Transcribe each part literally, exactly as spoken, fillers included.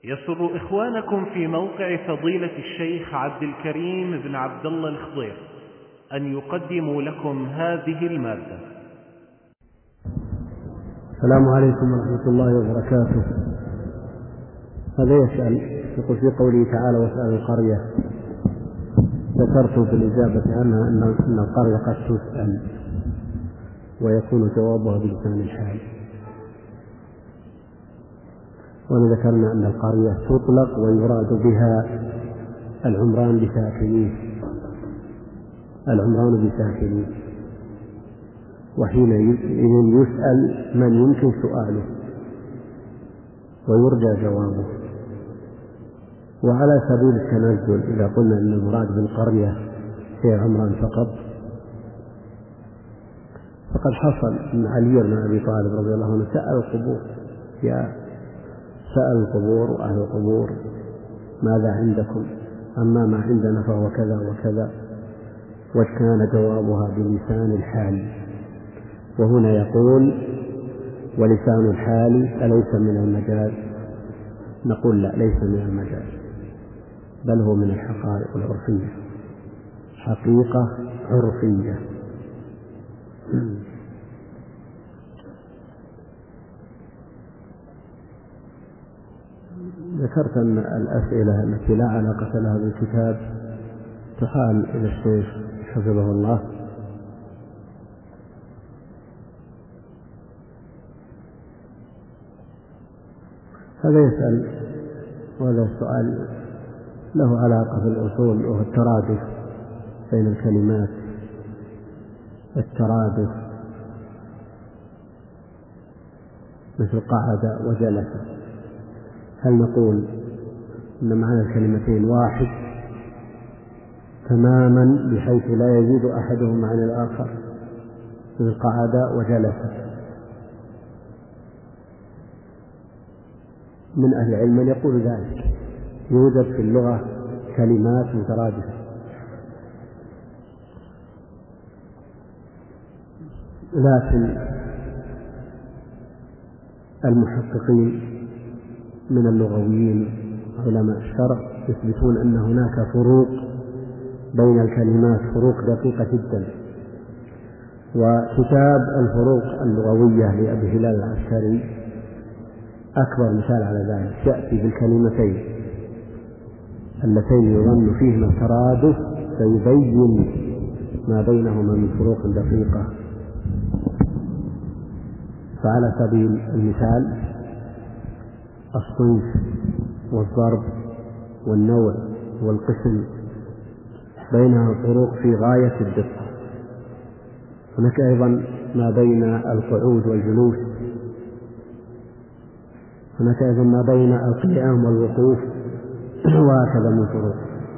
يسر إخوانكم في موقع فضيلة الشيخ عبد الكريم بن عبد الله الخضير أن يقدموا لكم هذه المادة. السلام عليكم ورحمة الله وبركاته. هذا يسأل يقول في قوله تعالى واسأل القرية، ذكرت في الإجابة عنها أن القرية قد تسأل ويكون جوابها بلسان الحال، وذكرنا أن القرية تطلق ويراد بها العمران بساكنيه العمران بساكنيه وحينئذ يسأل من يمكن سؤاله ويرجى جوابه. وعلى سبيل التنزل إذا قلنا أن المراد بالقرية هي عمران فقط، فقد حصل أن علي بن أبي طالب رضي الله عنه سأل القبور يا سأل القبور وأهل القبور ماذا عندكم؟ أما ما عندنا فهو كذا وكذا، وكان جوابها بلسان الحال. وهنا يقول ولسان الحال أليس من المجاز؟ نقول لا، ليس من المجاز، بل هو من الحقائق العرفية، حقيقة عرفية. ذكرت أن الأسئلة التي لا علاقة لها بالكتاب تحال إلى الشيخ حفظه الله. هذا يسأل، وهذا السؤال له علاقة بالأصول وهو الترادف بين الكلمات، الترادف مثل قعد وجلس، هل نقول أن معنى الكلمتين واحد تماما بحيث لا يزيد أحدهما عن الآخر مثل قعد وجلس؟ من أهل العلم من يقول ذلك، يوجد في اللغة كلمات مترادفة، لكن المحققين من اللغويين علماء الشرع يثبتون أن هناك فروق بين الكلمات، فروق دقيقة جدا. وكتاب الفروق اللغوية لأبي هلال العسكري أكبر مثال على ذلك، يأتي بالكلمتين اللتين يظن فيهما الترادف فيبين ما بينهما من فروق دقيقة. فعلى سبيل المثال الصنف والضرب والنوع والقسم بينها فروق في غاية الدقة. هناك أيضا ما بين القعود والجلوس، هناك أيضا ما بين القيام والوقوف، وهكذا من فروق.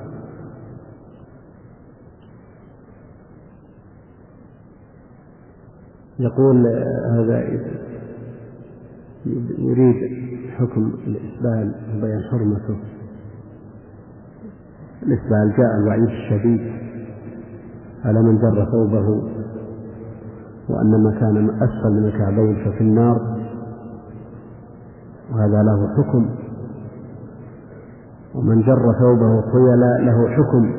يقول هذا يريد حكم الإسبال وبيان حرمته. الإسبال جاء الوعيد الشديد على من جر ثوبه، وأن ما كان أسفل من الكعبين ففي النار، وهذا له حكم. ومن جر ثوبه خيلا له حكم.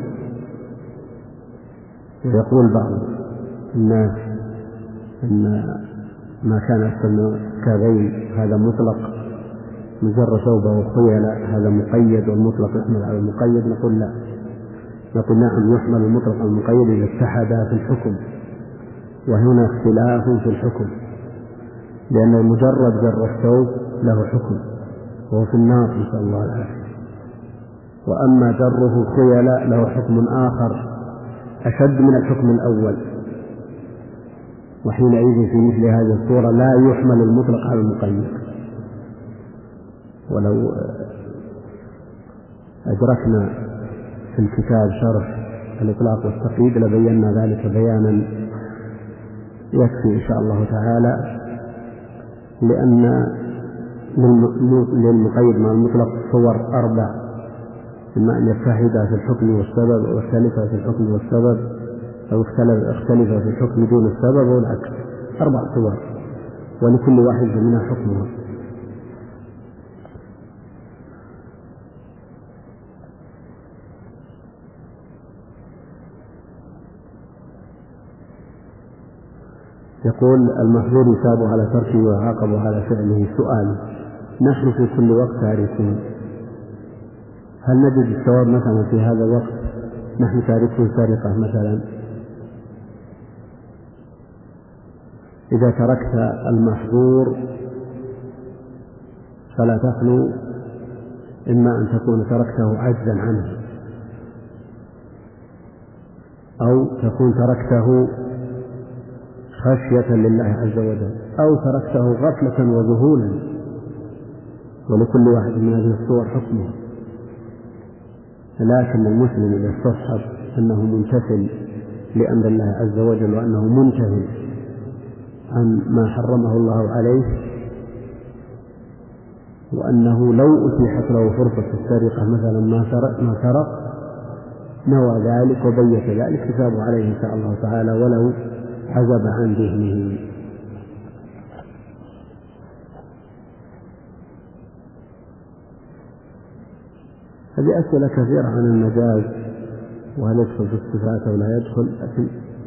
ويقول بعض الناس أن ما كان أسفل من الكعبين هذا مطلق، من جر ثوبه خيلا هذا مقيد، والمطلق يحمل على المقيد. نقول لا، نقول نعم يحمل المطلق على المقيد إذا اتحدا في الحكم، وهنا اختلاف في الحكم، لأن المجرد جر الثوب له حكم وهو في النار نسأل الله العافية، وأما جره خيلا له حكم آخر أشد من الحكم الأول. وحينئذ في مثل هذه الصورة لا يحمل المطلق على المقيد. ولو أدركنا في الكتاب شرح الإطلاق والتقييد لبينا ذلك بيانا يكفي إن شاء الله تعالى، لأن للمقيد مع المطلق صور أربع، إما أن يتحدا في الحكم والسبب، أو يختلفا في الحكم والسبب، أو يختلفا في الحكم دون السبب، والعكس. أربع صور، ولكل واحد منها حكمها. يقول المحظور يثاب على تركه ويعاقب على فعله. سؤال: نحن في كل وقت تاركون، هل نجد الثواب مثلا في هذا الوقت نحن تاركون سرقة مثلا؟ إذا تركت المحظور فلا تخلو إما أن تكون تركته عجزا عنه، أو تكون تركته خشية لله عز وجل، أو تركته غفلة وذهولا، ولكل واحد من هذه الصور حكمه. لكن المسلم إذا استصحب أنه ممتثل لأمر الله عز وجل وأنه منتهي عن ما حرمه الله عليه، وأنه لو أتيحت له فرصة السرقة مثلا ما سرق، نوى ذلك وبيت ذلك، يثاب عليه إن شاء الله تعالى ولو عزب عن ذهنه. هذه أسئلة كثيرة عن المجاز، وهل يدخل في الصفات أو لا يدخل. لكن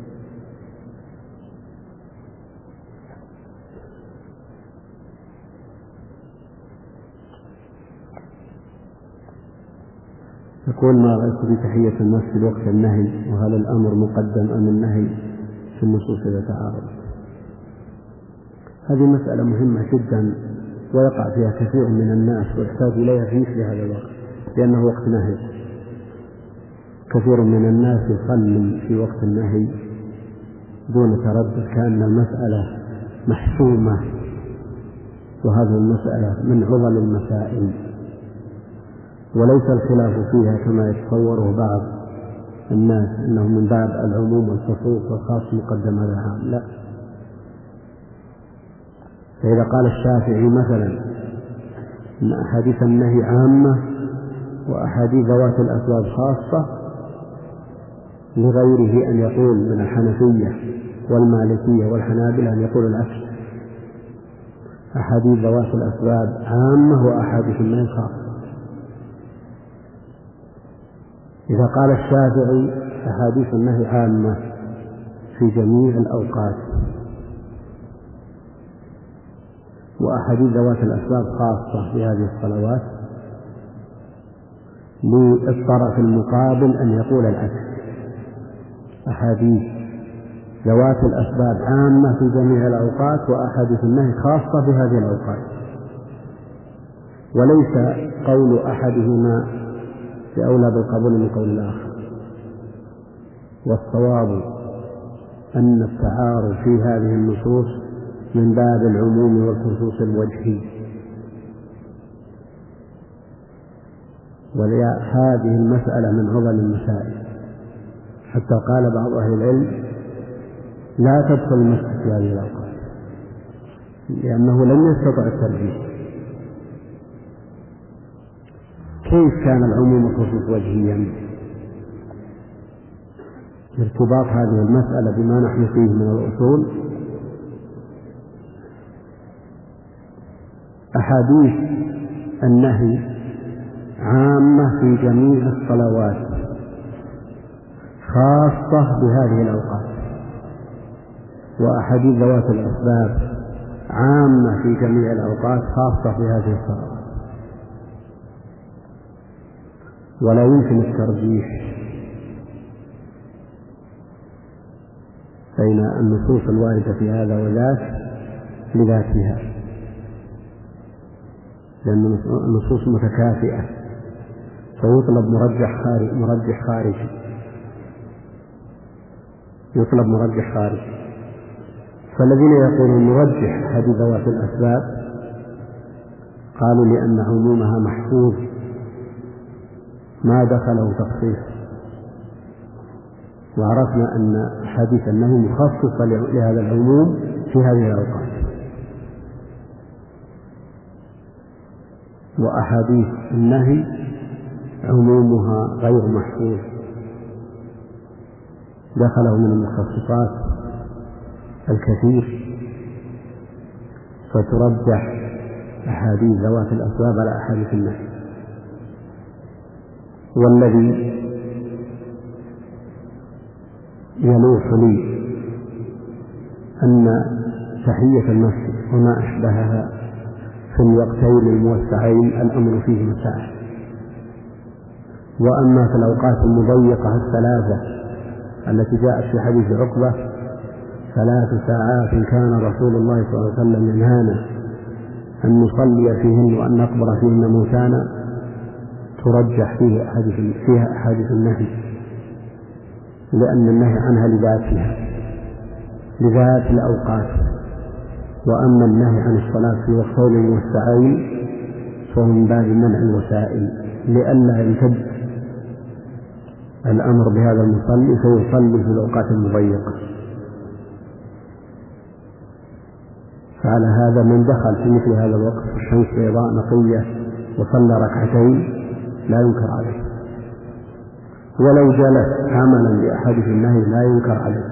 يقول: ما رأيك في تحية الناس في وقت النهي، وهل الأمر مقدم أم النهي في النصوص إذا تعارض؟ هذه مسألة مهمة جدا ويقع فيها كثير من الناس ويحتاج إليها في مثل هذا الوقت، لأنه وقت نهي. كثير من الناس يصلي في وقت النهي دون تردد كأن المسألة محسومة، وهذه المسألة من عضل المسائل، وليس الخلاف فيها كما يتصوره بعض الناس أنه من باب العموم والخصوص والخاص مقدم على العام. لا. فإذا قال الشافعي مثلا أن أحاديث النهي عامة وأحاديث ذوات الأسباب خاصة، لغيره أن يقول من الحنفية والمالكية والحنابلة أن يقول العكس: أحاديث ذوات الأسباب عامة وأحاديث النهي خاصة. إذا قال الشافعي أحاديث النهي عامة في جميع الأوقات وأحاديث ذوات الأسباب خاصة في هذه الصلوات، للطرف المقابل أن يقول العكس: أحاديث ذوات الأسباب عامة في جميع الأوقات وأحاديث النهي خاصة في هذه الأوقات. وليس قول أحدهما بأولى بالقبول من قول الآخر. والصواب أن التعارض في هذه النصوص من باب العموم والخصوص الوجهي، وهذه المسألة من عضل المسائل، حتى قال بعض أهل العلم: لا تدخل المسجد في هذه الأوقات، لأنه لم يستطع الترجيح. كيف كان العموم والخصوص وجهيا؟ ارتباط هذه المسألة بما نحن فيه من الأصول: أحاديث النهي عامة في جميع الصلوات خاصة بهذه الأوقات، وأحاديث ذوات الأسباب عامة في جميع الأوقات خاصة في هذه الصلوات. ولا يمكن الترجيح بين النصوص الواردة في هذا وذاك لذاتها، لأن النصوص متكافئة، فيطلب مرجح خارج مرجح خارجي يطلب مرجح خارجي فالذين يقولون نرجح هذه ذوات الأسباب قالوا لأن عمومها محفوظ ما دخله تخصيص، وعرفنا أن حديث النهي مخصصة لهذا العموم في هذه الأوقات. وأحاديث النهي عمومها غير محفوظ دخله من المخصصات الكثير، فترجح أحاديث ذوات الأسباب على أحاديث النهي. والذي يلوح لي أن تحية المسجد وما أشبهها في الوقتين الموسعين الأمر فيه مساعد. وأما في الأوقات المضيقة الثلاثة التي جاءت في حديث عقبة ثلاث ساعات كان رسول الله صلى الله عليه وسلم ينهانا أن نصلي فيهن وأن نقبر فيهن موتانا، ترجح فيه أحاديث فيها أحاديث النهي، لأن النهي عنها لذاتها لذات الأوقات. وأما النهي عن الصلاة في وقتين الموسعين فهو من باب منع الوسائل لئلا يمتد الأمر بهذا المصلي فيصلي في الأوقات المضيقة. فعلى هذا من دخل في مثل هذا الوقت والشمس بيضاء نقية وصلى ركعتين لا ينكر عليه، ولو جلس عملا بأحاديث النهي لا ينكر عليه.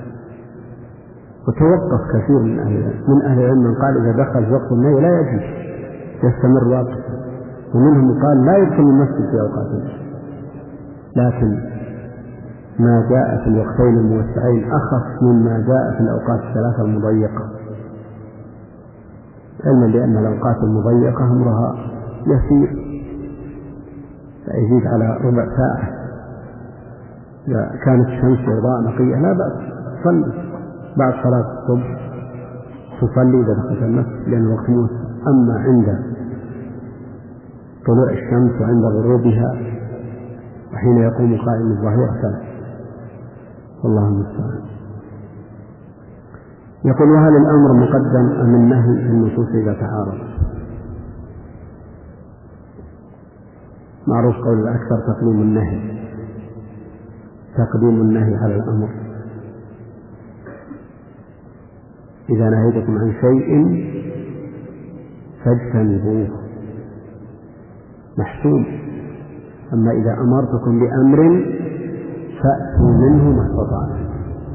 وتوقف كثير من أهل من أهل العلم من قال إذا دخل في وقت النهي لا يجوز يستمر واقفا، ومنهم قال لا يدخل المسجد في أوقات النهي. لكن ما جاء في الوقتين الموسعين أخف مما جاء في الأوقات الثلاثة المضيقة، علما بأن الأوقات المضيقة أمرها يسير فيزيد على ربع ساعة. إذا كانت الشمس بيضاء نقية لا بأس تصلي بعد صلاة الصبح، تصلي إذا دخلت المسجد لأن الوقت موسع. أما عند طلوع الشمس وعند غروبها وحين يقوم قائم الظهيرة فلا، والله المستعان. يقول وهل الأمر مقدم أم النهي في النصوص إذا تعارض؟ معروف قول الأكثر تقديم النهي تقديم النهي على الأمر. إذا نهيتكم عن شيء فاجتنبوه محسوم، أما إذا أمرتكم بأمر فأتوا منه ما استطعتم،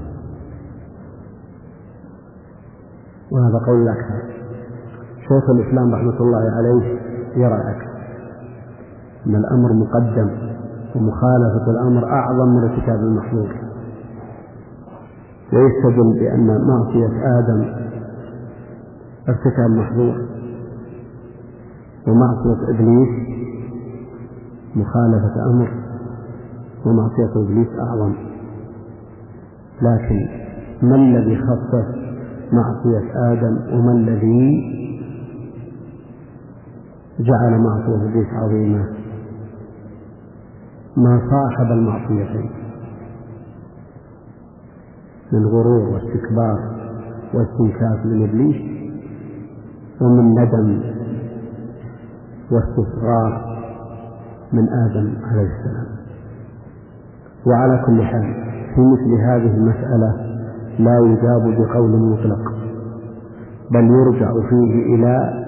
وهذا قول الأكثر. شيخ الإسلام رحمة الله عليه يرى الأكثر أن الأمر مقدم، ومخالفة الأمر أعظم من ارتكاب المحظور، ويستدل بأن معصية آدم ارتكاب محظور، ومعصية إبليس مخالفة أمر، ومعصية إبليس أعظم. لكن ما الذي خصص معصية آدم وما الذي جعل معصية إبليس عظيمة؟ ما صاحب المعصيتين من غرور واستكبار واستنكاف من إبليس، ومن ندم واستصغار من آدم عليه السلام. وعلى كل حال في مثل هذه المسألة لا يجاب بقول مطلق، بل يرجع فيه إلى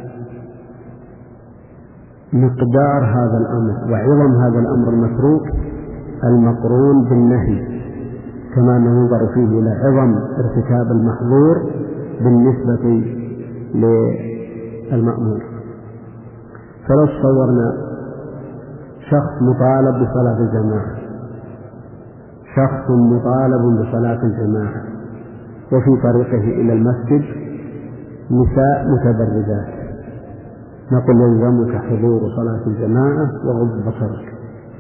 مقدار هذا الأمر وعظم هذا الأمر المتروك المقرون بالنهي، كما ينظر فيه إلى عظم ارتكاب المحظور بالنسبة للمأمور. فلو تصورنا شخص مطالب بصلاة الجماعة شخص مطالب بصلاة الجماعة وفي طريقه إلى المسجد نساء متبرجات، نقول يلزمك حضور صلاة الجماعة وغض بصرك.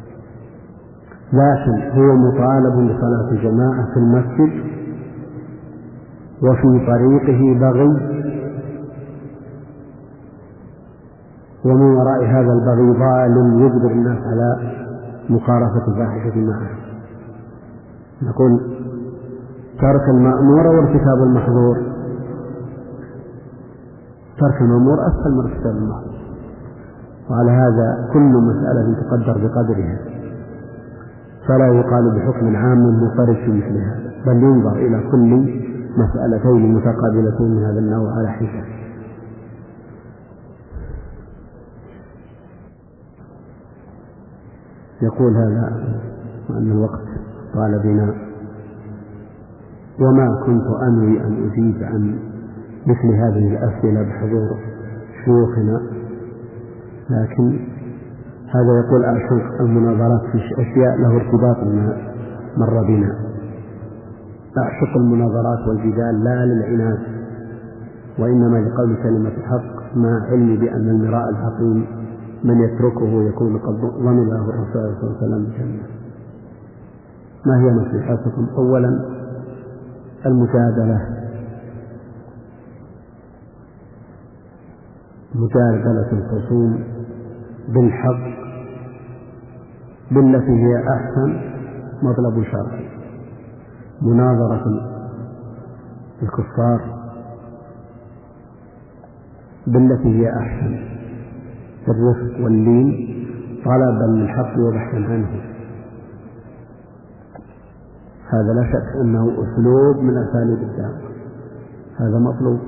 لكن هو مطالب بصلاة الجماعة في المسجد وفي طريقه بغي، ومن وراء هذا البغي ضال يجبر الناس على مقارفة الفاحشة معه. نقول ترك المأمور وارتكاب المحظور، ترك المأمور أسهل من ارتكاب المحظور. وعلى هذا كل مسألة تقدر بقدرها، فلا يقال بحكم عام مفرد في مثل هذا، بل ينظر إلى كل مسألتين متقابلتين من هذا النوع على حساب. يقول هذا وأن الوقت طال بنا، وما كنت أنوي أن أجيب عن مثل هذه الأسئلة بحضور شيوخنا، لكن هذا يقول أعشق المناظرات في أشياء له ارتباط ما مر بنا. أعشق المناظرات والجدال لا للعناد، وإنما لقول كلمة الحق، مع علمي بأن المراء الحقيم من يتركه يكون قد ضمن له الرسول صلى الله عليه وسلم الجنة. ما هي نصيحتكم؟ أولا المجادلة، مجادلة الخصوم بالحق بالتي هي أحسن مطلب شرعي. مناظرة الكفار بالتي هي أحسن الرفق واللين طلبا للحق وبحثا عنه، هذا لا شك أنه أسلوب من أساليب الدعوة، هذا مطلوب،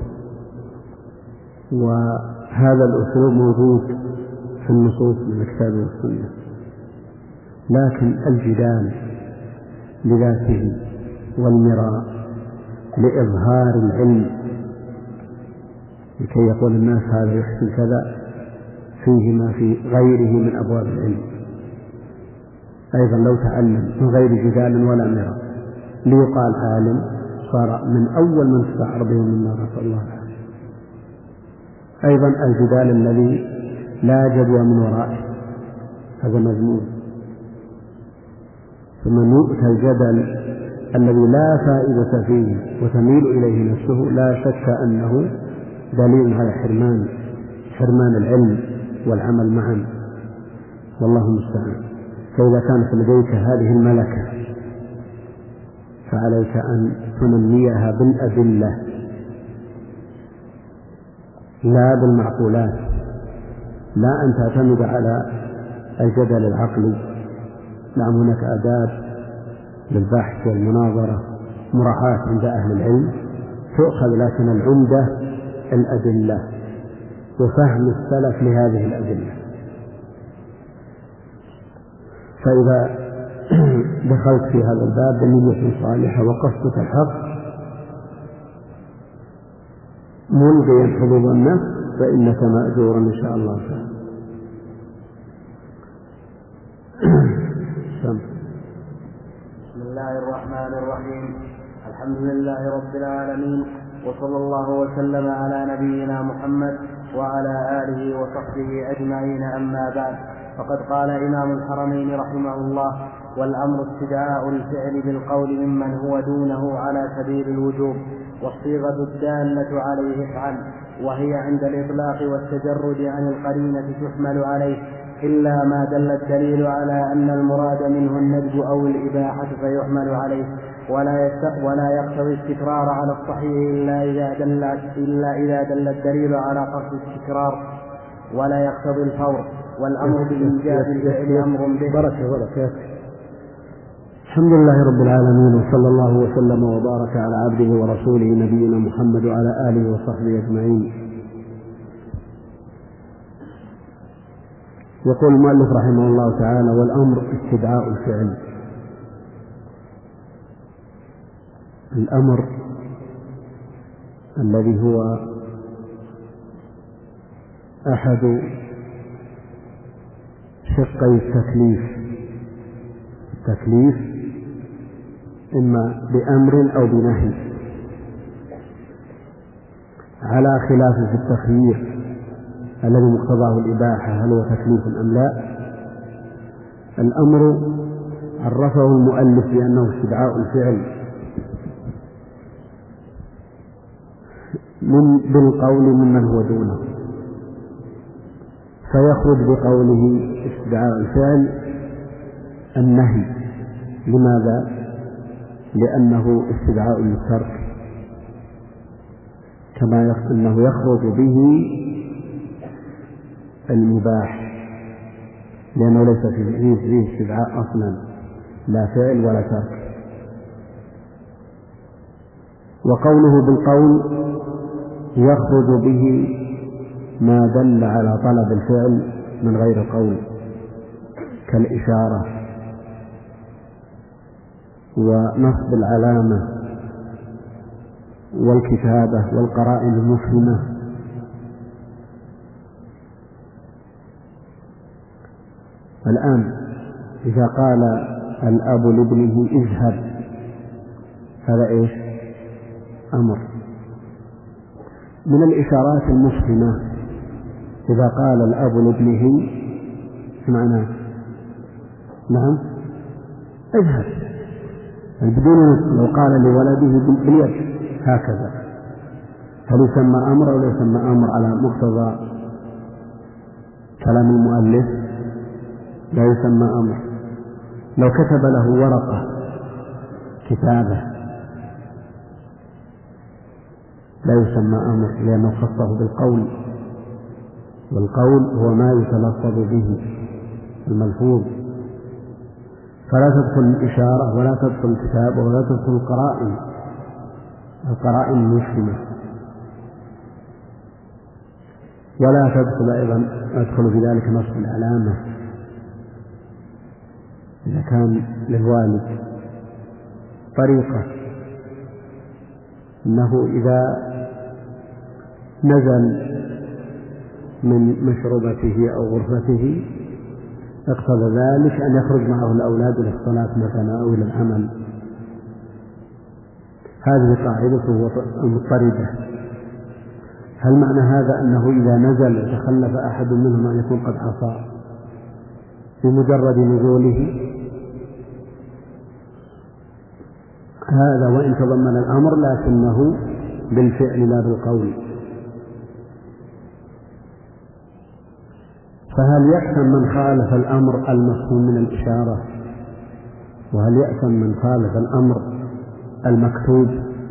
وهذا الأسلوب موجود في النصوص من الكتاب والسنة. لكن الجدال لذاته والمراء لإظهار العلم لكي يقول الناس هذا يحسن كذا فيه ما في غيره من أبواب العلم، أيضا لو تعلم من غير جدال ولا مراء ليقال عالم صار من أول من استعر به من النار، نسأل الله العافية. أيضا الجدال الذي لا جدوى من ورائه هذا مذموم. ثم يؤتى الجدل الذي لا فائدة فيه وتميل إليه نفسه لا شك أنه دليل على حرمان حرمان العلم والعمل معا، والله المستعان. فإذا كانت لديك هذه الملكة فعليك أن تنميها بالأدلة لا بالمعقولات، لا أن تعتمد على الجدل العقلي. نعم هناك آداب للبحث والمناظرة مراعاة عند أهل العلم تؤخذ، لكن العمدة الأدلة وفهم السلف لهذه الأدلة. فإذا دخلت في هذا الباب بنية صالحة وقصدك الحق ملغيا حظوظ النفس فإنك مأجور إن شاء الله تعالى. بسم الله الرحمن الرحيم. الحمد لله رب العالمين، وصلى الله وسلم على نبينا محمد وعلى آله وصحبه أجمعين. أما بعد، فقد قال إمام الحرمين رحمه الله: والأمر استدعاء الفعل بالقول ممن هو دونه على سبيل الوجوب، والصيغة الدالة عليه افعل، وهي عند الإطلاق والتجرد عن القرينة تحمل عليه، إلا ما دل الدليل على أن المراد منه الندب أو الإباحة فيحمل عليه، ولا ولا يقتضي التكرار على الصحيح إلا إذا دل إلا إذا دل الدليل على قصد التكرار، ولا يقتضي الفور. والأمر بإيجاب الفعل أمر به. بركة بركة. الحمد لله رب العالمين، وصلى الله وسلم وبارك على عبده ورسوله نبينا محمد وعلى آله وصحبه أجمعين. يقول المؤلف رحمه الله تعالى: والأمر استدعاء الفعل. الأمر الذي هو أحد شقي التكليف، التكليف إما بأمر أو بنهي، على خلاف في التخيير الذي مقتضاه الإباحة هل هو تكليف أم لا. الأمر عرفه المؤلف بأنه استدعاء الفعل من بالقول ممن هو دونه، فيخرج بقوله استدعاء الفعل النهي. لماذا؟ لأنه استدعاء للترك، كما أنه يخرج به المباح، لأنه ليس فيه استدعاء أصلا، لا فعل ولا ترك. وقوله بالقول يخرج به ما دل على طلب الفعل من غير قول، كالإشارة ونصب العلامة والكتابة والقرائن المفهمة. الآن إذا قال الأب لابنه اذهب هذا إيش؟ أمر. من الإشارات المفهمة إذا قال الأب لابنه معناه نعم اذهب، بدون لو قال لولده باليد هكذا، هل يسمى أمر أو لا يسمى أمر على مقتضى كلام المؤلف؟ لا يسمى أمر. لو كتب له ورقة كتابة لا يسمى أمر، لأنه خصه بالقول، والقول هو ما يتلفظ به الملفوظ، فلا تدخل الإشارة ولا تدخل الكتابة ولا تدخل القرائن، القرائن المفهمة، ولا تدخل أيضا يدخل في ذلك نص العلامة إذا كان للوالد طريقة أنه إذا نزل من مشروبته أو غرفته اقتضى ذلك أن يخرج معه الأولاد إلى الصلاة مثلا أو إلى العمل. هذه قاعدته المضطردة. هل معنى هذا أنه إذا نزل وتخلف أحد منهم أن يكون قد عصى بمجرد نزوله؟ هذا وإن تضمن الأمر لكنه بالفعل لا بالقول. فهل يأثم من خالف الأمر المفهوم من الإشارة؟ وهل يأثم من خالف الأمر المكتوب؟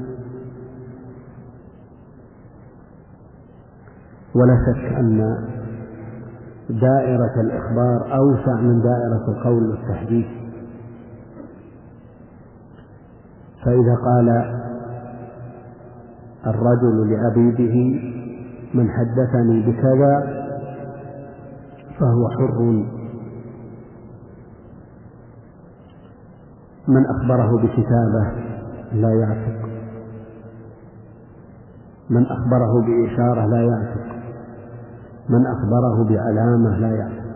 ولا شك أن دائرة الإخبار أوسع من دائرة القول والتحديث. فإذا قال الرجل لعبيده من حدثني بكذا فهو حر، من أخبره بكتابة لا يعتق، من أخبره بإشارة لا يعتق، من أخبره بعلامة لا يعتق،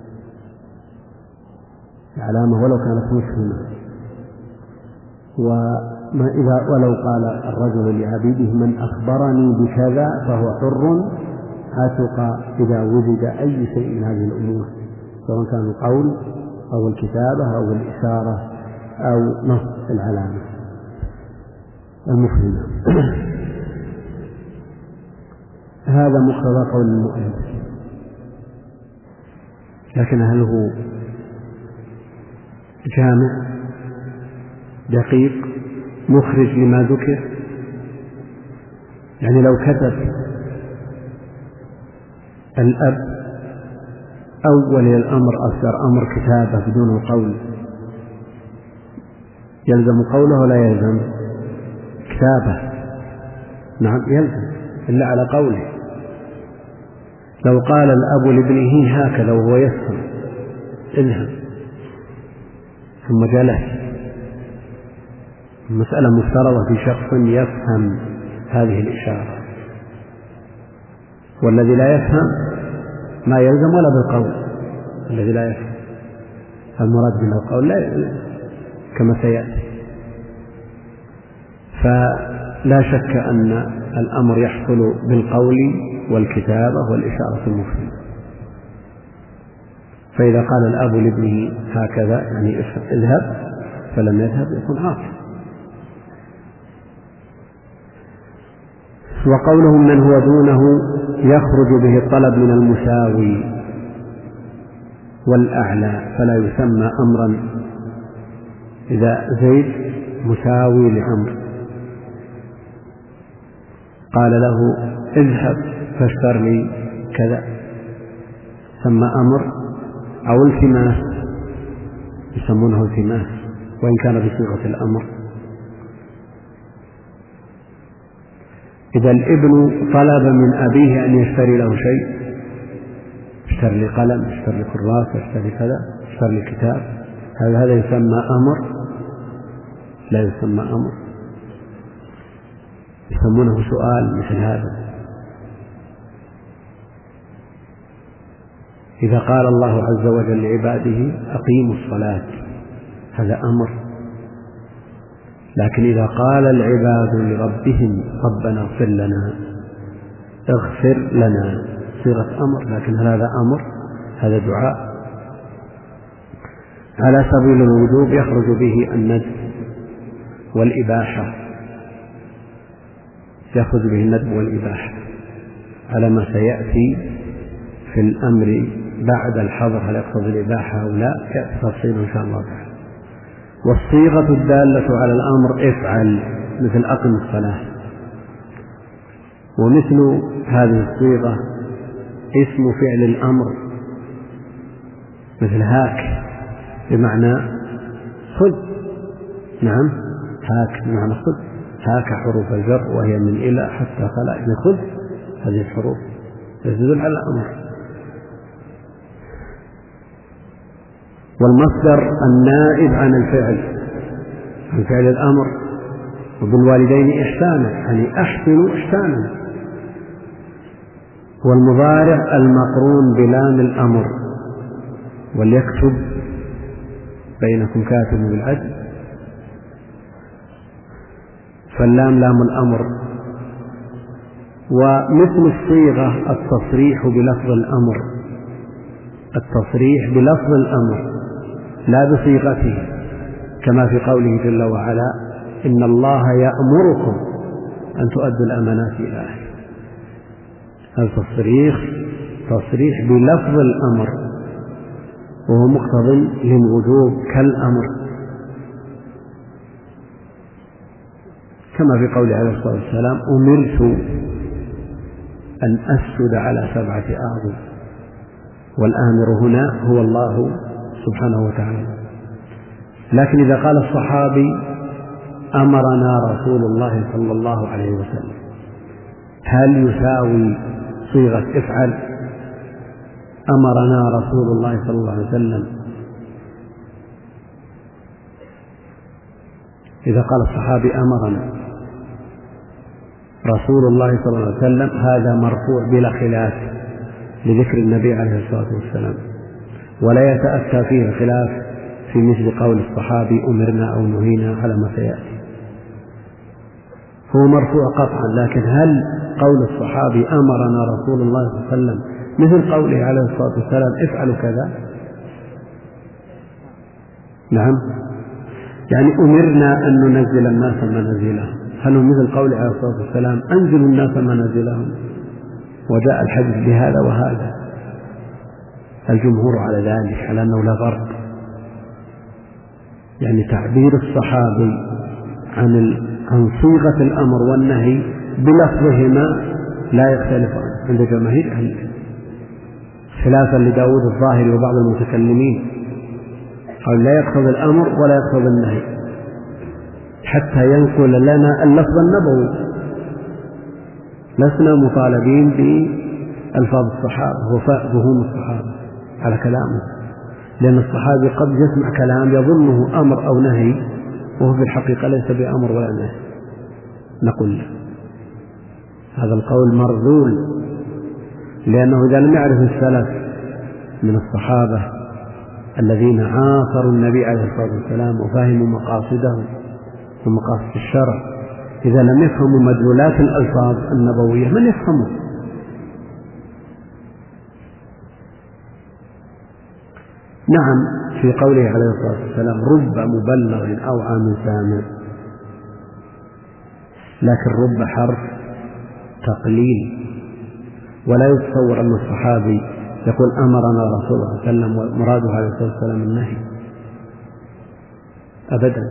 علامة ولو كانت مفهمة. وما إذا ولو قال الرجل لعبيده من أخبرني بكذا فهو حر، عتق إذا وجد أي شيء من هذه الأمور، سواء كان القول أو الكتابة أو الإشارة أو نص العلامة المفهمة. هذا مقتضى قول المؤلف. لكن هل هو جامع دقيق مخرج لما ذكر؟ يعني لو كتب الأب أو ولي الأمر أصدر أمر كتابة بدون القول، يلزم قوله ولا يلزم كتابة؟ نعم يلزم، إلا على قوله. لو قال الأب لابنه هكذا وهو يفهم اذهب ثم جلس، المسألة مفترضة في شخص يفهم هذه الإشارة، والذي لا يفهم ما يلزم ولا بالقول. الذي لا يفهم المراد من القول لا يلزم كما سيأتي. فلا شك أن الأمر يحصل بالقول والكتابة والإشارة المفهمة. فإذا قال الأب لابنه هكذا يعني اذهب فلم يذهب يكون عاصي. وقوله من هو دونه يخرج به الطلب من المساوي والأعلى، فلا يسمى أمرا إذا زيد مساوي لأمر قال له اذهب فاشتر لي كذا سمى أمر، أو التماس يسمونه التماس وإن كان بصيغة الأمر. إذا الابن طلب من أبيه أن يشتري له شيء، اشتر لي قلم، اشتر لي كراسة، اشتر لي كذا، اشتر لي كتاب، هذا هذا يسمى أمر؟ لا يسمى أمر، يسمونه سؤال مثل هذا. إذا قال الله عز وجل لعباده أقيموا الصلاة هذا أمر، لكن إذا قال العباد لربهم ربنا اغفر لنا اغفر لنا صيغة أمر، لكن هل هذا أمر؟ هذا دعاء. على سبيل الوجوب يخرج به الندب والإباحة، يخرج به الندب والإباحة على ما سيأتي في الأمر بعد الحظر، هل يقتضي الإباحة أو لا، يأتي تفصيل إن شاء الله تعالى. والصيغة الدالة على الأمر افعل، مثل أقم الصلاة. ومثل هذه الصيغة اسم فعل الأمر، مثل هاك بمعنى خذ، نعم هاك بمعنى خذ، هاك حروف الجر وهي من إلى حتى خلا، يعني خذ هذه الحروف تدل على الأمر. والمصدر النائب عن الفعل، عن فعل الأمر. وبالوالدين إحسانا، يعني أحسنوا إحسانا. والمضارع المقرون بلام الأمر، وليكتب بينكم كاتب بالعدل، فاللام لام الأمر. ومثل الصيغة التصريح بلفظ الأمر، التصريح بلفظ الأمر لا بصيغته، كما في قوله جل وعلا إن الله يأمركم أن تؤدوا الأمانات إلى أهلها. هذا تصريح تصريح بلفظ الأمر، وهو مقتض للوجوب كالأمر، كما في قوله عليه الصلاة والسلام أمرت أن أسجد على سبعة أعظم، والآمر هنا هو الله سبحانه وتعالى. لكن إذا قال الصحابي أمرنا رسول الله صلى الله عليه وسلم، هل يساوي صيغة افعل؟ أمرنا رسول الله صلى الله عليه وسلم، إذا قال الصحابي أمرنا رسول الله صلى الله عليه وسلم، هذا مرفوع بلا خلاف لذكر النبي عليه الصلاة والسلام، ولا يتأتى فيه خلاف في مثل قول الصحابي أمرنا أو نهينا على ما سيأتي، هو مرفوع قطعا. لكن هل قول الصحابي أمرنا رسول الله صلى الله عليه وسلم مثل قوله عليه الصلاة والسلام افعلوا كذا؟ نعم، يعني أمرنا أن ننزل الناس منازلهم، هل هو مثل قوله عليه الصلاة والسلام أنزلوا الناس منازلهم؟ وجاء الحديث بهذا وهذا، الجمهور على ذلك، على أنه لا فرق، يعني تعبير الصحابي عن عن صيغة الأمر والنهي بلفظهما لا يختلف عند جماهير أهل العلم، خلافا لداود الظاهري وبعض المتكلمين قال لا يقتضي الأمر ولا يقتضي النهي حتى ينقل لنا اللفظ النبوي، لسنا مطالبين بألفاظ الصحابة وفهم الصحابة على كلامه، لأن الصحابي قد يسمع كلام يظنه أمر أو نهي وهو في الحقيقة ليس بأمر ولا نهي، نقول له هذا القول مرذول، لأنه إذا لم يعرف السلف من الصحابة الذين عاصروا النبي عليه الصلاة والسلام وفهموا مقاصده ومقاصد الشرع، إذا لم يفهموا مدلولات الألفاظ النبوية من يفهمه؟ نعم، في قوله عليه الصلاة والسلام رب مبلغ أوعى من سامع، لكن رب حرف تقليل، ولا يتصور أن الصحابي يقول أمرنا رسول الله صلى الله عليه وسلم ومراده عليه الصلاة والسلام النهي أبدا.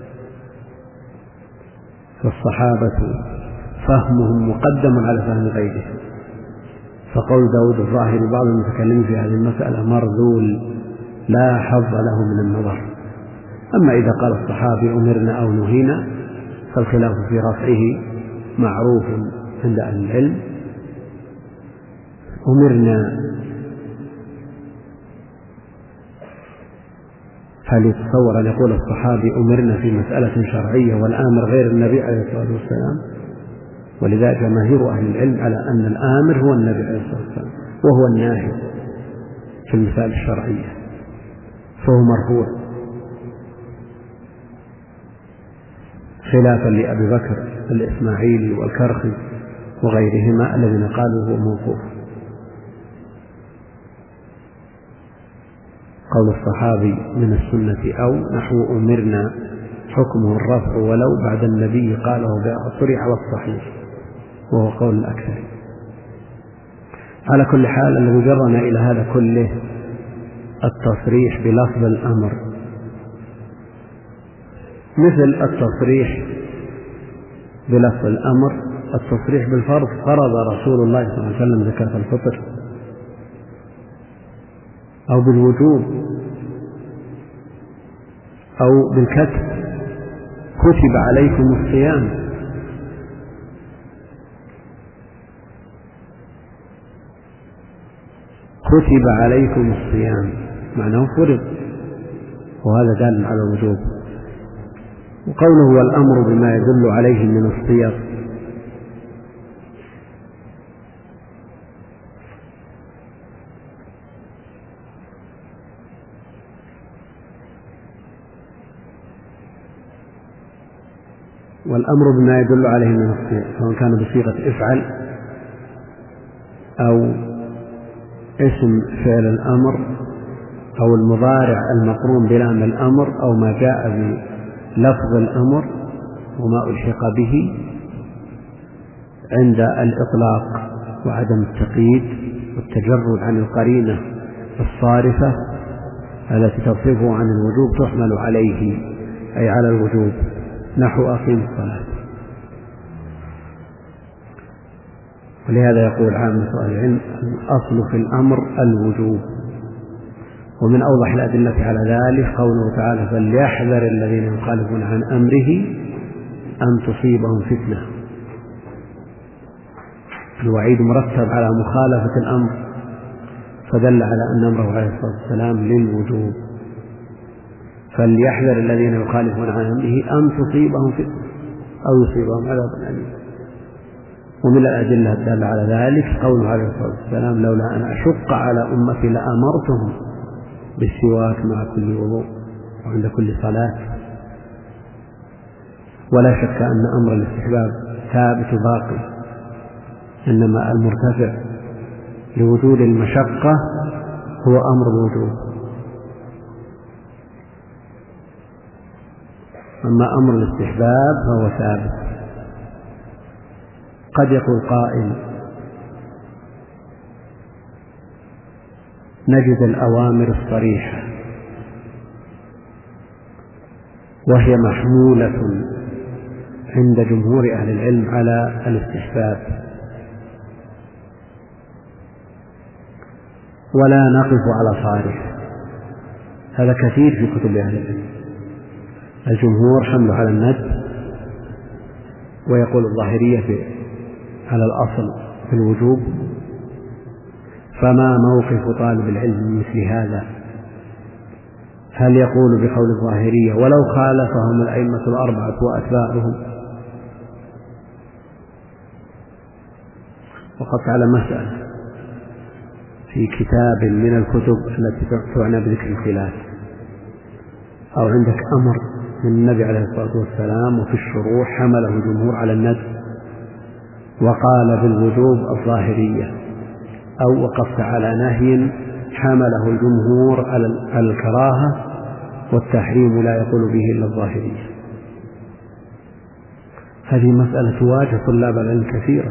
فالصحابة فهمهم مقدم على فهم غيرهم، فقول داود الظاهري وبعض المتكلمين في هذه المسألة مرذول لا حظ له من النظر. أما إذا قال الصحابي أمرنا أو نهينا فالخلاف في رفعه معروف عند أهل العلم. أمرنا هل يتصور أن يقول الصحابي أمرنا في مسألة شرعية والآمر غير النبي عليه الصلاة والسلام؟ ولذلك جماهير أهل العلم على أن الآمر هو النبي عليه الصلاة والسلام وهو الناهي في المسائل الشرعية، فهو مرفوع. خلافا لأبي بكر الإسماعيلي والكرخي وغيرهما الذين قالوا هو موقوف. قول الصحابي من السنة أو نحو أمرنا حكمه الرفع ولو بعد النبي قاله بأصري على الصحيح، وهو قول الأكثر. على كل حال الذي جرنا إلى هذا كله التصريح بلفظ الأمر، مثل التصريح بلفظ الأمر التصريح بالفرض. فرض رسول الله صلى الله عليه وسلم زكاة الفطر، أو بالوجوب، أو بالكتب، كتب عليكم الصيام. كتب عليكم الصيام معناه فرض، وهذا دال على الوجوب. وقوله والأمر بما يدل عليه من الصيغ، والأمر بما يدل عليه من الصيغ سواء كان بصيغة افعل أو اسم فعل الأمر أو المضارع المقرون بلام الأمر أو ما جاء بلفظ الأمر وما ألحق به عند الإطلاق وعدم التقييد والتجرد عن القرينة الصارفة التي تصرفه عن الوجوب تحمل عليه أي على الوجوب، نحو أقيم الصلاة. ولهذا يقول عامة أهل العلم الأصل في الأمر الوجوب. ومن أوضح الأدلة على ذلك قوله تعالى فليحذر الذين يخالفون عن أمره أن تصيبهم فتنة. الوعيد مرتب على مخالفة الأمر، فدل على أن أمره عليه الصلاة والسلام للوجوب. فليحذر الذين يخالفون عن أمره أن تصيبهم فتنة أو يصيبهم عذاب أليم. ومن الأدلة الدالة على ذلك قوله عليه الصلاة والسلام لولا أن أشق على أمتي لأمرتهم بالسواك مع كل وضوء وعند كل صلاة. ولا شك أن أمر الاستحباب ثابت باقي، إنما المرتفع لوجود المشقة هو أمر الوجوب. أما أمر الاستحباب فهو ثابت. قد يقول قائل نجد الأوامر الصريحة وهي محمولة عند جمهور أهل العلم على الاستحباب، ولا نقف على صارح. هذا كثير في كتب أهل العلم. الجمهور حمله على الندب، ويقول الظاهرية في على الأصل في الوجوب. فما موقف طالب العلم من مثل هذا؟ هل يقول بقول الظاهرية ولو خالفهم الأئمة الأربعة وأتباعهم؟ وقد على مسألة في كتاب من الكتب التي تعنى بذكر الخلاف، أو عندك أمر من النبي عليه الصلاة والسلام وفي الشروح حمله الجمهور على الندب وقال بالوجوب الظاهرية، أو وقفت على نهي حمله الجمهور على الكراهة والتحريم لا يقول به إلا الظاهرية. هذه مسألة تواجه طلاب العلم كثيرا.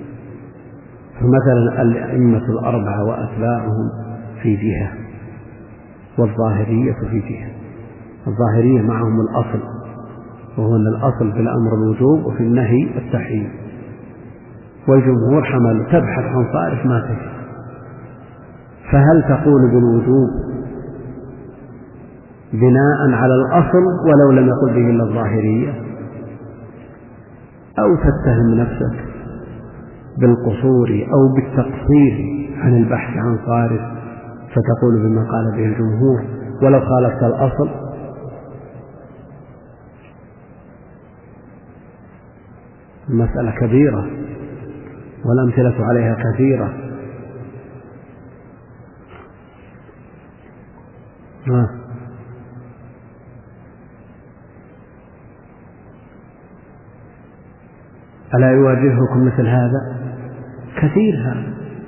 فمثلا الأئمة الأربعة وأتباعهم في جهة، والظاهرية في جهة. الظاهرية معهم الأصل، وهو أن الأصل في الأمر الوجوب وفي النهي التحريم، والجمهور حمل تبحث عن صارف ما تجد. فهل تقول بالوجوب بناء على الأصل ولو لم يقل به إلا الظاهرية، أو تتهم نفسك بالقصور أو بالتقصير عن البحث عن صارف فتقول بما قال به الجمهور ولو خالفت الأصل؟ المسألة كبيرة والأمثلة عليها كثيرة. ألا يواجهكم مثل هذا؟ كثير هذا،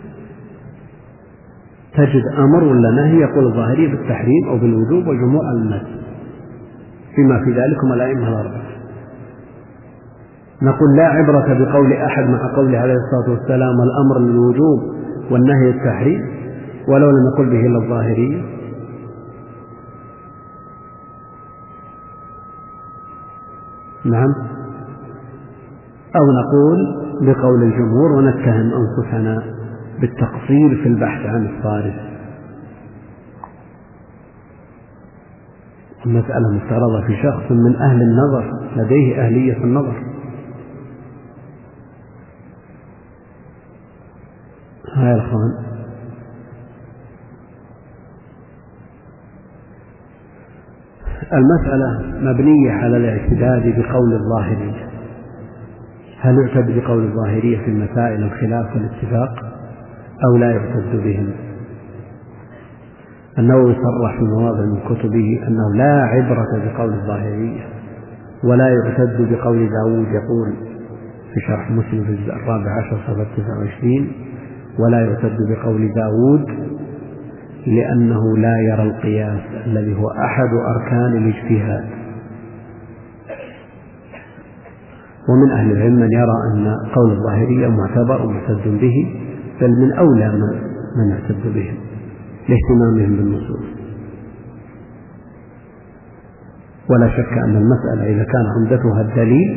تجد أمر ولا نهي يقول الظاهري بالتحريم أو بالوجوب وجموع الناس فيما في ذلكم الأئمة الأربعة. نقول لا عبرة بقول أحد مع قوله عليه الصلاة والسلام الأمر للوجوب والنهي التحريم ولو لم يقل به إلا الظاهري. نعم. أو نقول بقول الجمهور ونتهم أنفسنا بالتقصير في البحث عن الصارف. المسألة مفترضة في شخص من أهل النظر لديه أهلية النظر. هاي الأخوان، المسألة مبنية على الاعتداد بقول الظاهرية. هل يعتد بقول الظاهرية في المسائل الخلاف والاتفاق أو لا يعتد بهم؟ النووي صرح في مواضع من كتبه أنه لا عبرة بقول الظاهرية ولا يعتد بقول داود، يقول في شرح مسلم في الجزء الرابع عشر صفحة تسعة وعشرين: ولا يعتد بقول داود لأنه لا يرى القياس الذي هو أحد أركان الاجتهاد. ومن أهل العلم من يرى أن قول الظاهرية معتبر ومعتد به، بل من أولى من يعتد بهم لاهتمامهم بالنصوص. ولا شك أن المسألة إذا كان عمدتها الدليل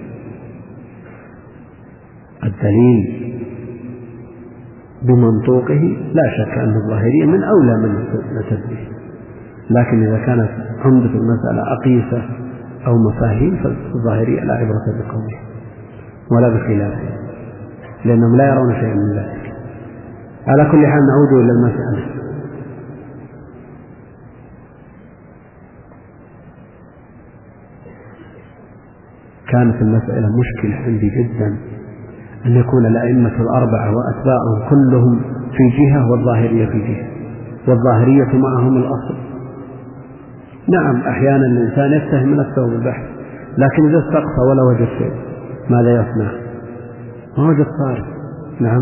الدليل بمنطوقه لا شك أن الظاهرية من أولى من يعتد به. لكن إذا كانت عمدة المسألة أقيسة أو مفاهيم فالظاهرية لا عبرة بقوله ولا بخلافه، لأنهم لا يرون شيئا من ذلك. على كل حال نعود إلى المسألة. كانت المسألة مشكلة عندي جدا أن يكون الأئمة الأربعة وأتباعهم كلهم في جهة والظاهرية في جهة، والظاهرية معهم الأصل. نعم أحيانا الإنسان يتهم نفسه بالبحث، لكن إذا استقصى ولا وجد شيء ماذا يصنع؟ ما وجد صارف. نعم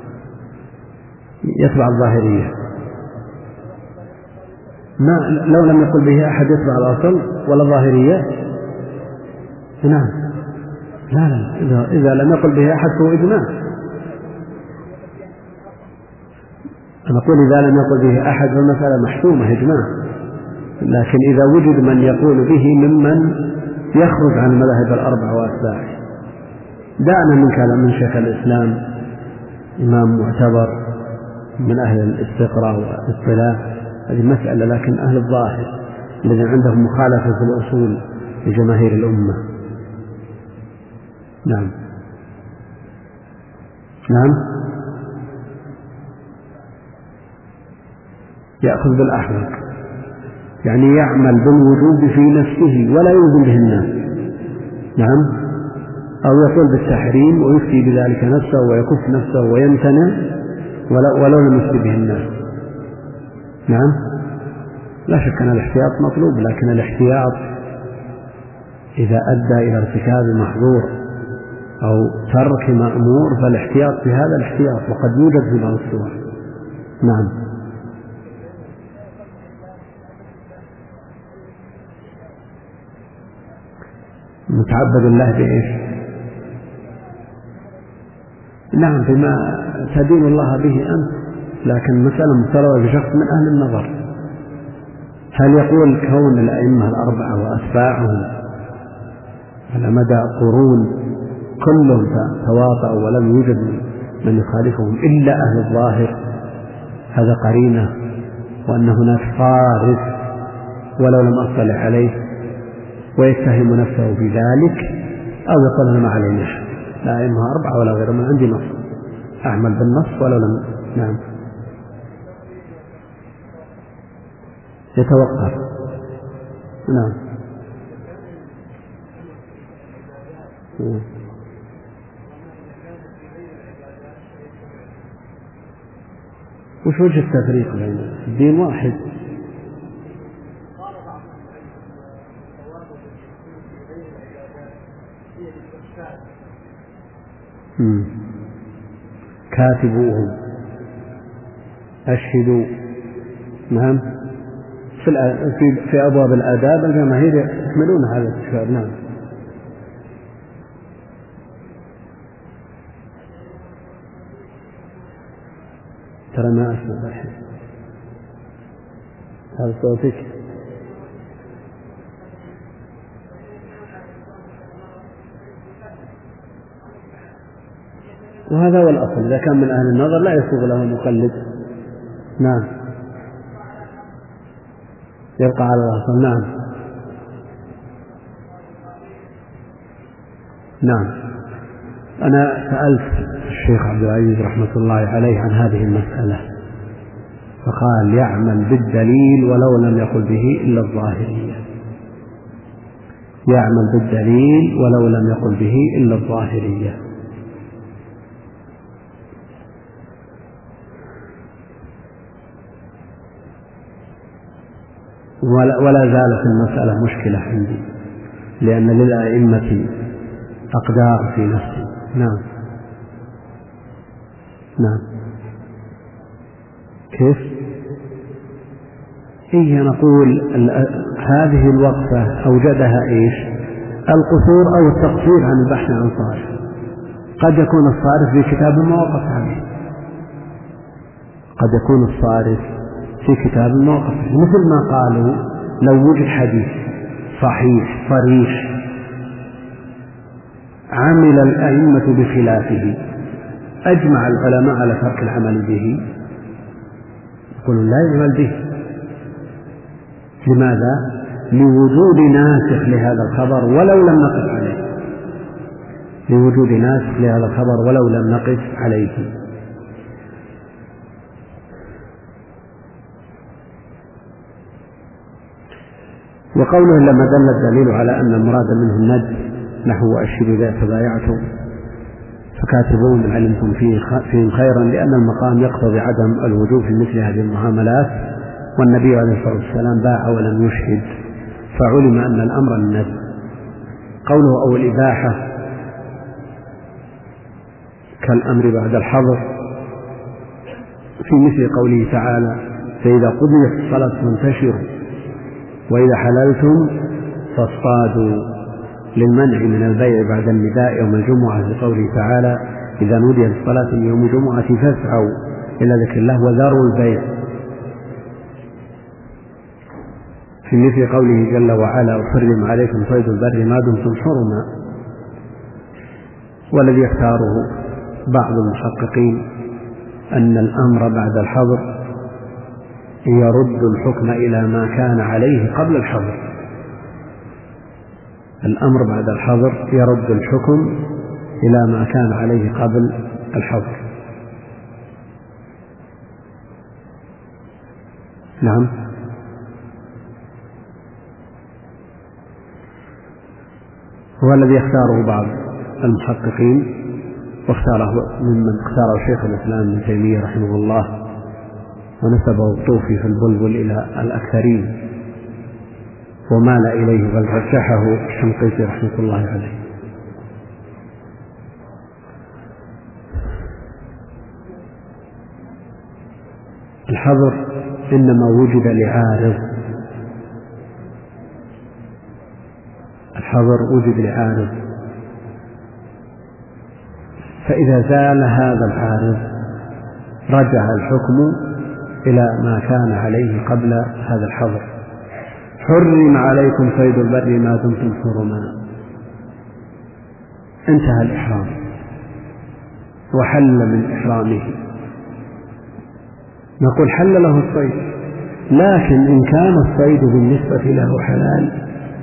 يتبع الظاهرية. ما لو لم يقل به أحد يتبع الأصل ولا ظاهرية. نعم لا لا إذا, إذا لم يقل به أحد فهو إجماع. أنا أقول إذا لم يقل به أحد فالمسألة محسومة إجماع، لكن إذا وجد من يقول به ممن يخرج عن المذاهب الأربعة وأتباعه. دعنا من كلام من شيخ الإسلام إمام معتبر من أهل الاستقراء والاطلاع، هذه مسألة. لكن أهل الظاهر الذين عندهم مخالفة في الأصول لجماهير الأمة. نعم نعم يأخذ بالأحوال، يعني يعمل بالوجوب في نفسه ولا يوزن به الناس. نعم. أو يقول بالتحريم ويفتي بذلك نفسه ويكف نفسه ويمتنع ولو لم يفتي به الناس. نعم لا شك أن الاحتياط مطلوب، لكن الاحتياط إذا أدى إلى ارتكاب محظور أو ترك مأمور فالاحتياط في هذا الاحتياط، وقد يوجد في بعض الصور. نعم متعبد الله بإيش؟ نعم بما تدين الله به أنت، لكن مسألة مفترضة بشخص من أهل النظر. هل يقول كون الأئمة الأربعة وأتباعهم على مدى قرون كلهم تواطؤوا ولم يوجد من يخالفهم إلا أهل الظاهر هذا قرينة، وأن هناك صارف ولو لم أطلع عليه ويتهم نفسه بذلك، أو يقول أنا ما علي نحن لا أئمة أربعة ولا غيرهم، من عندي نص أعمل بالنص ولو لم. نعم يتوقف. نعم وش وجه التفريق بين الدين واحد؟ كاتبوهم أشهدوا. نعم، في, في, في أبواب الآداب الجماهير يحملون هذا التكرار. نعم. ترى ما أسمع الحين هذا صوتك. وهذا هو الأصل، إذا كان من أهل النظر لا يسوغ له مقلد. نعم، يبقى على الأصل. نعم نعم. أنا سألت الشيخ عبد العزيز رحمة الله عليه عن هذه المسألة، فقال يعمل بالدليل ولو لم يقل به إلا الظاهرية، يعمل بالدليل ولو لم يقل به إلا الظاهرية. ولا زالت المسألة مشكلة عندي، لأن للأئمة أقدار في نفسي. نعم نعم. كيف؟ إيه، نقول هذه الوقفة أوجدها إيش؟ القصور أو التقصير عن البحث عن صارف. قد يكون الصارف في كتاب ما وقف عليه، قد يكون الصارف في كتاب ما وقف عليه، مثل ما قالوا لو وجد حديث صحيح صريح عمل الأئمة بخلافه أجمع العلماء على ترك العمل به، يقولون لا يعمل به. لماذا؟ لوجود ناسخ لهذا الخبر ولو لم نقف عليه، لوجود ناسخ لهذا الخبر ولو لم نقف عليه. وقوله لما دل الدليل على أن المراد منه الند نحو أشهدوا إذا تبايعتم فكاتبون إن علمتم فيهم خيرا، لأن المقام يقتضي عدم الوجوب في مثل هذه المعاملات، والنبي عليه الصلاة والسلام باع ولم يشهد، فعلم أن الأمر الند. قوله أو الإباحة كالأمر بعد الحظر في مثل قوله تعالى فإذا قضيت الصلاة فانتشروا وإذا حللتم فاصطادوا، للمنع من البيع بعد النداء يوم الجمعة في قوله تعالى إذا نودي للصلاة من يوم الجمعة فاسعوا إلى ذكر الله وذروا البيع، في مثل قوله جل وعلا وحرم عليكم صيد البر ما دمتم حرما. والذي يختاره بعض المحققين أن الأمر بعد الحظر يرد الحكم إلى ما كان عليه قبل الحظر، الأمر بعد الحظر يرد الحكم إلى ما كان عليه قبل الحظر. نعم. هو الذي يختاره بعض المحققين، واختاره ممن اختاره شيخ الإسلام ابن تيمية رحمه الله، ونسبه الطوفي في البلبل إلى الأكثرين، ومال إليه بل رجحه الشنقيطي رحمة الله عليه. الحظر إنما وجد لعارض، الحظر وجد لعارض، فإذا زال هذا العارض رجع الحكم إلى ما كان عليه قبل هذا الحظر. حرم عليكم صيد البر ما دمتم حرما، انتهى الإحرام وحل من إحرامه، نقول حل له الصيد، لكن إن كان الصيد بالنسبة له حلال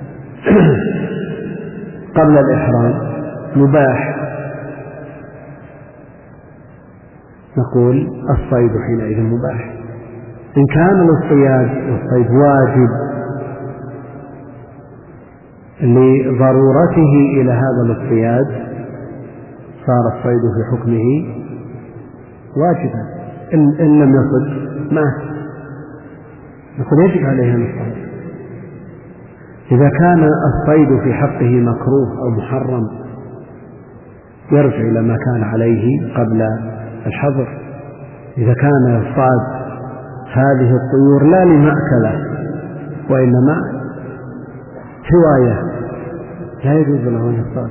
قبل الإحرام مباح، نقول الصيد حينئذ مباح. إن كان الاصطياد والصيد واجب لضرورته إلى هذا الاصطياد صار الصيد في حكمه واجبا، إن, إن لم يصد مات، نقول يجب عليه أن يصطاد. إذا كان الصيد في حقه مكروه أو محرم يرجع إلى ما كان عليه قبل الحظر. إذا كان يصطاد هذه الطيور لا لمأكله وإنما هواية لا يجوز له أن يصطاد.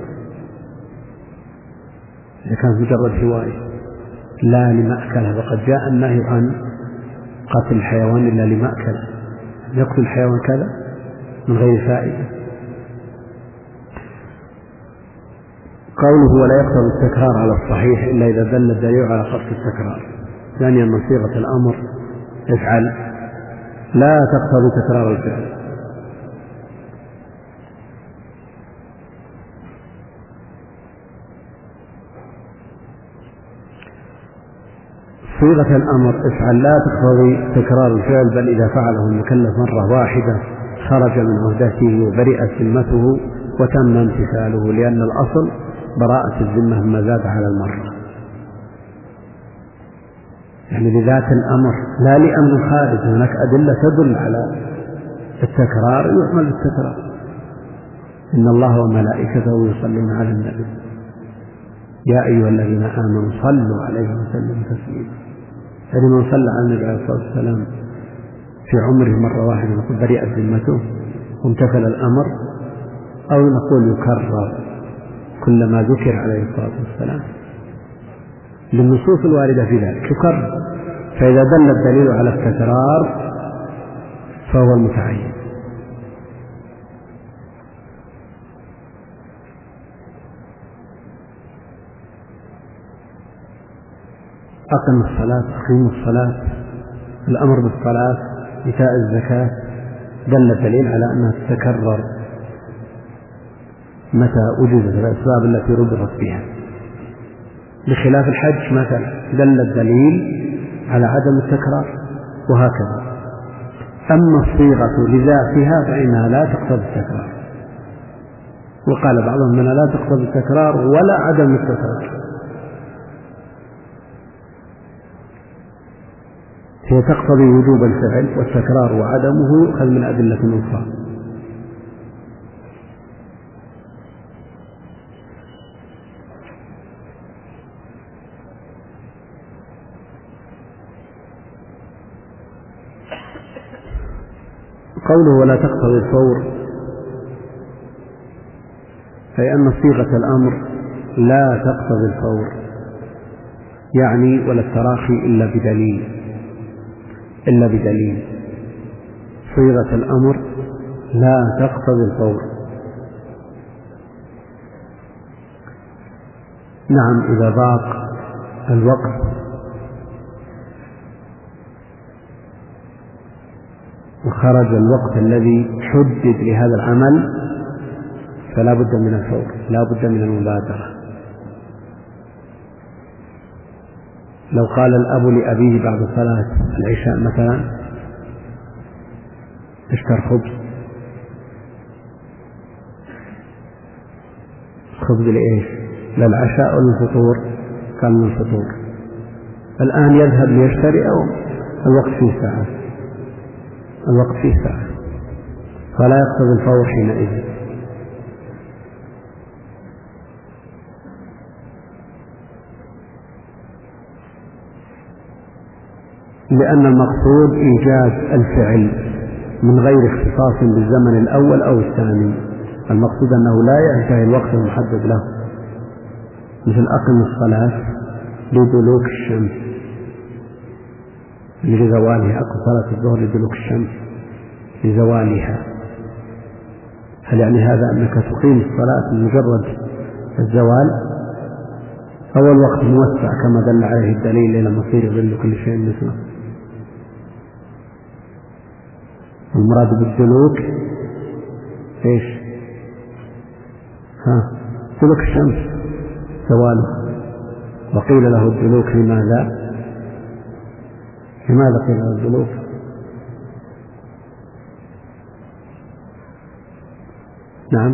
إذا كانت مجرد هواية لا لمأكله، وقد جاء النهي عن قتل الحيوان إلا لمأكله، يقتل الحيوان كذا من غير فائدة. قوله ولا يقتضي التكرار على الصحيح إلا إذا دل الدليل على قصد التكرار، ثانيا من صيغة الأمر افعل لا تقتضي تكرار الفعل. صيغة الأمر افعل لا تقتضي تكرار الفعل، بل إذا فعله المكلف مرة واحدة خرج من عهدته وبرئت ذمته وتم امتثاله، لأن الأصل براءة الذمة مما زاد على المرة، يعني لذات الأمر لا لأمر خارج. هناك أدلة تدل على التكرار يحمل التكرار. إن الله وملائكته يصلون على النبي يا أيها الذين آمنوا صلوا عليه وسلموا تسليما. يعني من صلى على النبي عليه الصلاة والسلام في عمره مرة واحدة نقول برئت ذمته وامتثل الأمر، أو نقول يكرر كلما ذكر عليه الصلاة والسلام للنصوص الواردة في ذلك يكرر. فإذا دل الدليل على التكرار فهو المتعين. أقم الصلاة أقيموا الصلاة، الأمر بالصلاة إيتاء الزكاة دل الدليل على أنها تتكرر متى وجدت الأسباب التي ربطت بها، بخلاف الحج مثلا دل الدليل على عدم التكرار، وهكذا. أما الصيغة لذاتها فإنها لا تقتضي التكرار، وقال بعضهم أنها لا تقتضي التكرار ولا عدم التكرار، هي تقتضي وجوب الفعل، والتكرار وعدمه يؤخذ من أدلة أخرى. قوله ولا تقتضي الفور، أي أن صيغة الأمر لا تقتضي الفور، يعني ولا التراخي إلا بدليل إلا بدليل. صيغة الأمر لا تقتضي الفور. نعم إذا ضاق الوقت وخرج الوقت الذي حدد لهذا العمل فلا بد من الفور، لا بد من المبادرة. لو قال الأب لأبيه بعد صلاة العشاء مثلا اشتر خبز، خبز لإيش؟ للعشاء أو للفطور؟ قال للفطور. الآن يذهب ليشتري أو الوقت فيه ساعة، الوقت فيه ساعة، فلا يقتضي الفور حينئذ. لأن المقصود إيجاز الفعل من غير اختصاص بالزمن الأول أو الثاني، المقصود أنه لا ينتهي الوقت المحدد له، مثل أقم الصلاة لدلوك الشمس لزوالها، أقم صلاة الظهر لدلوك الشمس لزوالها. هل يعني هذا أنك تقيم الصلاة لمجرد الزوال، أو الوقت موسع كما دل عليه الدليل إلى مصير يظل كل شيء مثله؟ المراد بالدلوك ايش؟ ها دلوك الشمس زواله. وقيل له الدلوك لماذا؟ لماذا قيل له الدلوك؟ نعم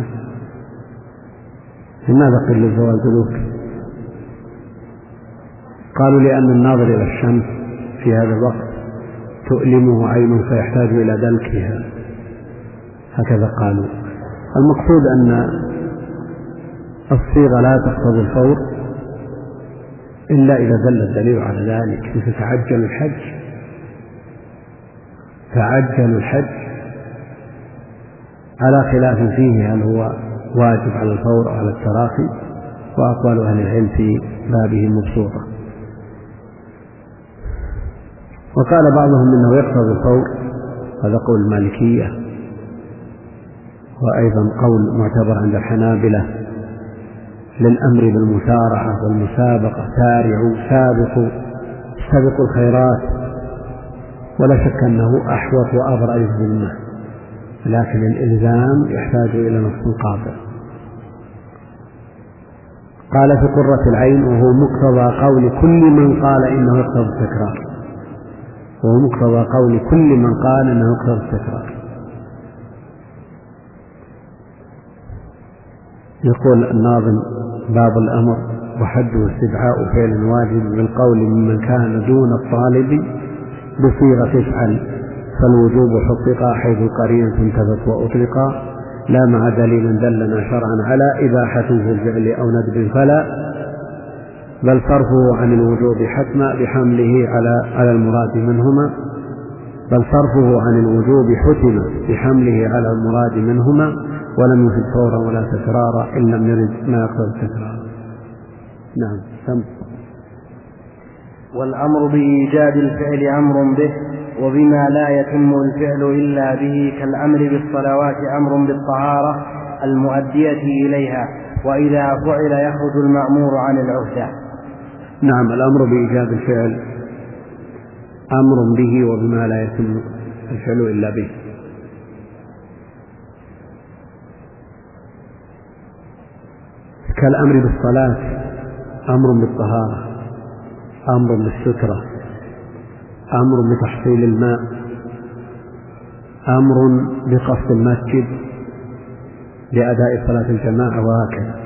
لماذا قيل للزوال دلوك؟ قالوا لأن الناظر إلى الشمس في هذا الوقت تؤلمه عينه فيحتاج إلى دلكها، هكذا قالوا. المقصود أن الصيغة لا تقتضي الفور إلا إذا دل الدليل على ذلك، مثل تعجل الحج. تعجل الحج على خلاف فيه هل هو واجب على الفور أو على التراخي، وأقوال أهل العلم في بابه مبسوطة. وقال بعضهم إنه يقتضي الفور، هذا قول المالكية، وأيضا قول معتبر عند الحنابلة للأمر بالمسارعة والمسابقة، سارعوا سابقوا استبقوا الخيرات، ولا شك أنه أحوط وأبرأ للذمة، لكن الإلزام يحتاج إلى نص قاطع. قال في قرة العين: وهو مقتضى قول كل من قال إنه يقتضي التكرار، وهو مقتضى قول كل من قال إنه يقتضي التكرار. يقول الناظم: باب الأمر وحده استدعاء فعل واجب بالقول ممن كان دون الطالب بصيغة افعل، فالوجوب حقق حيث قرينة انتبت وأطلقا، لا مع دليل دلنا شرعا على إباحته الفعل أو ندب فلا، بل صرفه عن الوجوب حتما بحمله على على المراد منهما بل صرفه عن الوجوب حتم بحمله على المراد منهما، ولم يفد فورا ولا تكرارا إن لم يرد ما يقتضي التكرار. نعم. سم. والأمر بإيجاد الفعل أمر به، وبما لا يتم الفعل إلا به، كالأمر بالصلوات أمر بالطهارة المؤدية إليها، وإذا فعل يخرج المأمور عن العهدة. نعم. الأمر بإيجاد الفعل أمر به، وبما لا يتم الفعل إلا به. كالأمر بالصلاة أمر بالطهارة، أمر بالسترة، أمر بتحصيل الماء، أمر بقصد المسجد لأداء صلاة الجماعة، وهكذا.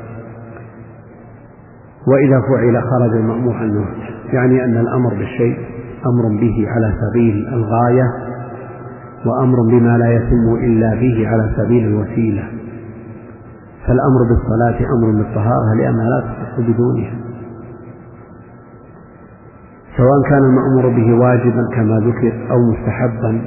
وإذا فعل خرج المأمور عن الوقت، يعني أن الأمر بالشيء أمر به على سبيل الغاية، وأمر بما لا يتم إلا به على سبيل الوسيلة. فالأمر بالصلاة أمر بالطهارة لأنها لا تصح بدونها، سواء كان المأمور به واجبا كما ذكر أو مستحبا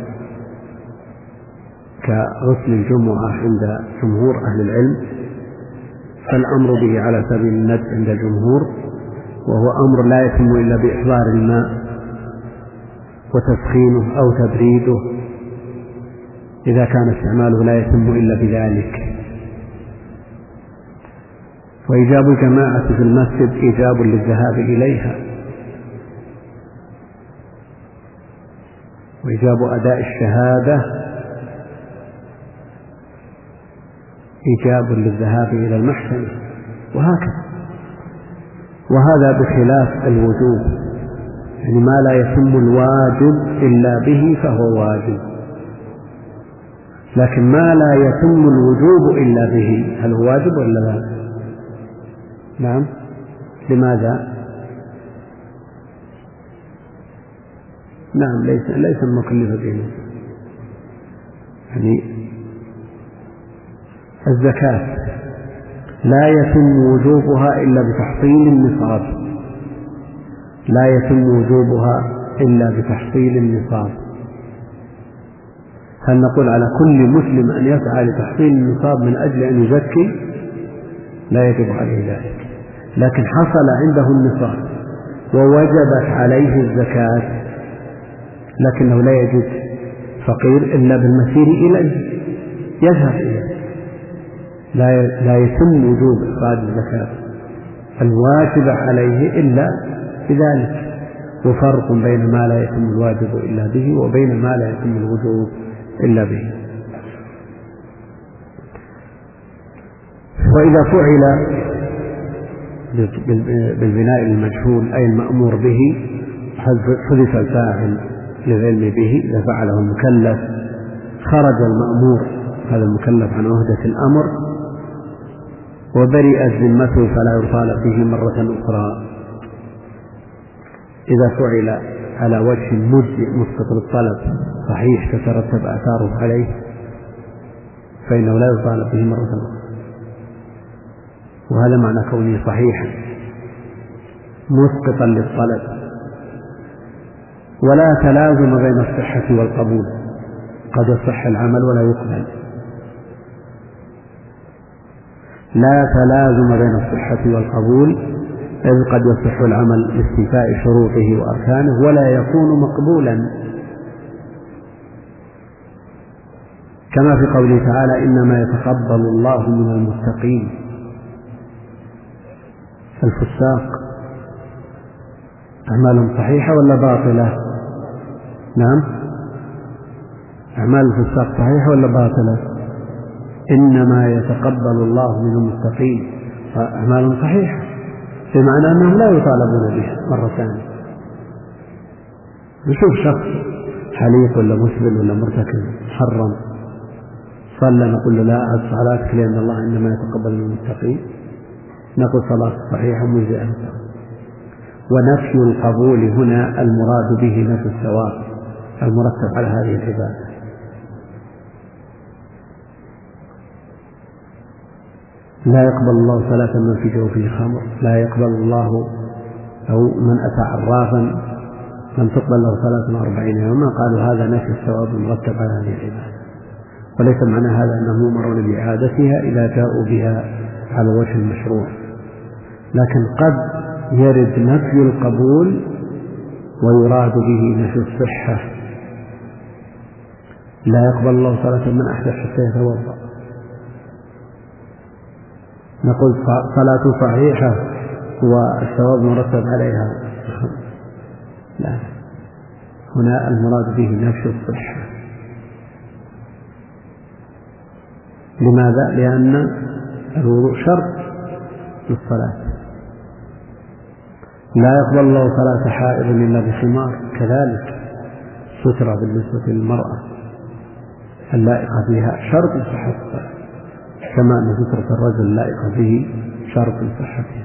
كغسل الجمعة عند جمهور أهل العلم، فالأمر به على سبيل الندب عند الجمهور، وهو أمر لا يتم إلا بإحضار الماء وتسخينه أو تبريده، إذا كان استعماله لا يتم إلا بذلك. وإيجاب الجماعة في المسجد إيجاب للذهاب إليها، وإيجاب أداء الشهادة إيجاب للذهاب إلى المحكمة، وهكذا. وهذا بخلاف الوجوب، يعني ما لا يتم الواجب إلا به فهو واجب، لكن ما لا يتم الوجوب إلا به هل هو واجب ولا لا؟ نعم. لماذا؟ نعم، ليس ليس المكلف به. يعني الزكاة لا يتم وجوبها إلا بتحصيل النصاب، لا يتم وجوبها إلا بتحصيل النصاب. هل نقول على كل مسلم أن يسعى لتحصيل النصاب من أجل أن يزكي؟ لا يجب عليه ذلك، لكن حصل عنده النصاب ووجبت عليه الزكاة، لكنه لا يجد فقير إلا بالمسير إليه، يذهب إليه، لا لا يتم وجوب إخراج الزكاة الواجبة عليه إلا بذلك. وفرق بين ما لا يتم الواجب إلا به وبين ما لا يتم الوجوب إلا به. وإذا فعل بالبناء المجهول أي المأمور به حذف الفاعل للعلم به، إذا فعله المكلف خرج المأمور هذا المكلف عن عهدة الأمر وبرئت ذمته فلا يطالب به مرة أخرى. إذا فعل على وجه مجزئ مسقط للطلب صحيح تترتب آثاره عليه فإنه لا يطالب به مرة أخرى. وهذا معنى كونه صحيحا مسقطا للطلب. ولا تلازم بين الصحة والقبول، قد يصح العمل ولا يقبل. لا تلازم بين الصحة والقبول، إذ قد يصح العمل باستيفاء شروطه وأركانه ولا يكون مقبولا، كما في قوله تعالى إنما يتقبل الله من المتقين. الفساق أعمال صحيحة ولا باطلة؟ نعم، أعمال الفساق صحيحة ولا باطلة؟ إنما يتقبل الله من المتقين، أعمال صحيحة بمعنى أنهم لا يطالبون بها مرة ثانية. نشوف شخص حليق ولا مسبل ولا مرتكب محرم صلى، نقول له لا أعد صلاتك لأن الله إنما يتقبل من المتقين، نقول صلاة صحيحة مجزئة. ونفي القبول هنا المراد به نفي الثواب المرتب على هذه العبادة. لا يقبل الله صلاة من في جوفه خمر، لا يقبل الله أو من أتى عرافا لم تقبل له صلاة أربعين يوما، قالوا هذا نفي الثواب المرتب على هذه العبادة. وليس معنى هذا أنهم يؤمرون بإعادتها إذا جاءوا بها على وجه المشروع، لكن قد يرد نفي القبول ويراد به نفي الصحة. لا يقبل الله صلاة من أحدث حتى يتوضأ، نقول صلاة صحيحة والثواب مرتب عليها، لا، هنا المراد به نفي الصحة. لماذا؟ لأن الوضوء شرط للصلاة. لا يقبل الله صلاة حائض إلا بخمار، كذلك سترة بالنسبة للمرأة اللائقة بها شرط صحة الصلاة، كما أن سترة الرجل اللائقة به شرط صحتها.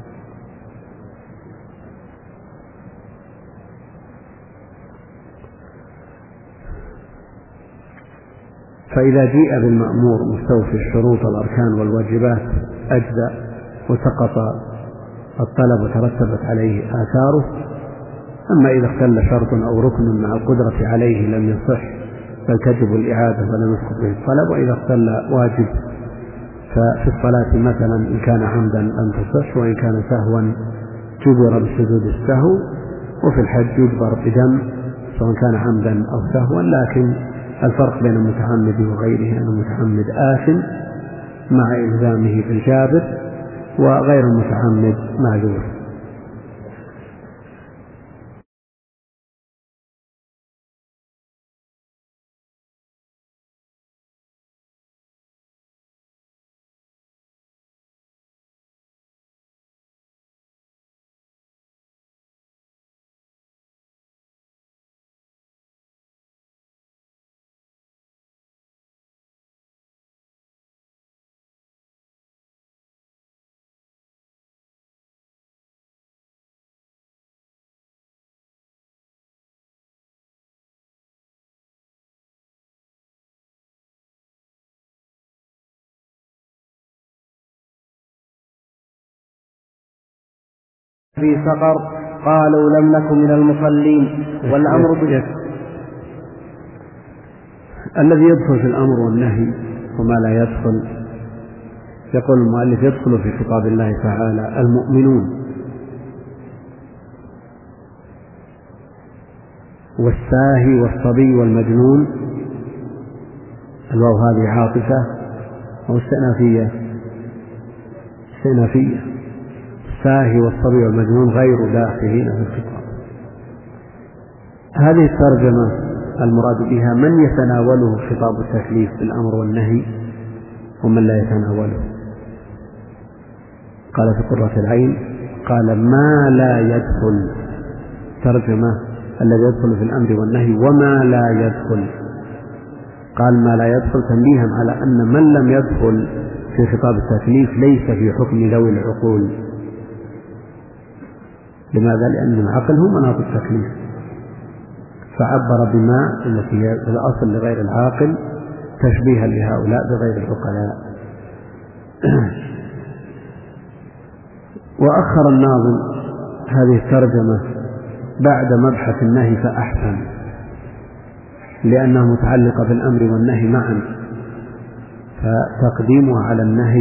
فإذا جيء بالمأمور مستوفي الشروط والأركان والواجبات أجزأ وسقط الطلب وترتبت عليه آثاره. أما إذا اختل شرط أو ركن مع القدرة عليه لم يصح بل تجب الإعادة ولم يسقط به الطلب. وإذا اختل واجب ففي الصلاة مثلا إن كان عمدا لم تصح، وإن كان سهوا جبر بسجود السهو، وفي الحج يجبر بدم سواء كان عمدا أو سهوا. لكن الفرق بين المتعمد وغيره أن المتعمد آثم مع إلزامه بالجابر، وغير المتعمد معذور. في سقر قالوا لم نكن من المصلين. والأمر بالجد الذي يدخل في الأمر والنهي وما لا يدخل، يقول المؤلف يدخل في خطاب الله تعالى المؤمنون والساهي والصبي والمجنون. الواو هذه عاطفة أو استئنافية؟ استئنافية. الساهي والصبي والمجنون غير داخلين في الخطاب. هذه الترجمة المراد بها من يتناوله خطاب التكليف بالأمر والنهي ومن لا يتناوله. قال في قرة العين قال ما لا يدخل، ترجمة الذي يدخل في الأمر والنهي وما لا يدخل. قال ما لا يدخل تنبيها على أن من لم يدخل في خطاب التكليف ليس في حكم ذوي العقول. لماذا؟ لأن العقل هو مناط التكليف، فعبر بما التي هي الأصل لغير العاقل تشبيها لهؤلاء بغير العقلاء. وأخر الناظم هذه الترجمة بعد مبحث النهي فأحسن، لأنها متعلقة بالأمر والنهي معا، فتقديمها على النهي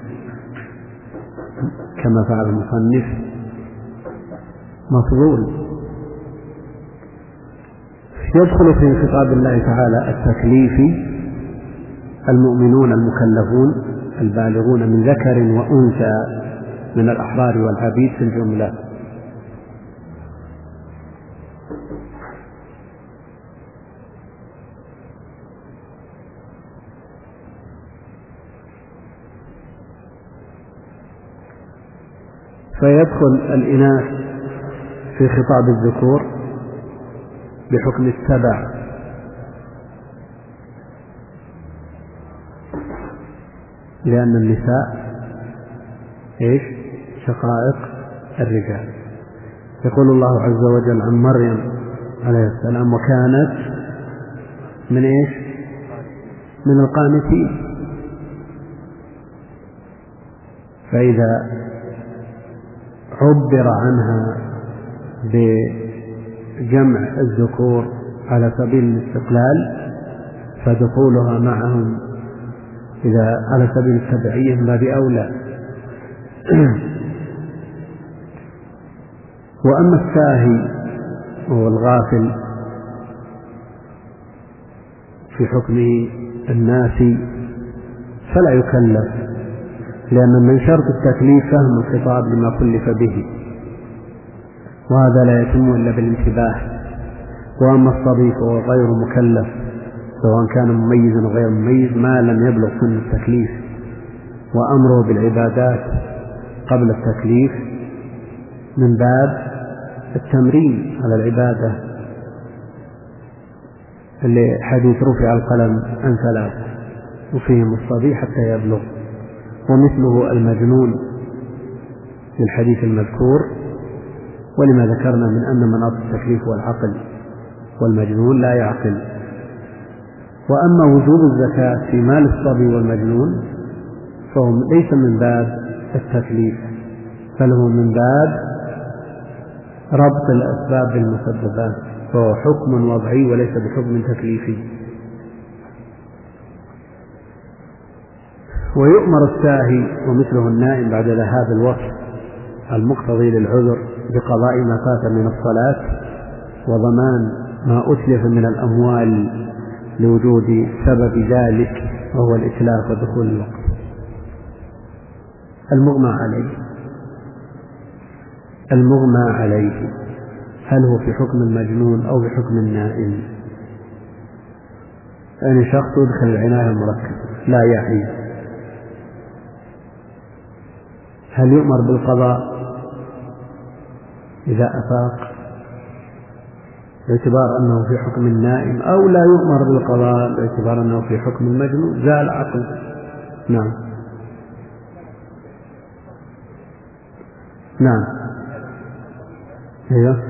كما فعل المصنف مفضول. يدخل في خطاب الله تعالى التكليفي المؤمنون المكلفون البالغون من ذكر وأنثى من الأحرار والعبيد في الجملة. فيدخل الإناث في خطاب الذكور بحكم السبع، لأن النساء إيش؟ شقائق الرجال. يقول الله عز وجل عن مريم عليه السلام: وكانت من إيش؟ من القانتين. فإذا عبر عنها بجمع الذكور على سبيل الاستقلال فدخولها معهم إذا على سبيل التبعية ما بأولى. وأما الساهي وهو الغافل في حكم الناس فلا يكلف، لأن من شرط التكليف فهم الخطاب لما كلف به، وهذا لا يتم إلا بالانتباه. وأما الصبي فهو غير مكلف سواء كان مميزا أو غير مميز ما لم يبلغ سن التكليف، وأمره بالعبادات قبل التكليف من باب التمرين على العبادة، اللي حديث رفع القلم عن ثلاث وفيهم الصبي حتى يبلغ، ومثله المجنون في الحديث المذكور، ولما ذكرنا من أن مناط التكليف هو العقل والمجنون لا يعقل. وأما وجوب الزكاة في مال الصبي والمجنون فهو ليس من باب التكليف، بل هو من باب ربط الأسباب بالمسببات، فهو حكم وضعي وليس بحكم تكليفي. ويؤمر الساهي ومثله النائم بعد ذهاب الوقت المقتضي للعذر بقضاء ما فات من الصلاة وضمان ما أتلف من الأموال لوجود سبب ذلك وهو الإتلاف ودخول الوقت. المغمى عليه المغمى عليه هل هو في حكم المجنون أو في حكم النائم؟ يعني شخص يدخل العناية المركزة لا يعي، هل يؤمر بالقضاء إذا أفاق باعتبار أنه في حكم النائم، أو لا يؤمر بالقضاء باعتبار أنه في حكم المجنون زال عقل؟ نعم نعم ايوه.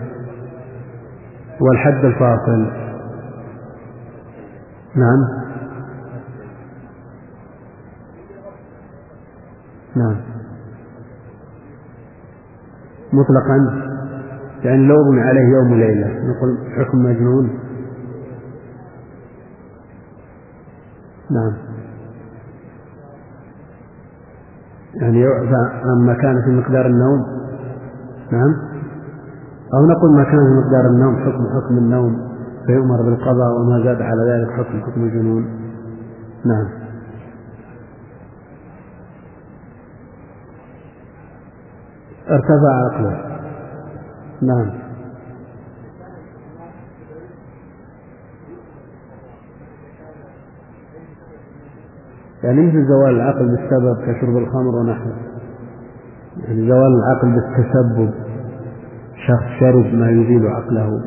والحد الفاصل نعم نعم مطلقا، يعني لو أغمي عليه يوم وليلة نقول حكم مجنون. نعم يعني يعفى عما كان في مقدار النوم. نعم أو نقول ما كان في مقدار النوم حكم حكم النوم فيؤمر بالقضاء، وما زاد على ذلك حكم حكم الجنون. نعم ارتفع عقله. نعم يعني مثل زوال العقل بالسبب كشرب الخمر ونحوه، يعني زوال العقل بالتسبب شخص شرب ما يزيل عقله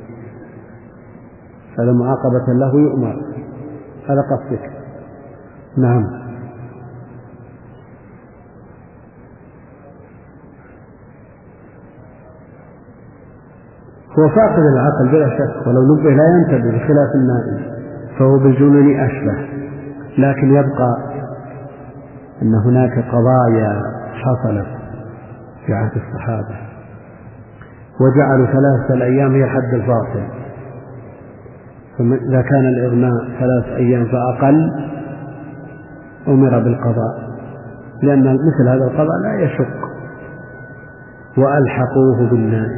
هذا معاقبة له يؤمر، هذا قصدك. نعم هو فاقد العقل بلا شك، ولو نبه لا ينتبه بخلاف النائم فهو بالجنون أشبه، لكن يبقى أن هناك قضايا حصلت في عهد الصحابة، وجعلوا ثلاثة الأيام هي الحد الفاصل، فإذا كان الإغماء ثلاث أيام فأقل أمر بالقضاء، لأن مثل هذا القضاء لا يشق، وألحقوه بالناس.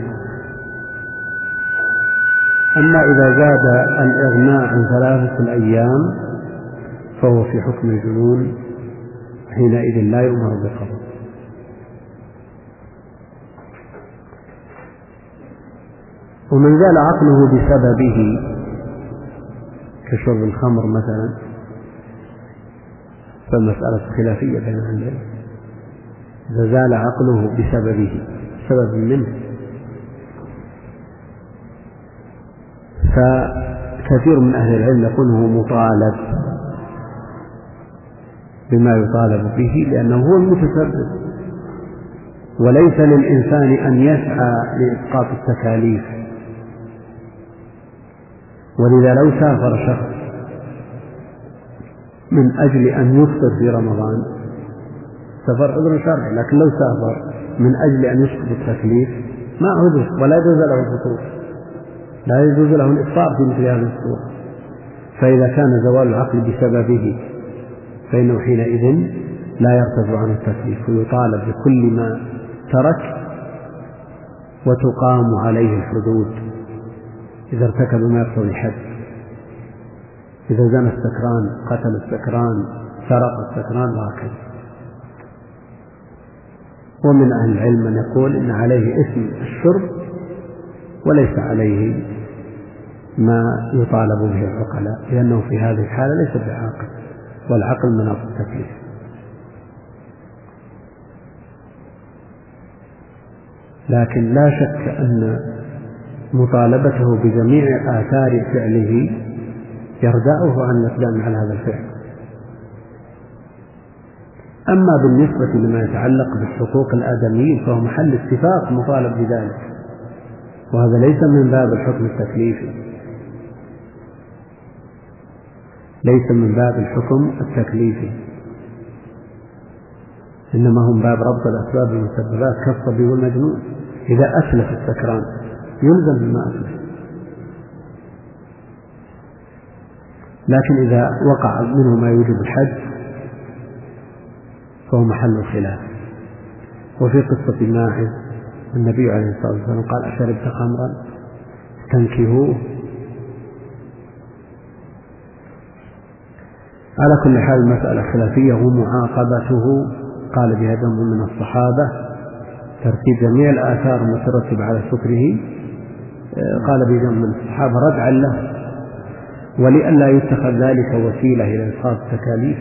أما إذا زاد الإغماء عن ثلاثة الأيام فهو في حكم الجنون، حينئذ لا يؤمر بالقضاء. ومن زال عقله بسببه كشرب الخمر مثلا فالمسألة خلافية بين أهل العلم، إذا زال عقله بسببه سبب منه، فكثير من أهل العلم يقول هو مطالب بما يطالب به لأنه هو المتسبب، وليس للإنسان أن يسعى لإسقاط التكاليف. ولذا لو سافر شخص من أجل أن يفطر في رمضان سفر عذر شرعي، لكن لو سافر من أجل أن يسقط التكليف ما عذر ولا يجوز له الفطور، لا يجوز له الإفطار في مثل هذه الصورة. فإذا كان زوال العقل بسببه فإنه حينئذ لا يرتفع عنه التكليف، ويطالب بكل ما ترك وتقام عليه الحدود إذا ارتكب ما يقتضي الحد. إذا زنى السكران، قتل السكران، سرق السكران وهكذا. ومن أهل العلم من يقول إن عليه إثم الشرب وليس عليه ما يطالب به العقلاء، لأنه في هذه الحالة ليس بعاقل، والعقل مناط التكليف. لكن لا شك أن مطالبته بجميع آثار فعله يردعه عن الإقدام على هذا الفعل. أما بالنسبة لما يتعلق بالحقوق الآدميين فهو محل اتفاق مطالب بذلك، وهذا ليس من باب الحكم التكليفي، ليس من باب الحكم التكليفي، إنما هم باب ربط الأسباب والمسببات كالصبي والمجنون. إذا أسلف السكران يلزم بما أسلف، لكن إذا وقع منه ما يوجب الحد فهو محل الخلاف. وفي قصة ماعز النبي عليه الصلاة والسلام قال: أشربت خمرا تنكهوه. على كل حال المسألة خلافية، ومعاقبته قال بها جمع من الصحابة، ترتيب جميع الآثار المترتبة على سكره قال بجمع من الصحابة ردعا له، ولئلا يتخذ ذلك وسيلة إلى إسقاط التكاليف.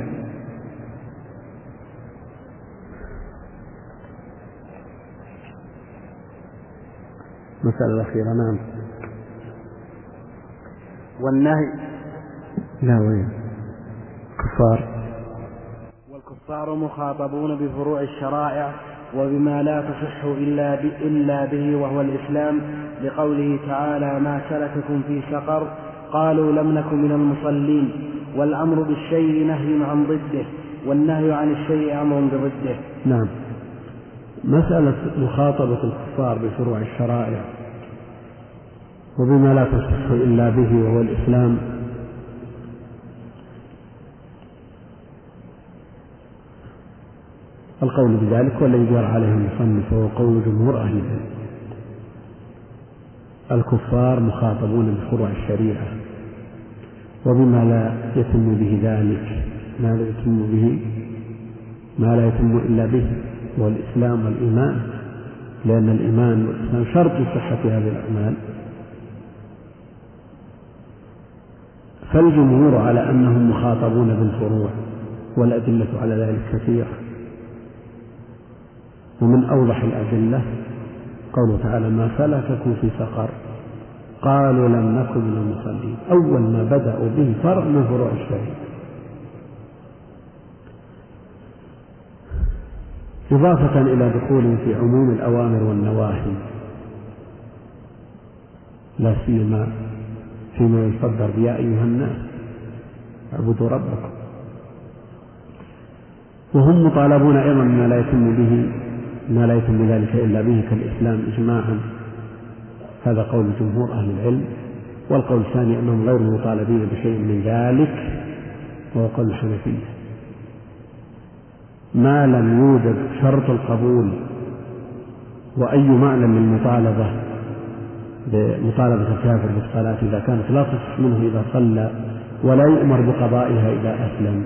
مسألة الأخيرة. نعم. والنهي لا وين كفار والكفار مخاطبون بفروع الشرائع وبما لا تصح إلا, إلا به وهو الإسلام، لقوله تعالى: ما سلككم في سقر قالوا لم نكن من المصلين. والأمر بالشيء نهي عن ضده، والنهي عن الشيء أمر بضده. نعم. مسألة مخاطبة الكفار بفروع الشرائع وبما لا تصح إلا به وهو الإسلام، القول بذلك والذي جرى عليه المصنف وهو قول جمهور أهل العلم. الكفار مخاطبون بفروع الشريعة وبما لا يتم به ذلك، ما لا يتم به ما لا يتم إلا به وهو الإسلام والإيمان، لأن الإيمان والإسلام شرط لصحة هذه الأعمال. فالجمهور على أنهم مخاطبون بالفروع، والأدلة على ذلك كثيرة، ومن أوضح الأدلة قوله تعالى: ما سلككم في سقر قالوا لم نكن من المصلين. أول ما بدأوا به فرع من فروع الشريعة، إضافة إلى دخولهم في عموم الأوامر والنواهي، لا سيما فيما يصدر يا أيها الناس اعبدوا ربكم. وهم مطالبون أيضا ما لا يتم به ما لا يتم ذلك إلا به كالإسلام إجماعا. هذا قول جمهور أهل العلم. والقول الثاني أنهم غير مطالبين بشيء من ذلك، وهو قول الحنفية. ما لم يوجد شرط القبول وأي معنى للمطالبة بمطالبة الكافر بالصلاة إذا كانت لا تصح منه إذا صلى ولا يؤمر بقضائها إذا أسلم.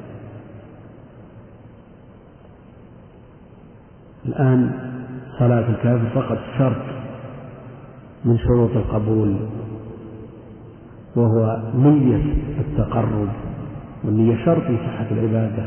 الآن صلاة الكافر فقط شرط من شروط القبول، وهو نية التقرب، والنية شرط لصحة العبادة.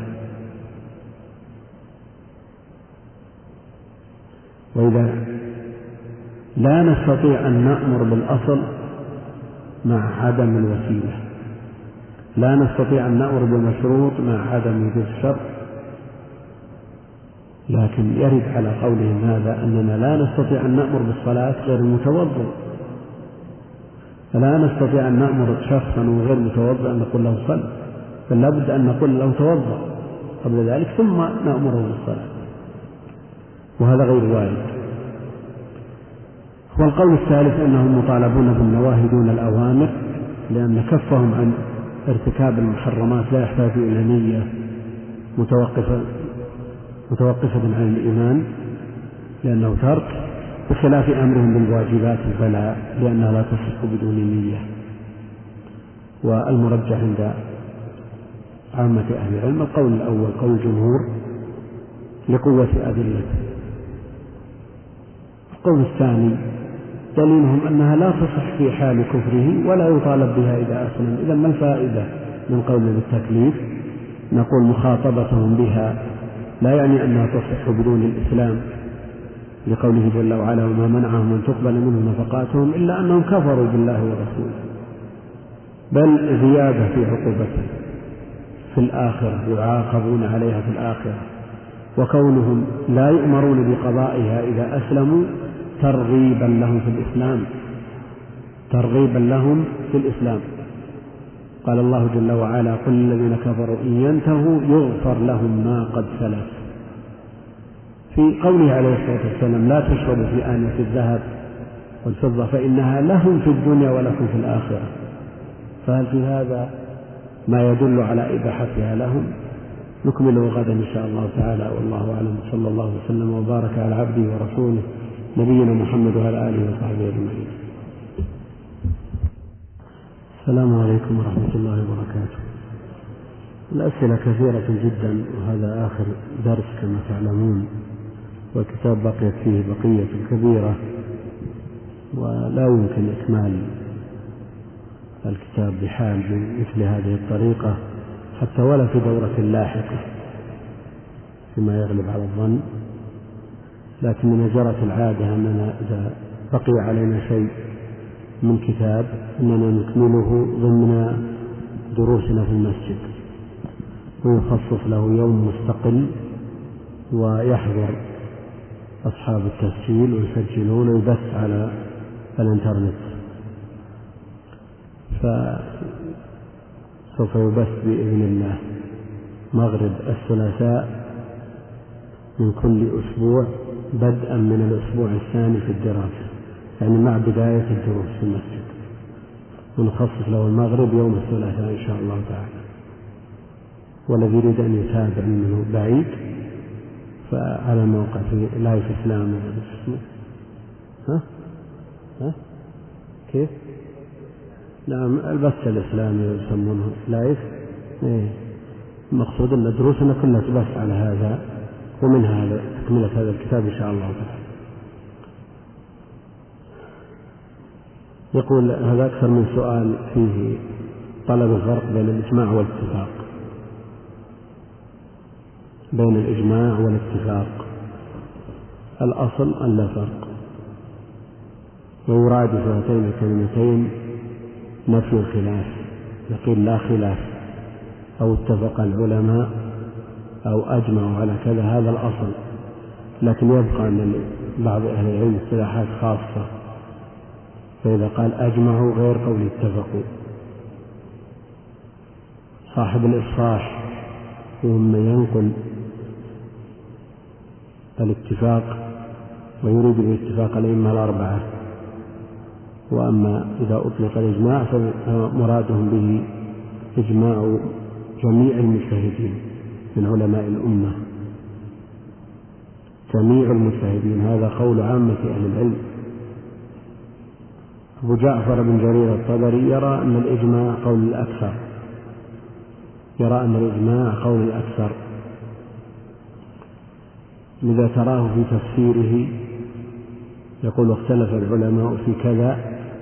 وإذا لا نستطيع أن نأمر بالأصل مع عدم الوسيلة، لا نستطيع أن نأمر بالمشروط مع عدم وجود الشرط، لكن يرد على قولهم هذا أننا لا نستطيع أن نأمر بالصلاة غير المتوضئ، فلا نستطيع أن نأمر شخصا وغير متوضئ أن نقول له صل، بل لابد أن نقول له توضأ قبل ذلك ثم نأمره بالصلاة، وهذا غير وارد. والقول الثالث أنهم مطالبون بالنواهي دون الأوامر، لأن كفهم عن ارتكاب المحرمات لا يحتاج إلى نية متوقفة متوقفة عن الإيمان لأنه ترك، بخلاف أمرهم بالواجبات فلا، لأنها لا تصح بدون نية. والمرجح عند عامة أهل العلم القول الأول قول الجمهور لقوة أدلته. القول الثاني دليلهم أنها لا تصح في حال كفره ولا يطالب بها إذا أسلم. إذا ما الفائدة من قول بالتكليف؟ نقول مخاطبتهم بها لا يعني أنها تصح بدون الإسلام، لقوله جل وعلا وما منعهم أن تقبل منهم نفقاتهم إلا أنهم كفروا بالله ورسوله، بل زيادة في عقوبتهم في الآخرة، يعاقبون عليها في الآخرة. وكونهم لا يؤمرون بقضائها إذا أسلموا ترغيبا لهم في الإسلام، ترغيبا لهم في الإسلام. قال الله جل وعلا قل الذين كفروا إن ينتهوا يغفر لهم ما قد سلف. في قوله عليه الصلاة والسلام لا تشربوا في آنية الذهب والفضة فإنها لهم في الدنيا ولكم في الآخرة، فهل في هذا ما يدل على إباحتها لهم؟ نكمله غدا إن شاء الله تعالى، والله أعلم. صلى الله وسلم وبارك على عبده ورسوله نبينا محمد وعلى آله وصحبه أجمعين. السلام عليكم ورحمة الله وبركاته. الأسئلة كثيرة جدا، وهذا آخر درس كما تعلمون، والكتاب بقيت فيه بقية كبيرة ولا يمكن إكمال الكتاب بحال بمثل هذه الطريقة حتى ولا في دورة لاحقة فيما يغلب على الظن. لكن من جرت العادة أننا إذا بقي علينا شيء من كتاب أننا نكمله ضمن دروسنا في المسجد، ويخصص له يوم مستقل ويحضر أصحاب التسجيل ويسجلون ويبث على الإنترنت، فسوف يبث بإذن الله مغرب الثلاثاء من كل أسبوع بدءا من الأسبوع الثاني في الدراسة، يعني مع بداية الدروس في المسجد، ونخصص له المغرب يوم الثلاثاء إن شاء الله تعالى. والذي يريد أن يتابع منه بعيد فعلى موقع في لايف إسلام اسمه ها ها كيف نعم البث الإسلامي يسمونه لايف. إيه المقصود أن دروسنا كلها تبث على هذا، ومنها هذا تكملة هذا الكتاب إن شاء الله تعالى. يقول هذا أكثر من سؤال فيه طلب الفرق بين الإجماع والاتفاق، بين الإجماع والاتفاق. الأصل أن لا فرق، ويراد في هاتين الكلمتين نفي الخلاف، يقول لا خلاف أو اتفق العلماء أو أجمعوا على كذا، هذا الأصل. لكن يبقى أن بعض أهل العلم اصطلاحات خاصة، فإذا قال أجمعوا غير قول اتفقوا. صاحب الإصحاح ومن ينقل الاتفاق، ويريد بالاتفاق الأئمة الأربعة. وأما إذا أطلق الإجماع فمرادهم به إجماع جميع المجتهدين من علماء الأمة، جميع المجتهدين، هذا قول عامة أهل العلم. أبو جعفر بن جرير الطبري يرى أن الإجماع قول الأكثر، يرى أن الإجماع قول الأكثر، لذا تراه في تفسيره يقول اختلف العلماء في كذا،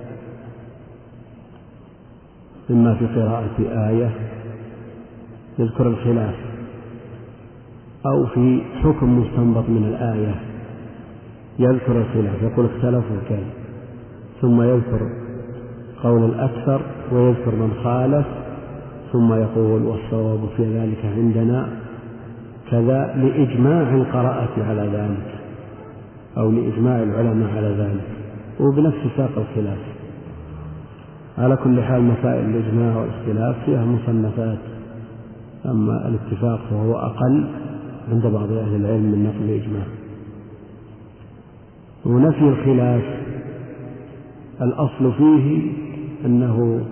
إما في قراءة آية يذكر الخلاف، أو في حكم مستنبط من الآية يذكر الخلاف، يقول اختلفوا كذا، ثم يذكر قول الأكثر ويذكر من خالف، ثم يقول والصواب في ذلك عندنا كذا، لإجماع القراءة على ذلك أو لإجماع العلماء على ذلك، وبنفس ساق الخلاف. على كل حال مسائل الإجماع والاختلاف فيها مصنفات، أما الاتفاق فهو أقل عند بعض أهل العلم من نقل الإجماع. ونفي الخلاف الأصل فيه أنه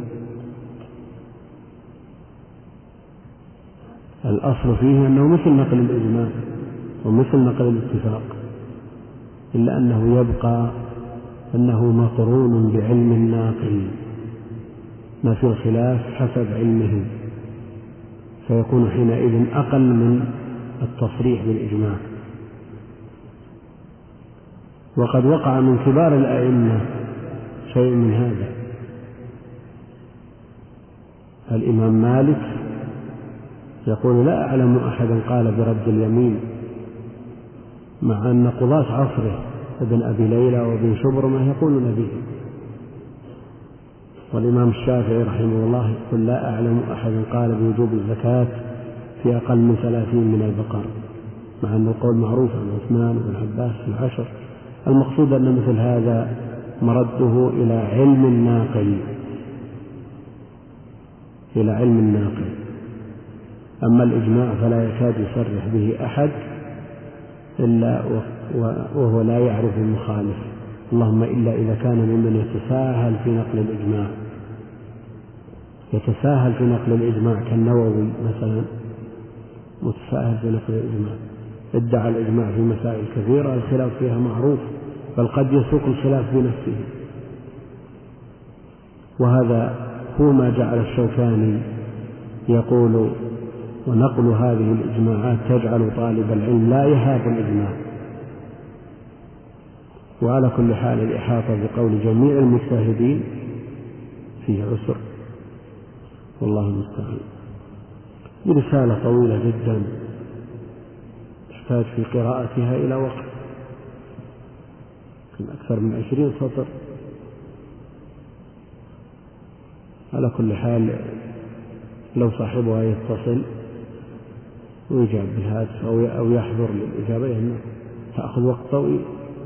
الأصل فيه أنه مثل نقل الإجماع ومثل نقل الاتفاق، إلا أنه يبقى أنه مقرون بعلم الناقل، نفي الخلاف حسب علمه، فيكون حينئذ أقل من التصريح بالإجماع. وقد وقع من كبار الأئمة شيء من هذا. الإمام مالك يقول لا أعلم أحدا قال برد اليمين، مع أن قضاة عصره ابن أبي ليلى وابن شبرمة يقولون به. والإمام الشافعي رحمه الله يقول لا أعلم أحدا قال بوجوب الزكاة في أقل من ثلاثين من البقر، مع أن القول معروف عن عثمان وابن عباس في العشر. المقصود أن مثل هذا مرده إلى علم الناقل، إلى علم الناقل. أما الإجماع فلا يكاد يصرح به أحد إلا وهو لا يعرف المخالف، اللهم إلا إذا كان ممن يتساهل في نقل الإجماع، يتساهل في نقل الإجماع كالنووي مثلا، متساهل في نقل الإجماع، ادعى الإجماع في مسائل كثيرة الخلاف فيها معروف، بل قد يسوق الخلاف بنفسه. وهذا هو ما جعل الشوكاني يقول ونقل هذه الإجماعات تجعل طالب العلم لا يهاب الإجماع. وعلى كل حال الإحاطة بقول جميع المجتهدين فيه عسر، والله المستعان. رسالة طويلة جدا تحتاج في قراءتها إلى وقت، أكثر من عشرين سطر. على كل حال لو صاحبها يتصل ويجاب بالهاتف أو يحضر للإجابة يعني تأخذ وقت طويل.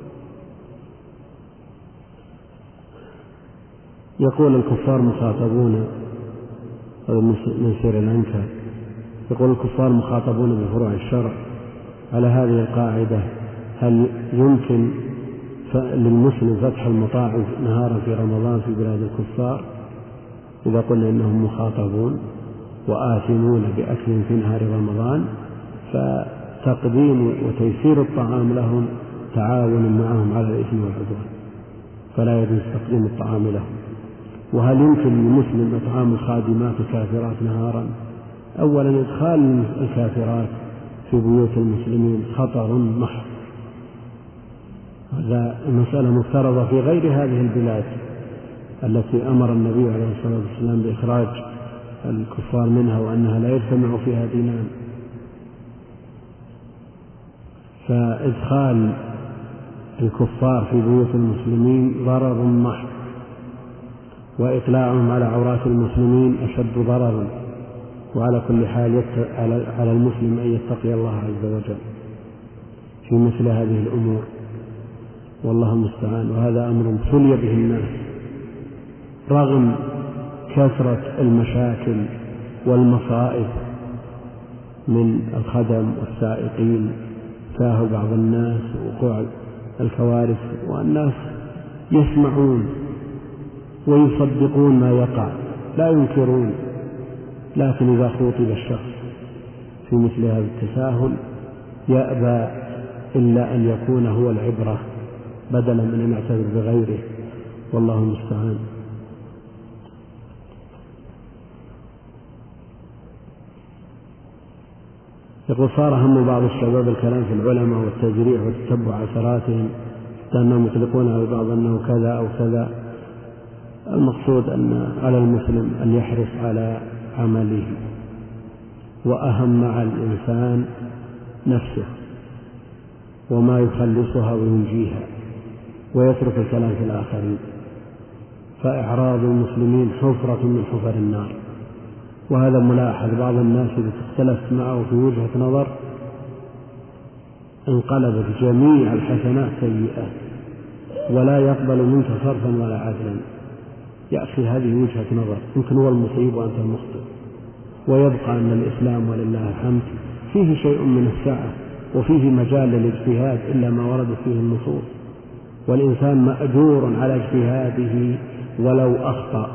يقول الكفار مخاطبون من سريلانكا، يقول الكفار مخاطبون بفروع الشرع. على هذه القاعدة هل يمكن للمسلم فتح المطاعم نهارا في رمضان في بلاد الكفار إذا قلنا إنهم مخاطبون وآثمون بأكل في نهار رمضان؟ فتقديم وتيسير الطعام لهم تعاون معهم على الإثم والعدوان، فلا يجوز تقديم الطعام لهم. وهل يمكن للمسلم إطعام الخادمات الكافرات نهارا؟ أولا إدخال الكافرات في بيوت المسلمين خطر محض، هذا مسألة مفترضة في غير هذه البلاد التي أمر النبي عليه الصلاة والسلام بإخراج الكفار منها وأنها لا يجتمع فيها دينان. فإدخال الكفار في بيوت المسلمين ضرر محض، وإطلاعهم على عورات المسلمين أشد ضررا. وعلى كل حال على المسلم أن يتقي الله عز وجل في مثل هذه الأمور، والله المستعان. وهذا أمر ابتلي به الناس رغم كثرة المشاكل والمصائب من الخدم والسائقين تساهل بعض الناس ووقوع الكوارث، والناس يسمعون ويصدقون ما يقع لا ينكرون، لكن إذا خوطب الشخص في مثل هذا التساهل يأبى إلا أن يكون هو العبرة بدلا من أن يعتذر بغيره، والله المستعان. يقول صار هم بعض الشباب الكلام في العلماء والتجريح وتتبع عثراتهم لأنهم يطلقون على البعض أنه كذا أو كذا. المقصود أن على المسلم أن يحرص على عمله، وأهم على الإنسان نفسه وما يخلصها وينجيها، ويترك الكلام في الآخرين، فإعراض المسلمين حفرة من حفر النار. وهذا ملاحظ، بعض الناس إذا اختلفت معه في وجهة نظر انقلبت جميع الحسنات سيئات، ولا يقبل منك صرفا ولا عدلا. يا أخي هذه وجهة نظر، يمكن هو المصيب وأنت المخطئ، ويبقى أن الإسلام ولله الحمد فيه شيء من السعة وفيه مجال للاجتهاد إلا ما وردت فيه النصوص، والإنسان مأجور على اجتهاده ولو أخطأ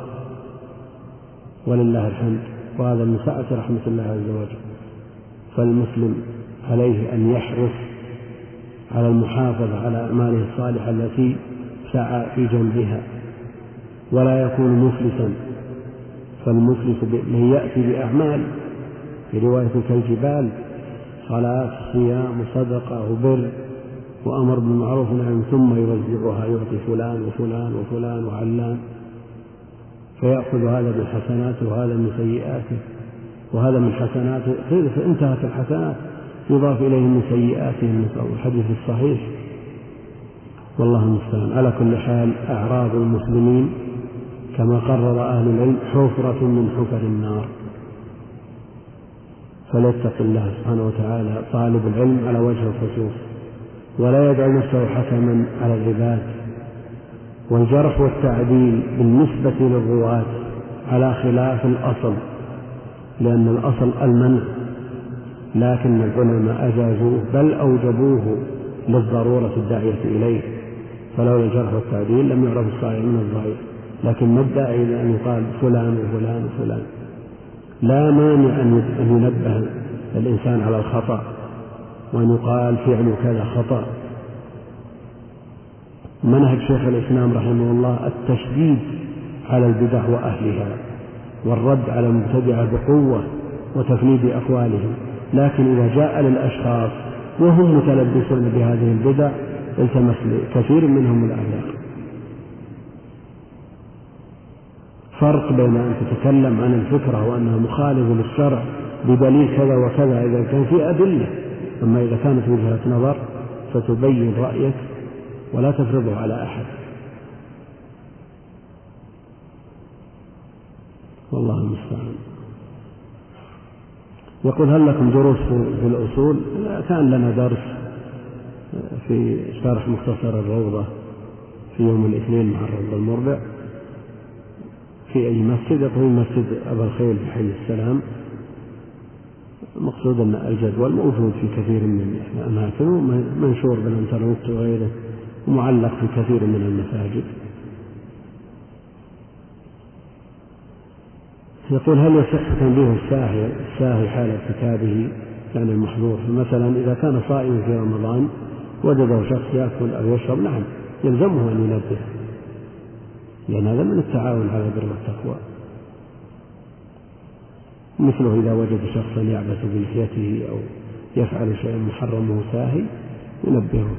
ولله الحمد، وهذا من سعة رحمة الله عز وجل. فالمسلم عليه أن يحرص على المحافظة على أعماله الصالحة التي سعى في جمعها، ولا يكون مفلسا. فالمفلس من يأتي بأعمال في رواية كالجبال، صلاة صيام وصدقة وبر وأمر بالمعروف ونهي، ثم يوزعها يعطي فلان وفلان وفلان وعلان، فيأخذ هذا من حسناته وهذا من سيئاته، وهذا من حسناته فانتهت الحسنات يضاف إليه من سيئاته، الحديث الصحيح، والله المستعان. على كل حال أعراض المسلمين كما قرر أهل العلم حفرة من حفر النار، فليتق الله سبحانه وتعالى طالب العلم على وجه الخصوص، ولا يجعل نفسه حكما على العباد. والجرح والتعديل بالنسبة للرواة على خلاف الأصل، لأن الأصل المنع، لكن العلماء أجازوه بل أوجبوه للضرورة الداعية إليه، فلولا الجرح والتعديل لم يعرف الصحيح من الضعيف. لكن ما الداعي إلى أن يقال فلان وفلان وفلان؟ لا مانع أن ينبه الإنسان على الخطأ وأن يقال فعل كذا خطأ. منهج شيخ الإسلام رحمه الله التشديد على البدع وأهلها، والرد على المبتدعة بقوة وتفنيد أقوالهم، لكن إذا جاء للأشخاص وهم متلبسون بهذه البدع التمس كثير منهم الأعذار. فرق بين أن تتكلم عن الفكرة وأنها مخالفة للشرع بدليل كذا وكذا إذا كان في أدلة، أما إذا كانت وجهة نظر فتبين رأيك ولا تفرضه على أحد، والله المستعان. يقول هل لكم دروس في الأصول؟ كان لنا درس في شرح مختصر الروضة في يوم الاثنين مع الروضة المربع في أي مسجد، يقول مسجد أبا الخيل في حي السلام. مقصود أن الجدول موجود في كثير من الأماكن ومنشور بالإنترنت وغيره ومعلق في كثير من المساجد. يقول هل يصح تنبيه الساهي الساهي حال ارتكابه يعني المحظور؟ مثلا إذا كان صائم في رمضان وجده شخص يأكل أو يشرب، نعم يلزمه أن ينبه، لأن هذا من التعاون على البر والتقوى. مثله إذا وجد شخصا يعبث بلحيته أو يفعل شيئا محرم وهو ساهي ينبهه.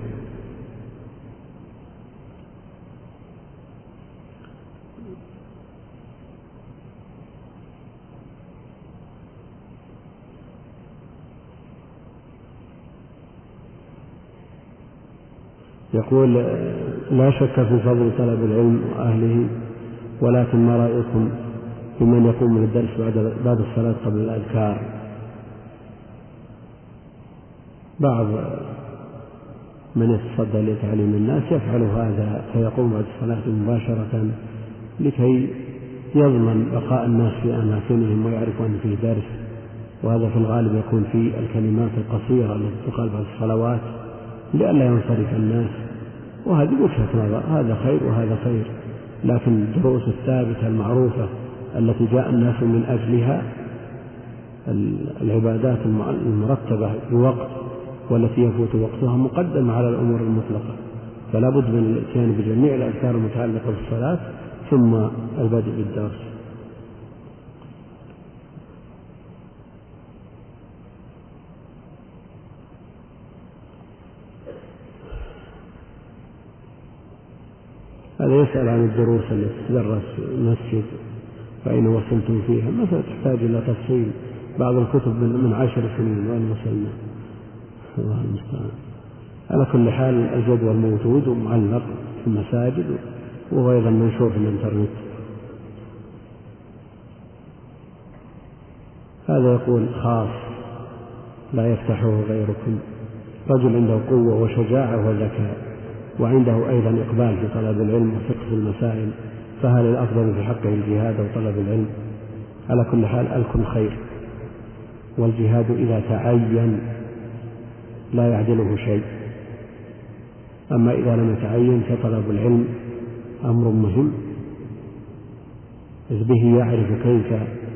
يقول لا شك في فضل طلب العلم وأهله، ولكن ما رأيكم بمن يقوم من الدرس بعد بعد الصلاة قبل الأذكار؟ بعض من يتصدى لتعليم الناس يفعل هذا، فيقوم بعد الصلاة مباشرة لكي يضمن بقاء الناس في أماكنهم ويعرف أن فيه درس، وهذا في الغالب يكون في الكلمات القصيرة التي تقال بعد الصلوات لئلا ينصرف الناس، وهذه وجهة نظر، هذا خير وهذا خير. لكن الدروس الثابتة المعروفة التي جاء الناس من أجلها، العبادات المرتبة بوقت والتي يفوت وقتها مقدمة على الأمور المطلقة، فلا بد من الاتيان بجميع الأذكار المتعلقة بالصلاة ثم البدء بالدرس. هذا يسأل عن الدروس التي تدرس المسجد فأين وصلتم فيها، مثلا تحتاج إلى تفصيل. بعض الكتب من عشر سنين وين وصلنا، الله المستعان. على كل حال الجدول موجود ومعلق في المساجد وهو أيضا منشور في الإنترنت. هذا يقول خاص لا يفتحه غيركم، رجل عنده قوة وشجاعة وذكاء وعنده أيضا إقبال في طلب العلم وفقه المسائل، فهل الأفضل في حقه الجهاد أو طلب العلم؟ على كل حال الكل خير، والجهاد إذا تعين لا يعدله شيء، أما إذا لم يتعين فطلب العلم أمر مهم، إذ به يعرف كيف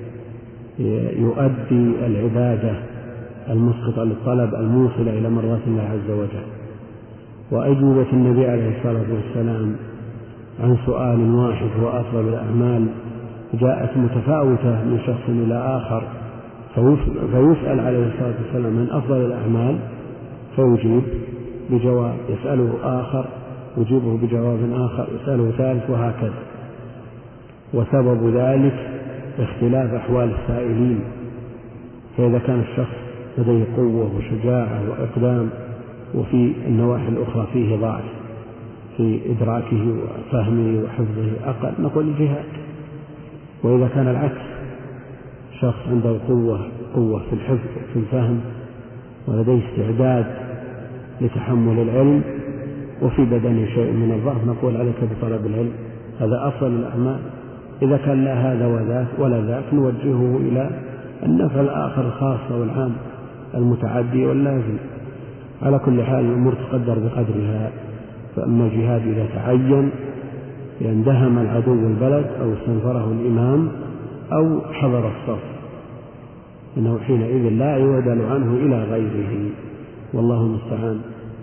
يؤدي العبادة المسقطة للطلب الموصلة إلى مرضات الله عز وجل. وأجوبة النبي عليه الصلاة والسلام عن سؤال واحد هو أفضل الأعمال جاءت متفاوتة من شخص إلى آخر، فيسأل عليه الصلاة والسلام من أفضل الأعمال فيجيب بجواب، يسأله آخر يجيبه بجواب آخر، يسأله ثالث، وهكذا. وسبب ذلك اختلاف أحوال السائلين، فإذا كان الشخص لديه قوة وشجاعة وإقدام وفي النواحي الأخرى فيه ضعف في إدراكه وفهمه وحفظه أقل، نقول الجهاد. وإذا كان العكس، شخص عنده قوة قوة في الحفظ وفي الفهم ولديه استعداد لتحمل العلم وفي بدنه شيء من الضعف، نقول عليك بطلب العلم، هذا أفضل الأعمال. إذا كان لا هذا وذاك ولا ذاك نوجهه إلى النفع الآخر الخاص والعام المتعدي واللازم. على كل حال الأمور تقدر بقدرها، فأما الجهاد إذا تعين يندهم العدو البلد أو استنفره الإمام أو حضر الصف، إنه حينئذ لا يعدل عنه إلى غيره، والله المستعان.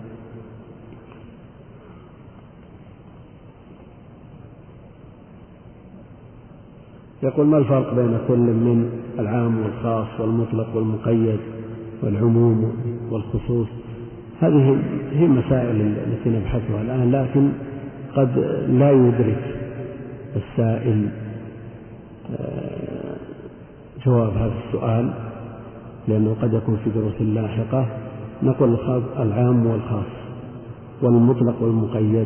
يقول ما الفرق بين كل من العام والخاص والمطلق والمقيد والعموم والخصوص؟ هذه هي مسائل التي نبحثها الآن، لكن قد لا يدرك السائل جواب هذا السؤال لأنه قد يكون في دروس لاحقة. نقول العام والخاص والمطلق والمقيد.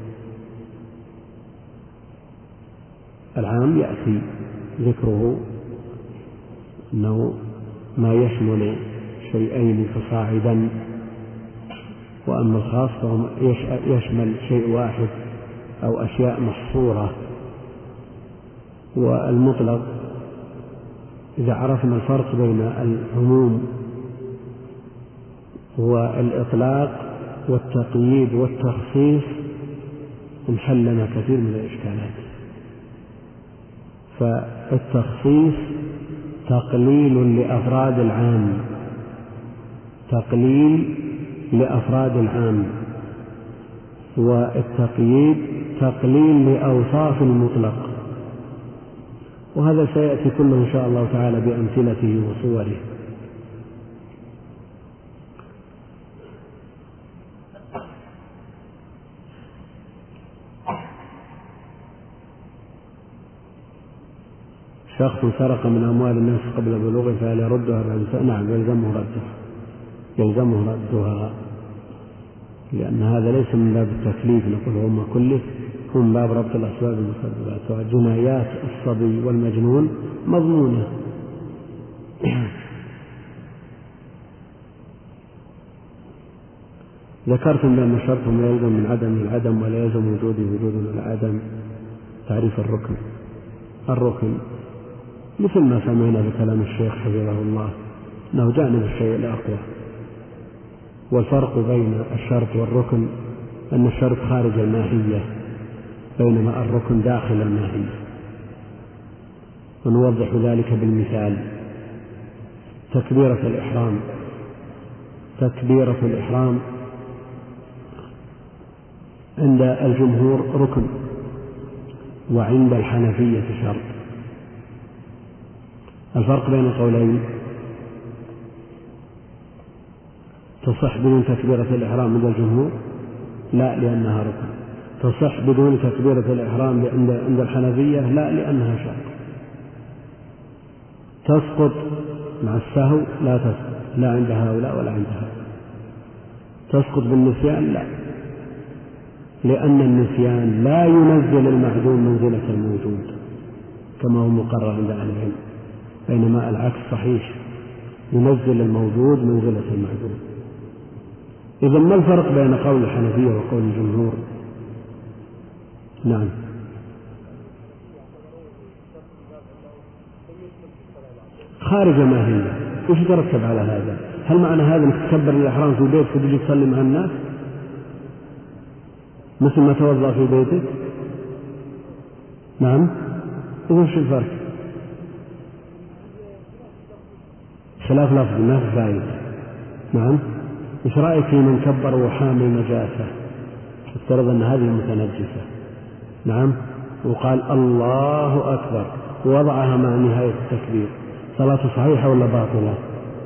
العام يأتي ذكره أنه ما يشمل شيئين فصاعدا، وأما الخاص فهو يشمل شيء واحد أو أشياء محصورة. والمطلق إذا عرفنا الفرق بين العموم والإطلاق والتقييد والتخصيص انحل لنا كثير من الإشكالات. فالتخصيص تقليل لأفراد العام، تقليل لأفراد العام، والتقييد تقليل لأوصاف المطلق، وهذا سيأتي كله إن شاء الله تعالى بأمثلته وصوره. شخص سرق من أموال الناس قبل بلوغه فهل يردها بعد سنة؟ نعم، يلزمه ردها، يلزمه ردها، لأن هذا ليس من باب التكليف، نقول هم كله هم من باب ربط الأسباب المسببات. وجنايات الصبي والمجنون مضمونة. ذكرتم بأن شرطهم يلزم من عدم العدم ولا يلزم وجود وجود من العدم. تعريف الركن. الركن مثل ما سمعنا بكلام الشيخ حفظه الله أنه جانب الشيء الأقوى. والفرق بين الشرط والركن أن الشرط خارج الماهية بينما الركن داخل الماهية. ونوضح ذلك بالمثال: تكبيرة الإحرام تكبيرة الإحرام عند الجمهور ركن، وعند الحنفية شرط. الفرق بين القولين: تصح بدون تكبيرة الإحرام عند الجمهور؟ لا، لأنها ركن. تصح بدون تكبيرة الإحرام عند الحنفية؟ لا، لأنها شرط. تسقط مع السهو؟ لا تسقط، لا عند هؤلاء ولا عند هؤلاء. تسقط بالنسيان؟ لا، لأن النسيان لا ينزل المعدوم منزلة الموجود كما هو مقرر عند أهل العلم، بينما العكس صحيح، ينزل الموجود منزلة المعدوم. إذا ما الفرق بين قول الحنفية وقول الجمهور؟ نعم، خارج ماهية. وش يترتب على هذا؟ هل معنى هذا أنك تكبر الإحرام في بيتك وتجي تصلي مع الناس مثل ما توضأ في بيتك؟ نعم. وش الفرق؟ خلاف لفظ ما في فائدة. نعم. إيش رأيك في من كبر وحامل نجاسة؟ افترض أن هذه متنجسة، نعم، وقال الله أكبر ووضعها مع نهاية التكبير، صلاته صحيحة ولا باطلة؟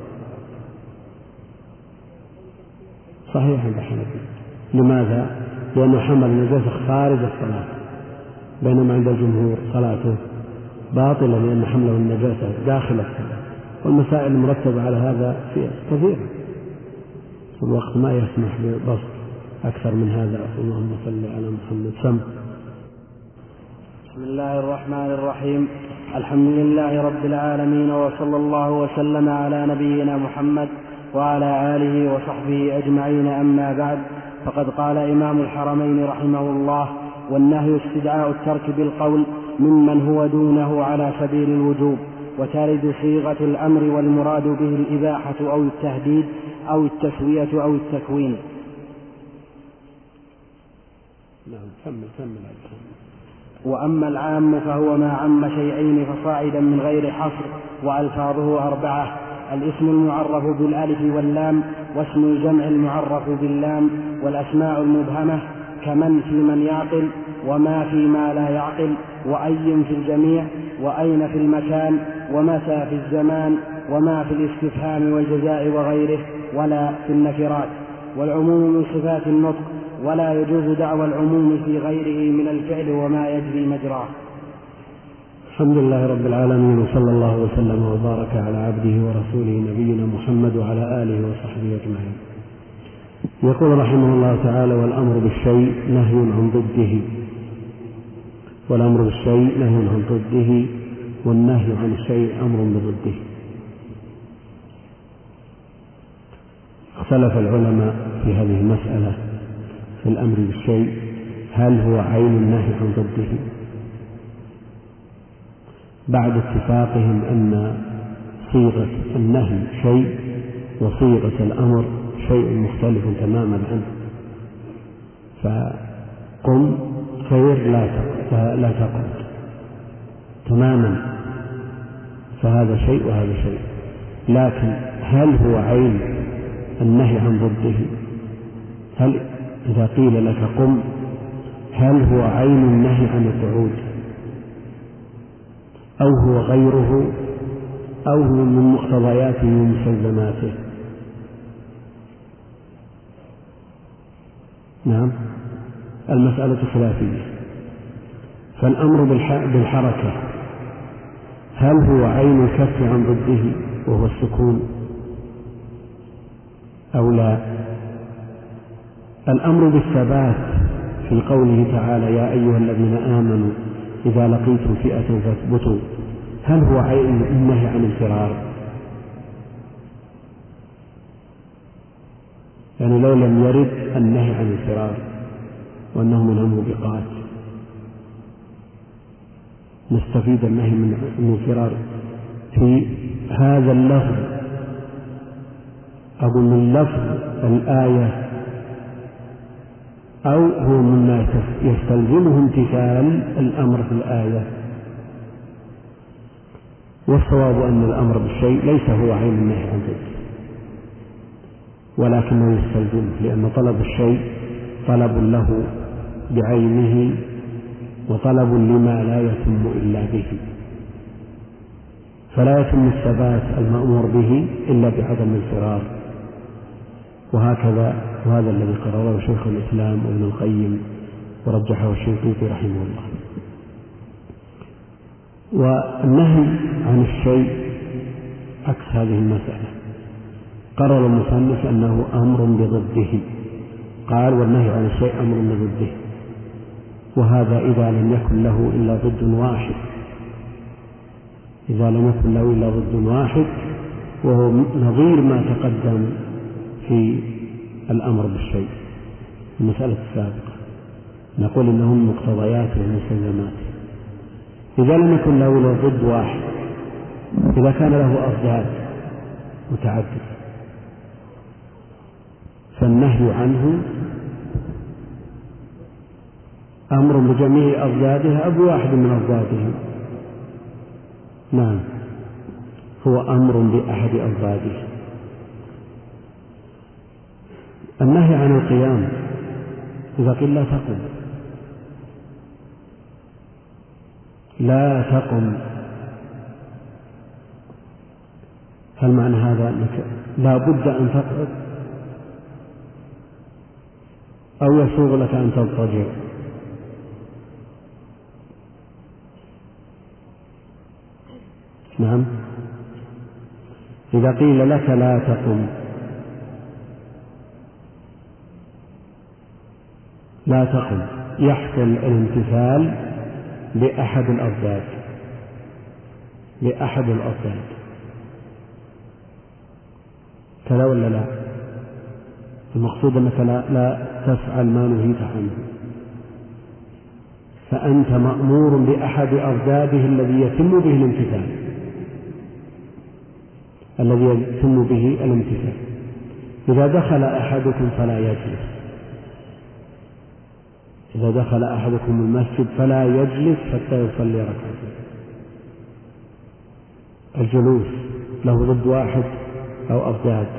صحيحة عند الحنفية. لماذا؟ لأنه حمل نجاسة خارج الصلاة، بينما عند الجمهور صلاته باطلة لأن حمله النجاسة داخل الصلاة. والمسائل المرتبة على هذا في كثيرة، الوقت ما يسمح ببسط أكثر من هذا. اللهم صل على محمد. سم. بسم الله الرحمن الرحيم. الحمد لله رب العالمين، وصلى الله وسلم على نبينا محمد وعلى آله وصحبه أجمعين. أما بعد، فقد قال إمام الحرمين رحمه الله: والنهي استدعاء الترك بالقول ممن هو دونه على سبيل الوجوب، وترد صيغة الأمر والمراد به الإباحة أو التهديد أو التسوية أو التكوين. نعم، كمل كمل. وأما العام فهو ما عم شيئين فصاعدا من غير حصر، وألفاظه أربعة: الاسم المعرف بالألف واللام، واسم الجمع المعرف باللام، والأسماء المبهمة كمن في من يعقل، وما في ما لا يعقل، وأي في الجميع، وأين في المكان، ومتى في الزمان، وما في الاستفهام والجزاء وغيره، ولا في النكرات. والعموم من صفات النطق، ولا يجوز دعوى العموم في غيره من الفعل وما يجري مجراه. الحمد لله رب العالمين، وصلى الله وسلم وبارك على عبده ورسوله نبينا محمد وعلى آله وصحبه أجمعين. يقول رحمه الله تعالى: والأمر بالشيء نهي عن ضده، والأمر بالشيء نهي عن ضده، والنهي عن الشيء أمر بضده. اختلف العلماء في هذه المسألة في الأمر بالشيء، هل هو عين النهي عن ضده؟ بعد اتفاقهم أن صيغة النهي شيء وصيغة الأمر شيء مختلف تماما عنه، فقم خير لا تقعد تماما، فهذا شيء وهذا شيء. لكن هل هو عين النهي عن ضده؟ هل إذا قيل لك قم، هل هو عين النهي عن القعود، أو هو غيره، أو هو من مقتضياته ومستلزماته؟ نعم، المسألة خلافية. فالأمر بالحركة هل هو عين الكف عن ضده وهو السكون أو لا؟ الأمر بالثبات في قوله تعالى: يا أيها الذين آمنوا إذا لقيتم فئة فاثبتوا، هل هو عين النهي عن الفرار؟ يعني لو لم يرد النهي عن الفرار وأنه من الموبقات نستفيد النهي من الفرار في هذا اللفظ أقول من لفظ الآية أو هو مما يستلزمه امتثال الأمر في الآية؟ والصواب أن الأمر بالشيء ليس هو عين النهي عن ضده، ولكنه يستلزمه، لأن طلب الشيء طلب له بعينه وطلب لما لا يتم إلا به، فلا يتم الثبات المأمور به إلا بعدم الفرار. وهكذا وهذا الذي قرره شيخ الإسلام وابن القيم ورجحه الشنقيطي رحمه الله. والنهي عن الشيء عكس هذه المسألة، قرر المصنف أنه أمر بضده، قال والنهي عن الشيء أمر بضده، وهذا إذا لم يكن له إلا ضد واحد، إذا لم يكن له إلا ضد واحد وهو نظير ما تقدم في الأمر بالشيء المسألة السابقة، نقول إنه من مقتضيات والمستلزمات. إذا لم يكن له إلا ضد واحد، إذا كان له أضداد متعددة فالنهي عنه أمر بجميع أضدادها أو بواحد من أضدادها. نعم، هو أمر بأحد أضداده. النهي عن القيام إذا قيل لا تقم، لا تقم، هل معنى هذا أنك لا بد أن تقعد أو يسوغ لك أن تضطجع؟ نعم، إذا قيل لك لا تقم لا تقم يحصل الامتثال بأحد الأضداد، بأحد الأضداد، كذا ولا لا؟ المقصود أنك لا, لا تفعل ما نهيت عنه، فأنت مأمور بأحد أضداده الذي يتم به الامتثال، الذي يتم به الامتثال. إذا دخل أحدكم فلا يجلس، إذا دخل أحدكم المسجد فلا يجلس حتى يصلي ركعتين. الجلوس له ضد واحد أو أضداد،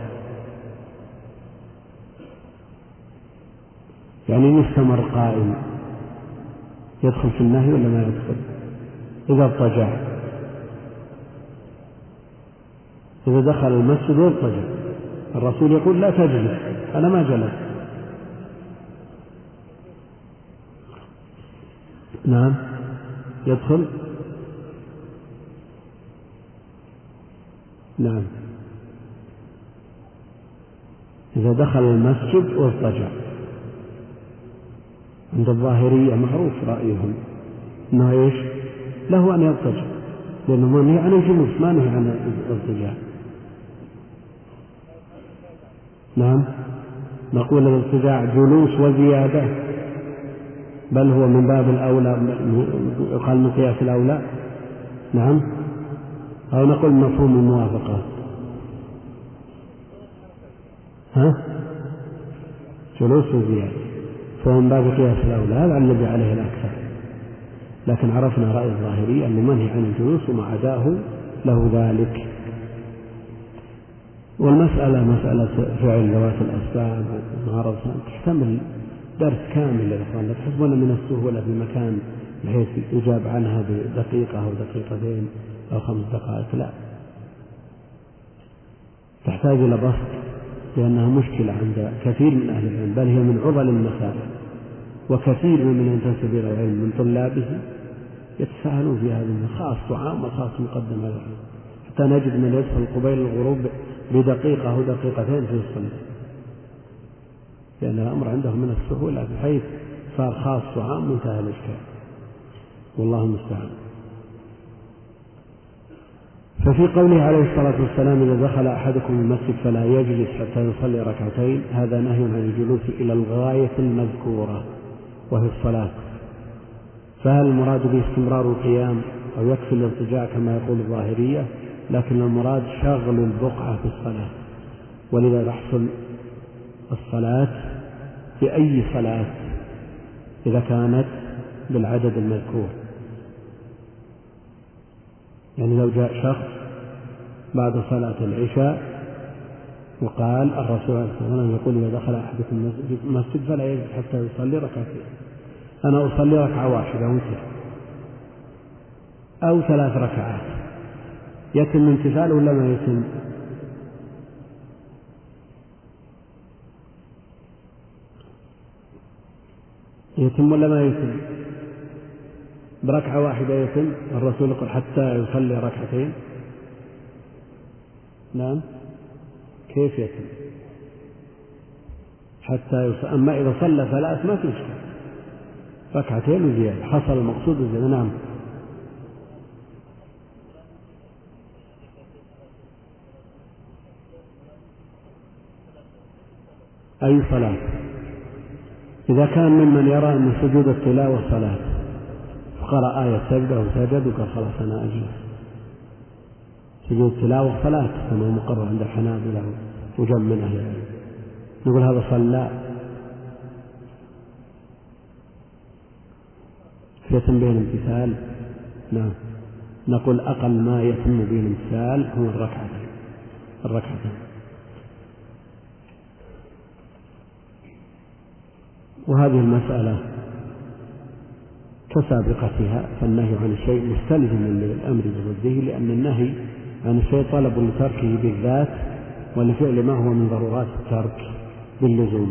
يعني يستمر قائم يدخل في النهي ولا ما يدخل؟ إذا اضطجع، إذا دخل المسجد واضطجع، الرسول يقول لا تجلس، أنا ما جلس. نعم، يدخل. نعم، إذا دخل المسجد واضطجع. عند الظاهرية معروف رأيهم أنه إيش؟ له أن يضطجع، لأنه منهي عن الجلوس ما نهي عن الاضطجاع. نعم، نقول الاضطجاع جلوس وزيادة، بل هو من باب الأولى، يقال من قياس الأولى. نعم، أو نقول مفهوم الموافقة. ها؟ جلوس وزيادة فهو من باب قياس الأولى، هذا الذي عليه الأكثر، لكن عرفنا رأي الظاهري أنه منهي عن الجلوس وما عداه له ذلك. والمسألة مسألة فعل ذوات الأسباب والمعارض تحتمل درس كامل يا إخوان، لا تحسبون من السهولة في مكان بحيث يجاب عنها بدقيقة أو دقيقتين أو خمس دقائق، لا، تحتاج إلى بسط، لأنها مشكلة عند كثير من أهل العلم، بل هي من عضل المسائل، وكثير من ينتسب إلى العلم من طلابه يتساهلون في هذا، خاص وعام وخاص مقدم على العلم، حتى نجد من يدخل قبيل الغروب بدقيقة أو دقيقتين في الصلاة، لأن الأمر عندهم من السهولة بحيث صار خاص وعام منتهى الإشكال، والله المستعان. ففي قوله عليه الصلاة والسلام إذا دخل أحدكم المسجد فلا يجلس حتى يصلي ركعتين، هذا نهي عن الجلوس إلى الغاية المذكورة وهي الصلاة، فهل المراد به استمرار القيام أو يكفي الاضطجاع كما يقول الظاهرية؟ لكن المراد شغل البقعة في الصلاة، ولذا تحصل الصلاة في أي صلاة إذا كانت بالعدد المذكور. يعني لو جاء شخص بعد صلاة العشاء وقال الرسول عليه الصلاة والسلام يقول إذا دخل أحدكم المسجد فلا يجلس حتى يصلي ركعتين، أنا أصلي ركعة واحدة وتر أو ثلاث ركعات، يتم امتثاله ولا ما يتم؟ يتم ولا ما يتم؟ بركعة واحدة يتم، الرسول يقول حتى يصلي ركعتين. نعم، كيف يتم؟ حتى يصلي. أما إذا صلى ثلاث ما في إشكال، ركعتين وزيادة، حصل المقصود وزيادة. نعم. أي صلاة؟ إذا كان ممن يرى أن سجود التلاوة صلاة فقرأ آية سجدة وسجد وقال خلاص أنا أجلس، سجود التلاوة صلاة كما مقرر عند الحنابلة وجمع من أهل العلم، نقول هذا صلى. يتم به الامتثال. نعم، نقول أقل ما يتم به الامتثال هو الركعتين الركعتين وهذه المسألة كسابقتها، فالنهي عن الشيء مستلزم للأمر بضده، لأن النهي عن الشيء طلب لتركه بالذات ولفعل ما هو من ضرورات الترك باللزوم.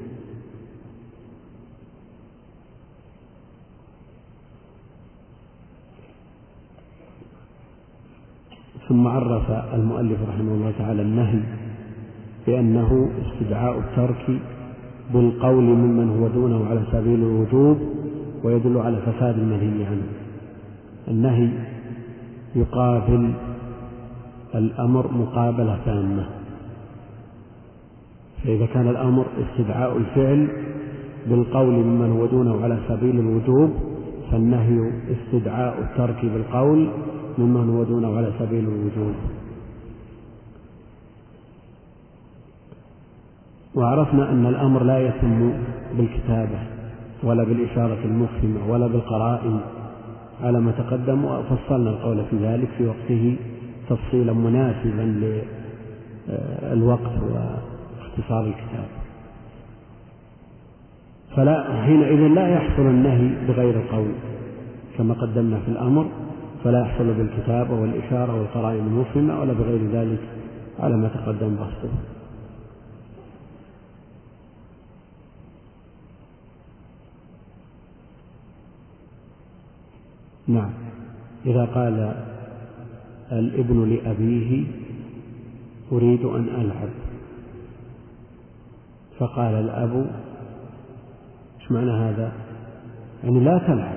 ثم عرف المؤلف رحمه الله تعالى النهي بأنه استدعاء الترك بالقول ممن هو دونه على سبيل الوجوب، ويدل على فساد المنهي عنه. النهي يقابل الأمر مقابلة تامة، فإذا كان الأمر استدعاء الفعل بالقول ممن هو دونه على سبيل الوجوب، فالنهي استدعاء الترك بالقول ممن هو دونه على سبيل الوجوب. وعرفنا أن الأمر لا يتم بالكتابة ولا بالإشارة المفهمة ولا بالقرائن على ما تقدم، وفصلنا القول في ذلك في وقته تفصيلا مناسبا للوقت واختصار الكتاب. فلا حينئذ لا يحصل النهي بغير القول كما قدمنا في الأمر، فلا يحصل بالكتابة والإشارة والقرائن المفهمة ولا بغير ذلك على ما تقدم بسطه. نعم، إذا قال الابن لأبيه أريد أن ألعب، فقال الأب إيش معنى هذا؟ يعني لا تلعب،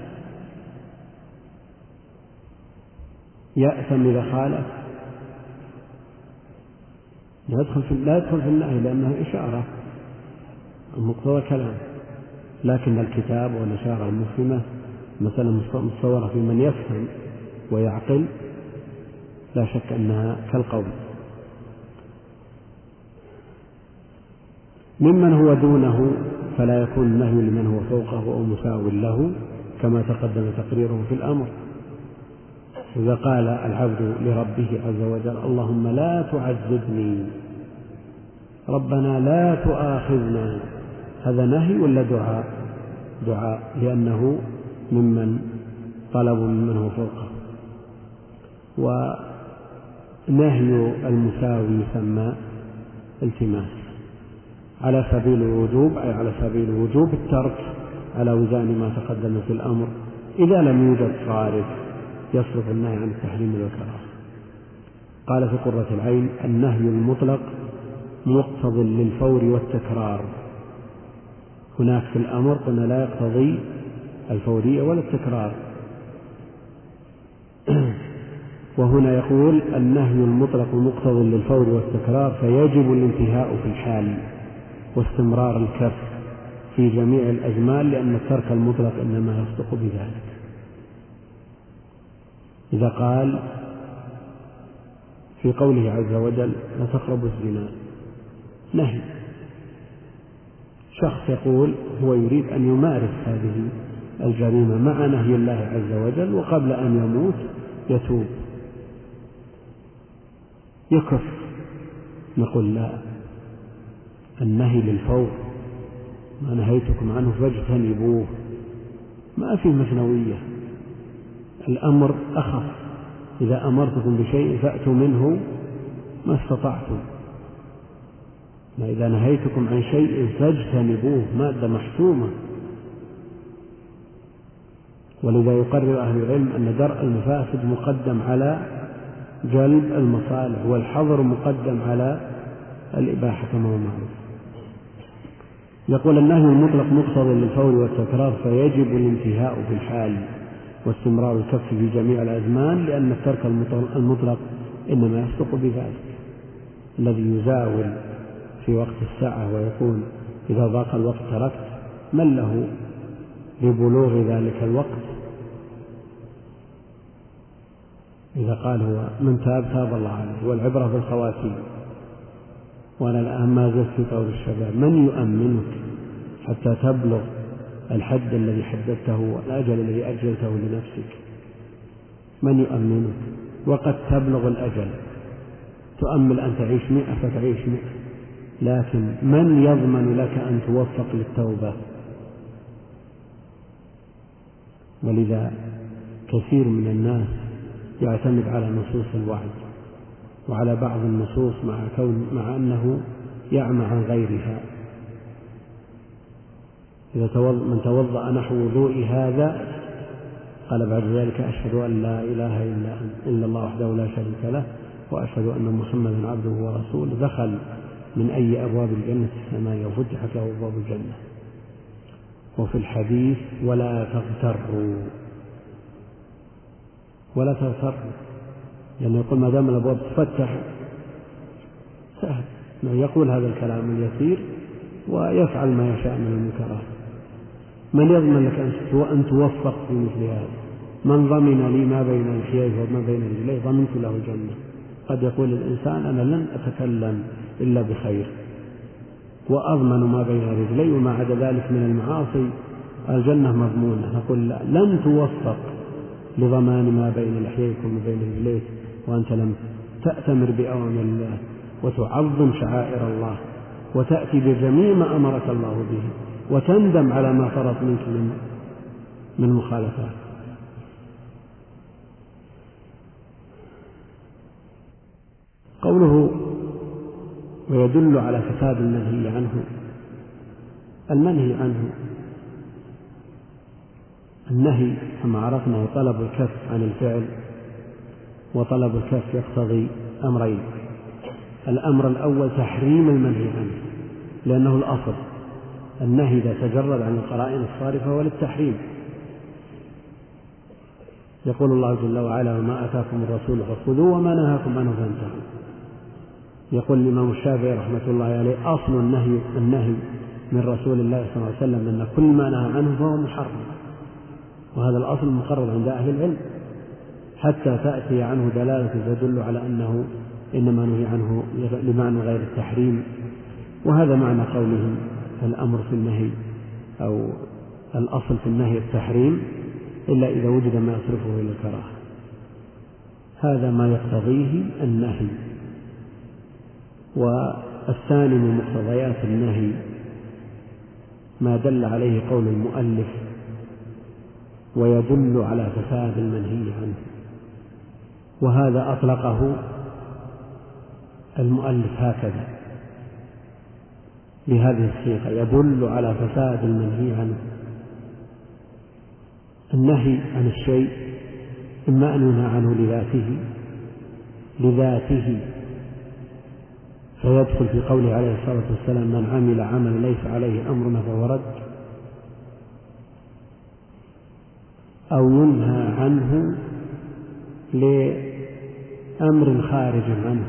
يأثم إذا خالف، لا يدخل في لا يدخل في النهي لأنها إشارة مقتضى كلام، لكن الكتاب والإشارة المفهمة مثلا متصورة في من يفهم ويعقل لا شك أنها كالقول. ممن هو دونه فلا يكون النهي لمن هو فوقه أو مساو له كما تقدم تقريره في الأمر. إذا قال العبد لربه عز وجل اللهم لا تعذبني، ربنا لا تؤاخذنا، هذا نهي ولا دعاء؟ دعاء، لأنه ممن طلب ممن هو فوقه. ونهي المساوي يسمى التماس على سبيل الوجوب، أي على سبيل وجوب الترك على وزان ما تقدم في الأمر إذا لم يوجد صارف يصرف النهي عن التحريم والكراهة. قال في قرة العين النهي المطلق مقتض للفور والتكرار. هناك في الأمر قلنا لا يقتضي الفورية ولا التكرار، وهنا يقول النهي المطلق مقتض للفور والتكرار، فيجب الانتهاء في الحال واستمرار الكف في جميع الأزمان، لأن الترك المطلق إنما يصدق بذلك. إذا قال في قوله عز وجل لا تقربوا الزنا، نهي. شخص يقول هو يريد أن يمارس هذه الجريمة مع نهي الله عز وجل، وقبل أن يموت يتوب يكف. نقول لا، النهي للفور، ما نهيتكم عنه فاجتنبوه، ما في مثنوية، الأمر أخف. إذا أمرتكم بشيء فأتوا منه ما استطعتم، إذا نهيتكم عن شيء فاجتنبوه، مادة محسومة. ولذا يقرر أهل العلم أن درء المفاسد مقدم على جلب المصالح، والحظر مقدم على الإباحة كما هو معروف. يقول النهي المطلق مقتضى للفور والتكرار، فيجب الانتهاء في الحال واستمرار الكف في جميع الأزمان، لأن الترك المطلق إنما يصدق بذلك. الذي يزاول في وقت الساعة ويقول إذا ضاق الوقت تركت، من له ببلوغ ذلك الوقت؟ إذا قال هو من تاب تاب الله عليه، والعبرة بالخواتيم، وأنا الآن ما زلت في طور الشباب. من يؤمنك حتى تبلغ الحد الذي حددته والأجل الذي أجلته لنفسك؟ من يؤمنك؟ وقد تبلغ الأجل، تؤمل أن تعيش مئة فتعيش مئة، لكن من يضمن لك أن توفق للتوبة؟ ولذا كثير من الناس يعتمد على نصوص الوعد وعلى بعض النصوص مع كون مع أنه يعمى عن غيرها. إذا من توضأ نحو وضوء هذا قال بعد ذلك أشهد أن لا إله إلا إلا الله وحده لا شريك له وأشهد أن محمدا عبده ورسوله، دخل من أي أبواب الجنة الثمانية وفتحت له أبواب الجنة. وفي الحديث ولا تغتروا، ولا تغتروا، يعني يقول ما دام الأبواب تفتح سهل، يقول هذا الكلام اليسير ويفعل ما يشاء من المنكرات. من يضمن لك أن توفق في مثل هذا؟ من ضمن لي ما بين لحييه وما بين رجليه ضمنت له الجنة. قد يقول الإنسان أنا لن أتكلم إلا بخير وأضمن ما بين رجلي، وما عدا ذلك من المعاصي الجنة مضمونة. نقول لا، لن توفق لضمان ما بين لحييك وما بين رجليك وأنت لم تأتمر بأوامر الله وتعظم شعائر الله وتأتي بجميع ما أمرك الله به وتندم على ما فرط منك من من مخالفات. قوله ويدل على فساد المنهي عنه، المنهي عنه النهي كما عرفنا طلب الكف عن الفعل، وطلب الكف يقتضي أمرين. الأمر الأول تحريم المنهي عنه، لأنه الأصل، النهي إذا تجرد عن القرائن الصارفة وللتحريم. يقول الله جل وعلا وما آتاكم الرسول فخذوه وما نهاكم عنه فانتهوا. يقول الإمام الشافعي رحمة الله عليه أصل النهي النهي من رسول الله صلى الله عليه وسلم أن كل ما نهى عنه فهو محرم، وهذا الأصل مقرر عند أهل العلم، حتى تأتي عنه دلالة تدل على أنه إنما نهي عنه لمعنى غير التحريم. وهذا معنى قولهم الأمر في النهي أو الأصل في النهي التحريم إلا إذا وجد ما يصرفه إلى الكراهة. هذا ما يقتضيه النهي. والثاني من مقتضيات النهي ما دل عليه قول المؤلف ويدل على فساد المنهي عنه، وهذا أطلقه المؤلف هكذا بهذه الصيغة، يدل على فساد المنهي عنه. النهي عن الشيء إما أن ينهى عنه لذاته لذاته فيدخل في قوله عليه الصلاة والسلام من عمل عمل ليس عليه أمرنا فهو رد، أو ينهى عنه لأمر خارج عنه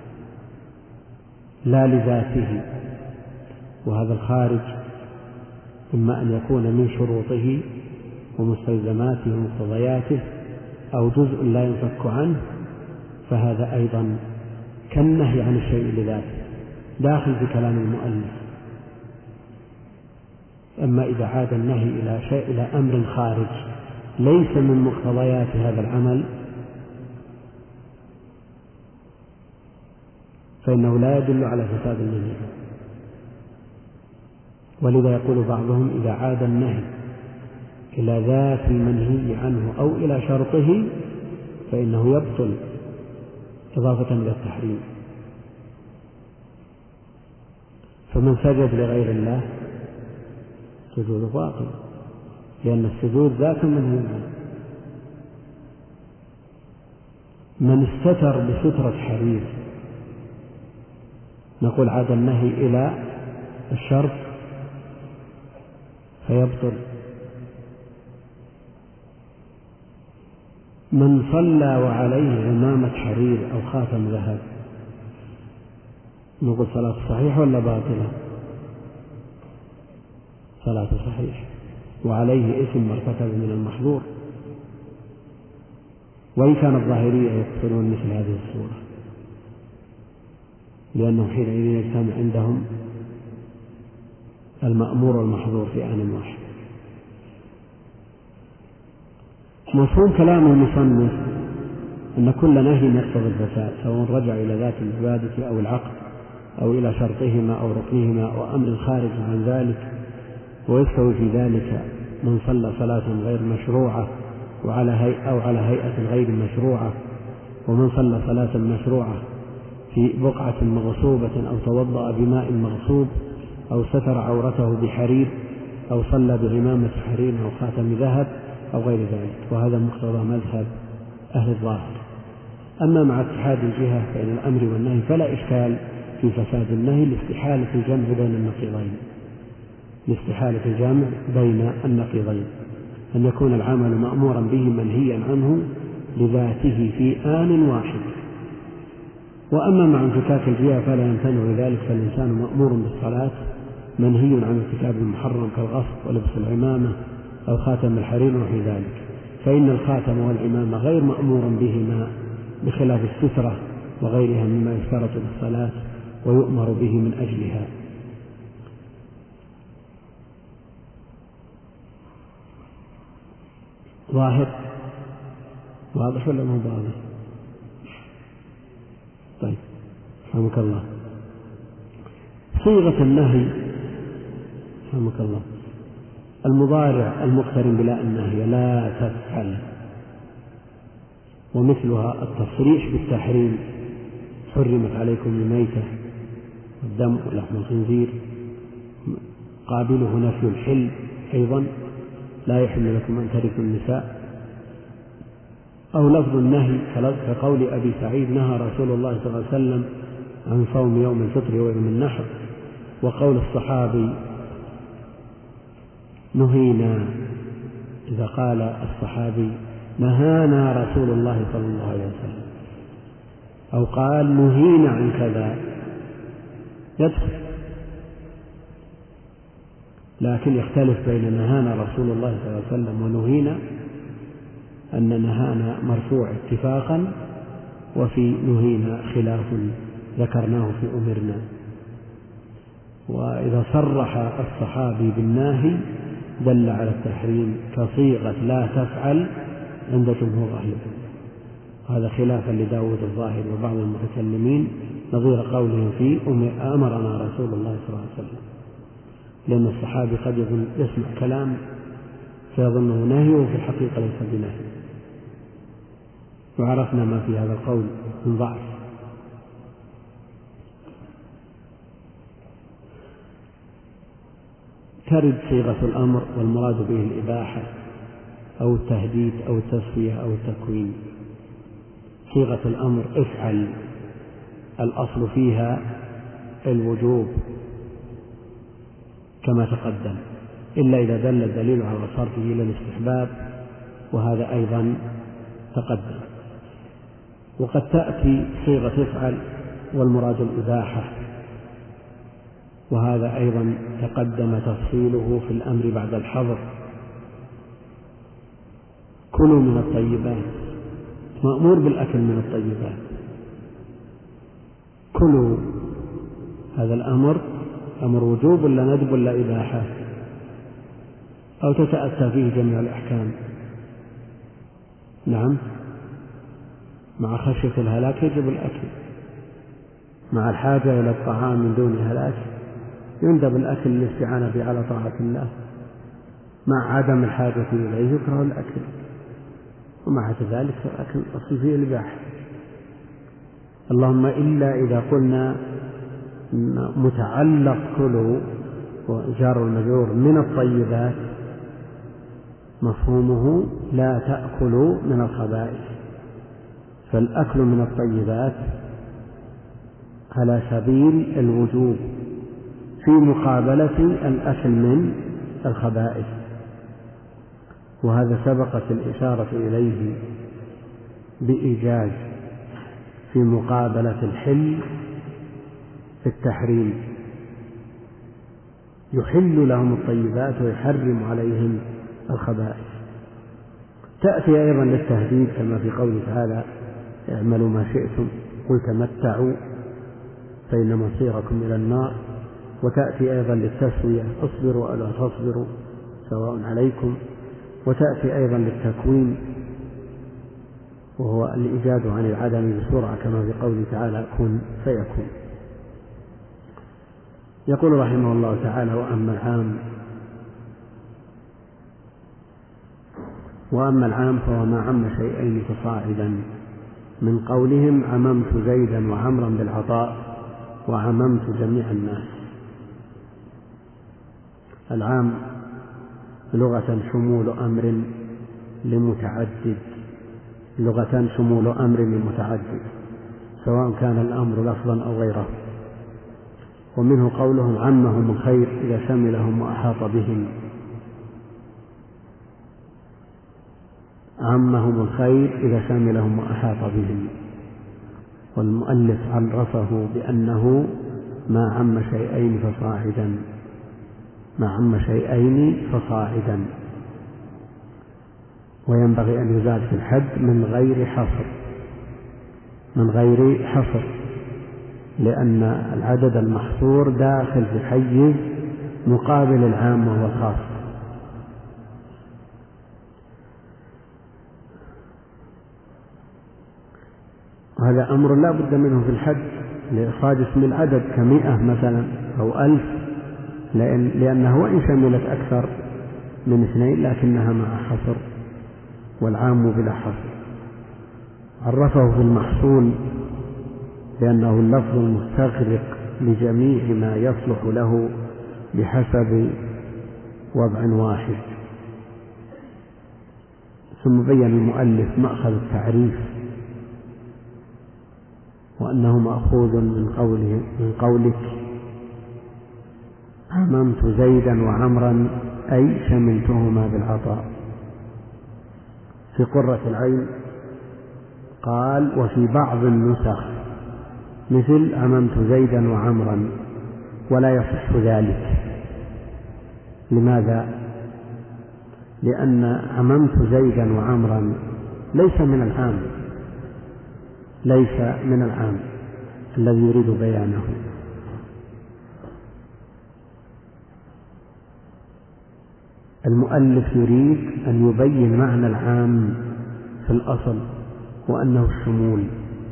لا لذاته، وهذا الخارج إما أن يكون من شروطه ومستلزماته ومقتضياته أو جزء لا ينفك عنه، فهذا أيضا كالنهي عن الشيء لذاته. داخل في كلام المؤلف. أما إذا عاد النهي إلى شيء إلى أمر خارج ليس من مقتضيات هذا العمل فإنه لا يدل على فساد النهي. ولذا يقول بعضهم إذا عاد النهي إلى ذات المنهي عنه أو إلى شرطه فإنه يبطل إضافة إلى التحريم. فمن سجد لغير الله سجود باطل، لأن السجود ذات منهي عنه. من استتر بسترة حرير نقول عاد النهي إلى الشرط فيبطل. من صلى وعليه عمامة حرير أو خاتم ذهب نقول صلاة صحيحة ولا باطلة؟ صلاة صحيحة، وعليه اسم ما ارتكب من المحظور، وإن كان الظاهرية يقتلون مثل هذه الصورة، لأنه حينئذ يجتمع عندهم المأمور والمحظور في آن واحد. مفهوم كلام المصنف أن كل نهي يقتضي الفساد، سواء رجع إلى ذات العبادة أو العقد أو إلى شرطهما أو ركنهما أو أمر خارج عن ذلك. ويستوي في ذلك من صلى صلاة غير مشروعة وعلى هيئة أو على هيئة غير مشروعة، ومن صلى صلاة مشروعة في بقعة مغصوبة أو توضأ بماء مغصوب أو ستر عورته بحرير أو صلى بعمامة حرير أو خاتم ذهب أو غير ذلك، وهذا مقتضى مذهب أهل الظاهر. أما مع اتحاد الجهة بين الأمر والنهي فلا إشكال في فساد النهي لاستحالة الجمع بين النقيضين، لاستحالة الجمع بين النقيضين، أن يكون العمل مأمورا به منهيا عنه لذاته في آن واحد. وأما مع انفكاك الجهة فلا يمتنع ذلك، فالإنسان مأمور بالصلاة منهي عن ارتكاب المحرم كالغصب ولبس العمامة أو خاتم الحرير ونحو ذلك، فإن الخاتم والعمامة غير مأمور بهما بخلاف السترة وغيرها مما يشترط للصلاة ويؤمر به من أجلها. ظاهر واضح ولا مو واضح؟ طيب رحمك الله. صيغة النهي رحمك الله المضارع المقترن بلا النهي لا تفعل، ومثلها التصريح بالتحريم حرمت عليكم الميتة والدم ولحم الخنزير، قابله نفي الحل أيضا لا يحل لكم أن ترثوا النساء، أو لفظ النهي كقول أبي سعيد نهى رسول الله صلى الله عليه وسلم عن صوم يوم الفطر ويوم النحر، وقول الصحابي نهينا إذا قال الصحابي نهانا رسول الله صلى الله عليه وسلم، أو قال نهينا عن كذا يدخل. لكن يختلف بين نهانا رسول الله صلى الله عليه وسلم ونهينا، أن نهانا مرفوع اتفاقا، وفي نهينا خلاف ذكرناه في أمرنا. وإذا صرح الصحابي بالناهي دل على التحريم كصيغة لا تفعل عند جمهور أهل العلم، هذا خلافا لداود الظاهر وبعض المتكلمين نظير قولهم في أمرنا رسول الله صلى الله عليه وسلم، لأن الصحابي قد يظن يسمع كلام فيظنه نهي وفي الحقيقة ليس بنهي، وعرفنا ما في هذا القول من ضعف. ترد صيغة الأمر والمراد به الإباحة أو التهديد أو التسوية أو التكوين. صيغة الأمر افعل الأصل فيها الوجوب كما تقدم، إلا إذا دل الدليل على صرفه إلى الاستحباب، وهذا أيضا تقدم. وقد تأتي صيغة افعل والمراد الإباحة، وهذا أيضا تقدم تفصيله في الأمر بعد الحظر. كلوا من الطيبات، مأمور بالأكل من الطيبات، كلوا هذا الأمر أمر وجوب ولا ندب ولا إباحة، أو تتأتى فيه جميع الأحكام؟ نعم، مع خشية الهلاك يجب الأكل، مع الحاجة إلى الطعام من دون هلاك يندب الأكل للاستعانة به على طاعة الله، مع عدم الحاجة إليه يكره الأكل، ومع ذلك الأكل الأصل فيه الإباحة. اللهم إلا إذا قلنا متعلق كله وجار المجرور من الطيبات مفهومه لا تأكلوا من الخبائث، فالأكل من الطيبات على سبيل الوجوب في مقابلة الأكل من الخبائث، وهذا سبقت الإشارة إليه بإيجاز في مقابلة الحل في التحريم، يحل لهم الطيبات ويحرم عليهم الخبائث. تأتي أيضا للتهديد كما في قوله تعالى اعملوا ما شئتم قل تمتعوا فإن مصيركم إلى النار، وتأتي أيضا للتسوية اصبروا أو لا تصبروا سواء عليكم، وتأتي أيضا للتكوين وهو الإيجاد عن العدم بسرعة كما في قوله تعالى كن فيكون. يقول رحمه الله تعالى وأما العام وأما العام فهو ما عم شيئين فصاعدا، من قولهم عممت زيدا وعمرا بالعطاء وعممت جميع الناس. العام لغة شمول أمر لمتعدد، لغة شمول أمر لمتعدد سواء كان الأمر لفظا أو غيره، ومنه قولهم عمهم الخير إذا شملهم وأحاط بهم، عمهم الخير إذا شملهم وأحاط بهم، والمؤلف عرفه بأنه ما عم شيئين فصاعدا، ما عم شيئين فصاعدا، وينبغي أن يزاد في الحد من غير حصر، من غير حصر، لأن العدد المحصور داخل في حيز مقابل العام وهو الخاص. وهذا أمر لا بد منه في الحد لإخراج اسم العدد كمئة مثلا أو ألف، لأن لأنه وإن شملت أكثر من اثنين لكنها مع حصر، والعام بلا حصر. عرفه في المحصول لأنه اللفظ المستغرق لجميع ما يصلح له بحسب وضع واحد. ثم بين المؤلف مأخذ التعريف وأنه مأخوذ من قوله من قولك عممت زيدا وعمرا أي شملتهما بالعطاء. في قرة العين قال وفي بعض النسخ مثل عممت زيدا وعمرا، ولا يصح ذلك. لماذا؟ لأن عممت زيدا وعمرا ليس من العام، ليس من العام الذي يريد بيانه. المؤلف يريد أن يبين معنى العام في الأصل وأنه الشمول،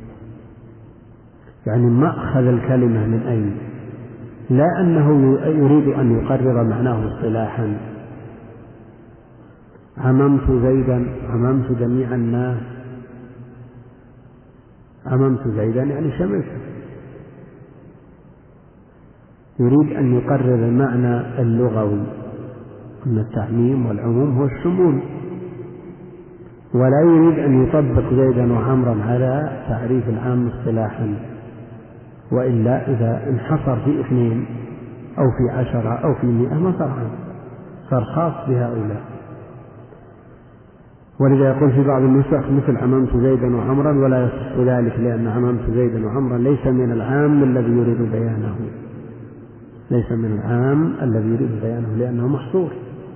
يعني مأخذ الكلمة من أين، لا أنه يريد أن يقرر معناه اصطلاحا. عممت زيدا عممت جميع الناس، عممت زيدا يعني شملته، يريد أن يقرر المعنى اللغوي أن التعميم والعموم هو الشمول، ولا يريد أن يطبق زيدا وعمرا على تعريف العام اصطلاحا، وإلا إذا انحصر في اثنين أو في عشرة أو في مئة ما صار عام، صار خاص بهؤلاء. ولذا يقول في بعض النسخ مثل عممت زيدا وعمرا، ولا يصح ذلك لأن عممت زيدا وعمرا ليس من العام الذي يريد بيانه، ليس من العام الذي يريد بيانه لأنه محصور،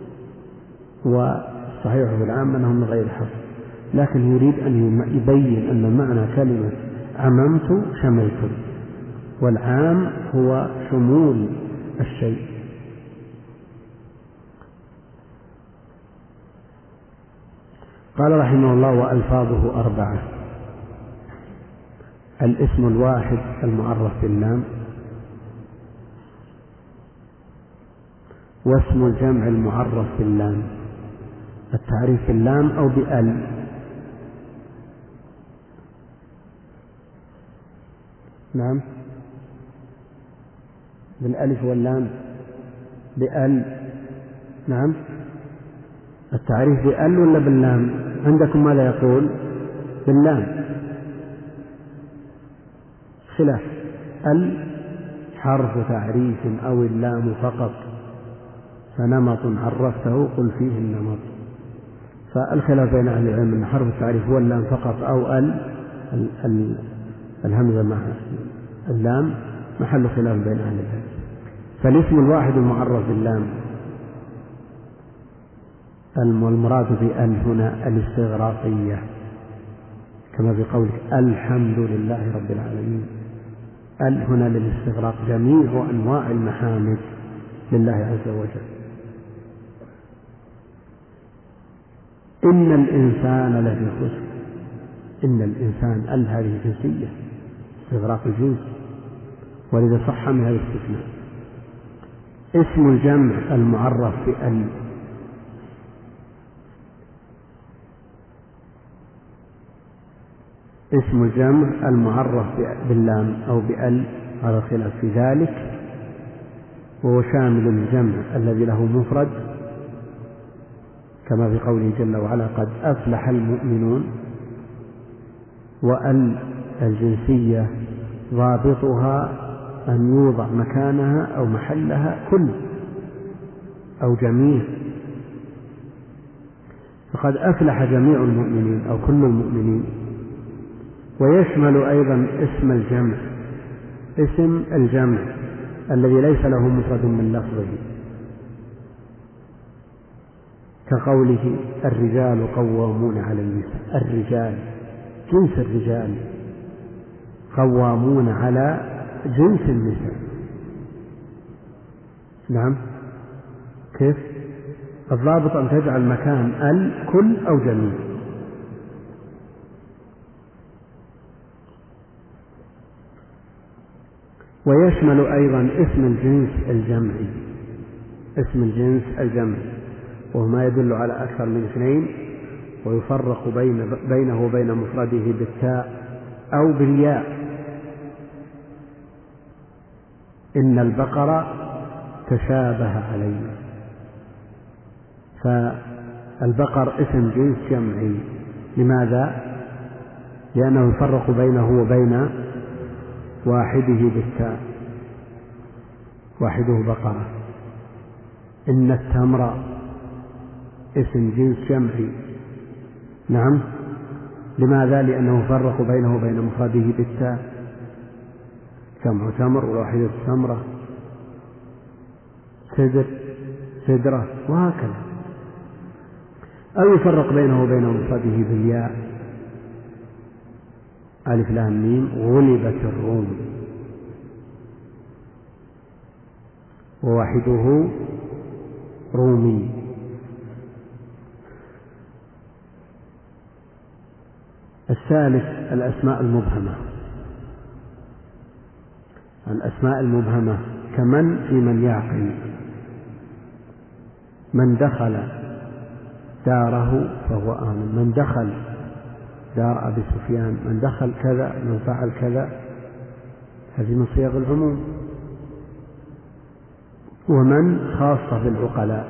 والصحيح في العام أنه من غير حصر، لكن يريد أن يبين أن معنى كلمة عممت شملت، والعام هو شمول الشيء. قال رحمه الله: وألفاظه أربعة: الاسم الواحد المعرف باللام، واسم الجمع المعرف باللام، التعريف باللام أو بأل، نعم بالألف واللام، بأل، نعم التعريف بأل ولا باللام؟ عندكم ماذا يقول؟ باللام، خلاف. ال حرف تعريف أو اللام فقط، فنمط عرفته قل فيه النمط. فالخلاف بين أهل العلم أن حرف التعريف هو اللام فقط أو ال الهمزة مع اللام، محل خلاف بين أهل العلم. فالاسم الواحد المعرف باللام، والمراد بأل هنا الاستغراقية، كما في قولك الحمد لله رب العالمين. ال هنا للاستغراق، جميع أنواع المحامد لله عز وجل. إن الإنسان لفي خسر، إن الإنسان ال هذه جنسية، استغراق الجنس، ولذا صح من هذا الاستثناء. اسم الجمع المعرف بأل، اسم الجمع المعرف باللام أو بأل على الخلاف في ذلك، وهو شامل الجمع الذي له مفرد، كما في قوله جل وعلا: قد أفلح المؤمنون. وأل الجنسية ضابطها أن يوضع مكانها أو محلها كل أو جميع، فقد أفلح جميع المؤمنين أو كل المؤمنين. ويشمل أيضا اسم الجمع، اسم الجمع الذي ليس له مفرد من لفظه، كقوله: الرجال قوامون على النساء. الرجال جنس الرجال، قوامون على جنس النساء. نعم، كيف؟ الضابط أن تجعل مكان ال كل أو جميع. ويشمل أيضا اسم الجنس الجمعي، اسم الجنس الجمعي وهو ما يدل على أكثر من اثنين، ويفرق بين بينه وبين مفرده بالتاء أو بالياء. إن البقرة تشابه علينا، فالبقر اسم جنس جمعي. لماذا؟ لأنه يفرق بينه وبين واحده بالتاء، واحده بقرة. إن التمر اسم جنس جمعي، نعم، لماذا؟ لأنه يفرق بينه وبين مفرده بالتاء، جمع تمر وواحدة تمرة، سدر سدرة، وهكذا. أو يفرق بينه وبين مفرده بالياء، ألف لام ميم غلبت الروم، وواحده رومي. الثالث الأسماء المبهمة. الأسماء المبهمة كمن في من يعقل: من دخل داره فهو آمن، من دخل دار أبي سفيان، من دخل كذا، من فعل كذا، هذه من صيغ العموم. ومن خاصة بالعقلاء،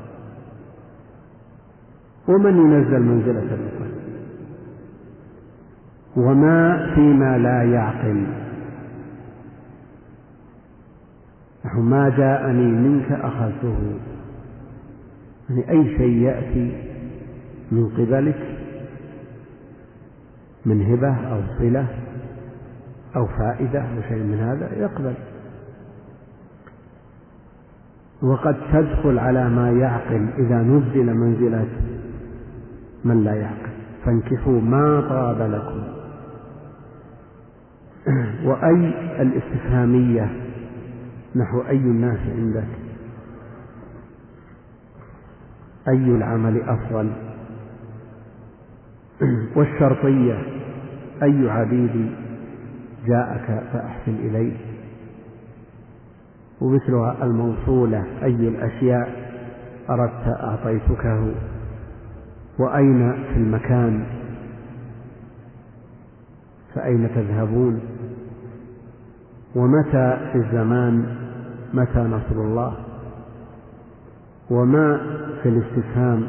ومن ينزل منزلة العقلاء. وما فيما لا يعقل، نحو ما جاءني منك أخذته، يعني أي شيء يأتي من قبلك من هبة أو صلة أو فائدة أو شيء من هذا يقبل. وقد تدخل على ما يعقل إذا نزل منزلة من لا يعقل: فانكحوا ما طاب لكم وأي الاستفهامية نحو أي الناس عندك، أي العمل أفضل. والشرطية أي عبيدي جاءك فأحسن إليه. ومثلها الموصولة أي الأشياء أردت أعطيتكه. وأين في المكان فأين تذهبون. ومتى في الزمان متى نصر الله. وما في الاستفهام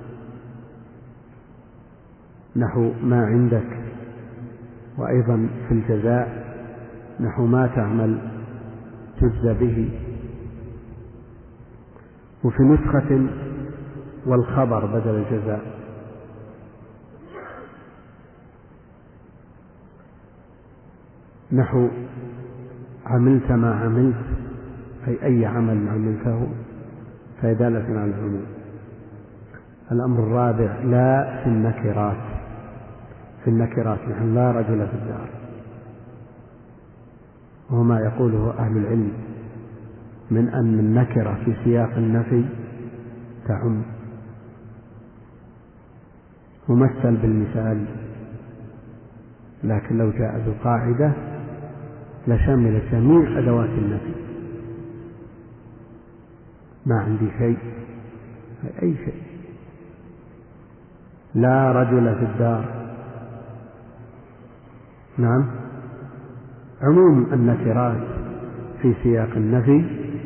نحو ما عندك. وأيضا في الجزاء نحو ما تعمل تجزى به. وفي نسخة والخبر بدل الجزاء. نحو عملت ما عملت أي أي عمل عملته فيدالة على العموم. الأمر الرابع لا في النكرات. في النكرات نحن لا رجل في الدار، وما يقوله أهل العلم من أن النكرة في سياق النفي تعم. ممثل بالمثال، لكن لو جاء بالقاعدة لشمل جميع أدوات النفي. ما عندي شيء أي شيء. لا رجل في الدار. نعم، عموم النكرات في سياق النفي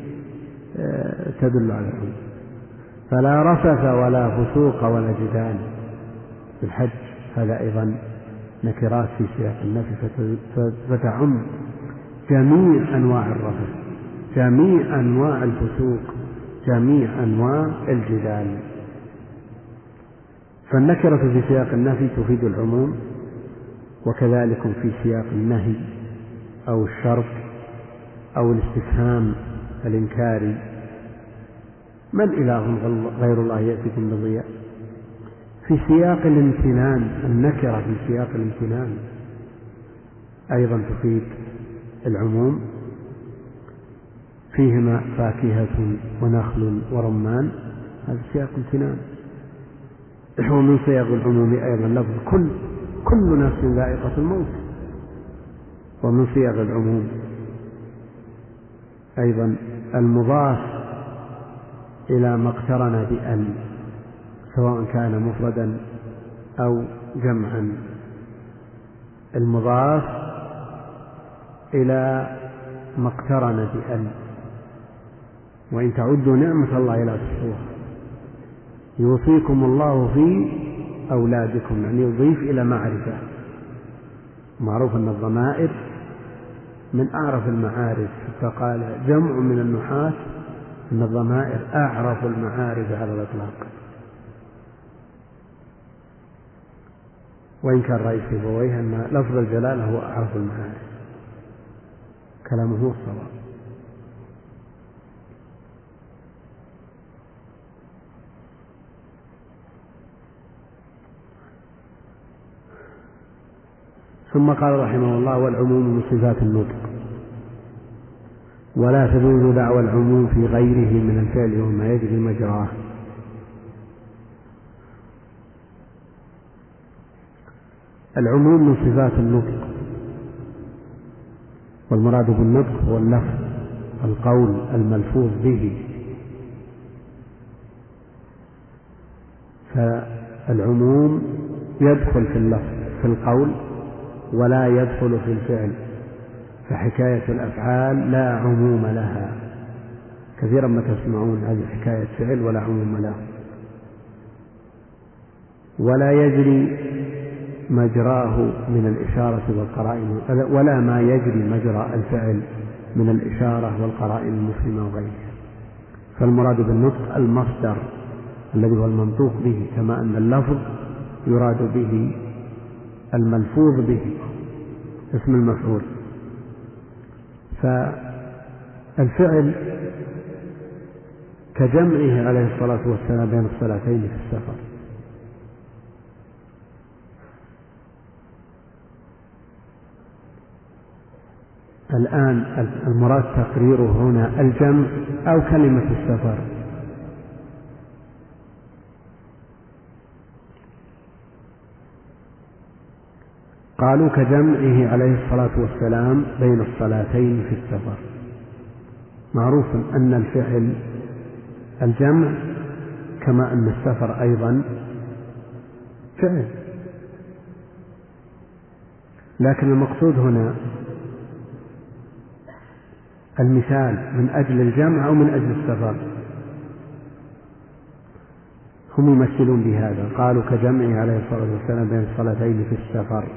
تدل على العموم. فلا رفث ولا فسوق ولا جدال في الحج، هذا أيضا نكرات في سياق النفي فتعم جميع أنواع الرفث، جميع أنواع الفسوق، جميع أنواع الجدال. فالنكرة في سياق النفي تفيد العموم، وكذلك في سياق النهي أو الشرط أو الاستفهام الإنكاري. من إله غير الله يأتيكم بضياء. في سياق الامتنان النكرة في سياق الامتنان أيضا تفيد العموم. فيهما فاكهة ونخل ورمان، هذا سياق امتنان. ومن صيغ العموم أيضا لفظ كل كل نفس ذائقة الموت. ومن صيغ العموم أيضا المضاف إلى ما اقترن بأن، سواء كان مفردا أو جمعا. المضاف إلى ما اقترن بأن، وإن تعدوا نعمة الله لا تحصوها. يوصيكم الله في أولادكم، يعني يضيف إلى معرفة. معروف أن الضمائر من أعرف المعارف، فقال جمع من النحاة أن الضمائر أعرف المعارف على الإطلاق. وإن كان رأي سيبويه أن لفظ الجلالة هو أعرف المعارف، كلامه هو الصواب. ثم قال رحمه الله: والعموم من صفات النطق، ولا تجوز دعوى العموم في غيره من الفعل وما يجري مجراه. العموم من صفات النطق، والمراد بالنطق هو اللفظ، القول الملفوظ به. فالعموم يدخل في اللفظ في القول ولا يدخل في الفعل، فحكاية الأفعال لا عموم لها. كثيرا ما تسمعون هذه حكاية فعل ولا عموم له. ولا يجري مجراه من الإشارة والقرائن، ولا ما يجري مجرى الفعل من الإشارة والقرائن المسلمة وغيرها. فالمراد بالنطق المصدر الذي هو المنطوق به، كما أن اللفظ يراد به الملفوظ به اسم المفعول. فالفعل كجمعه عليه الصلاة والسلام بين الصلاتين في السفر. الآن المراد تقريره هنا الجمع أو كلمة السفر؟ قالوا كجمعه عليه الصلاة والسلام بين الصلاتين في السفر. معروف أن الفعل الجمع كما أن السفر أيضا فعل، لكن المقصود هنا المثال من أجل الجمع أو من أجل السفر. هم يمثلون بهذا، قالوا كجمعه عليه الصلاة والسلام بين الصلاتين في السفر.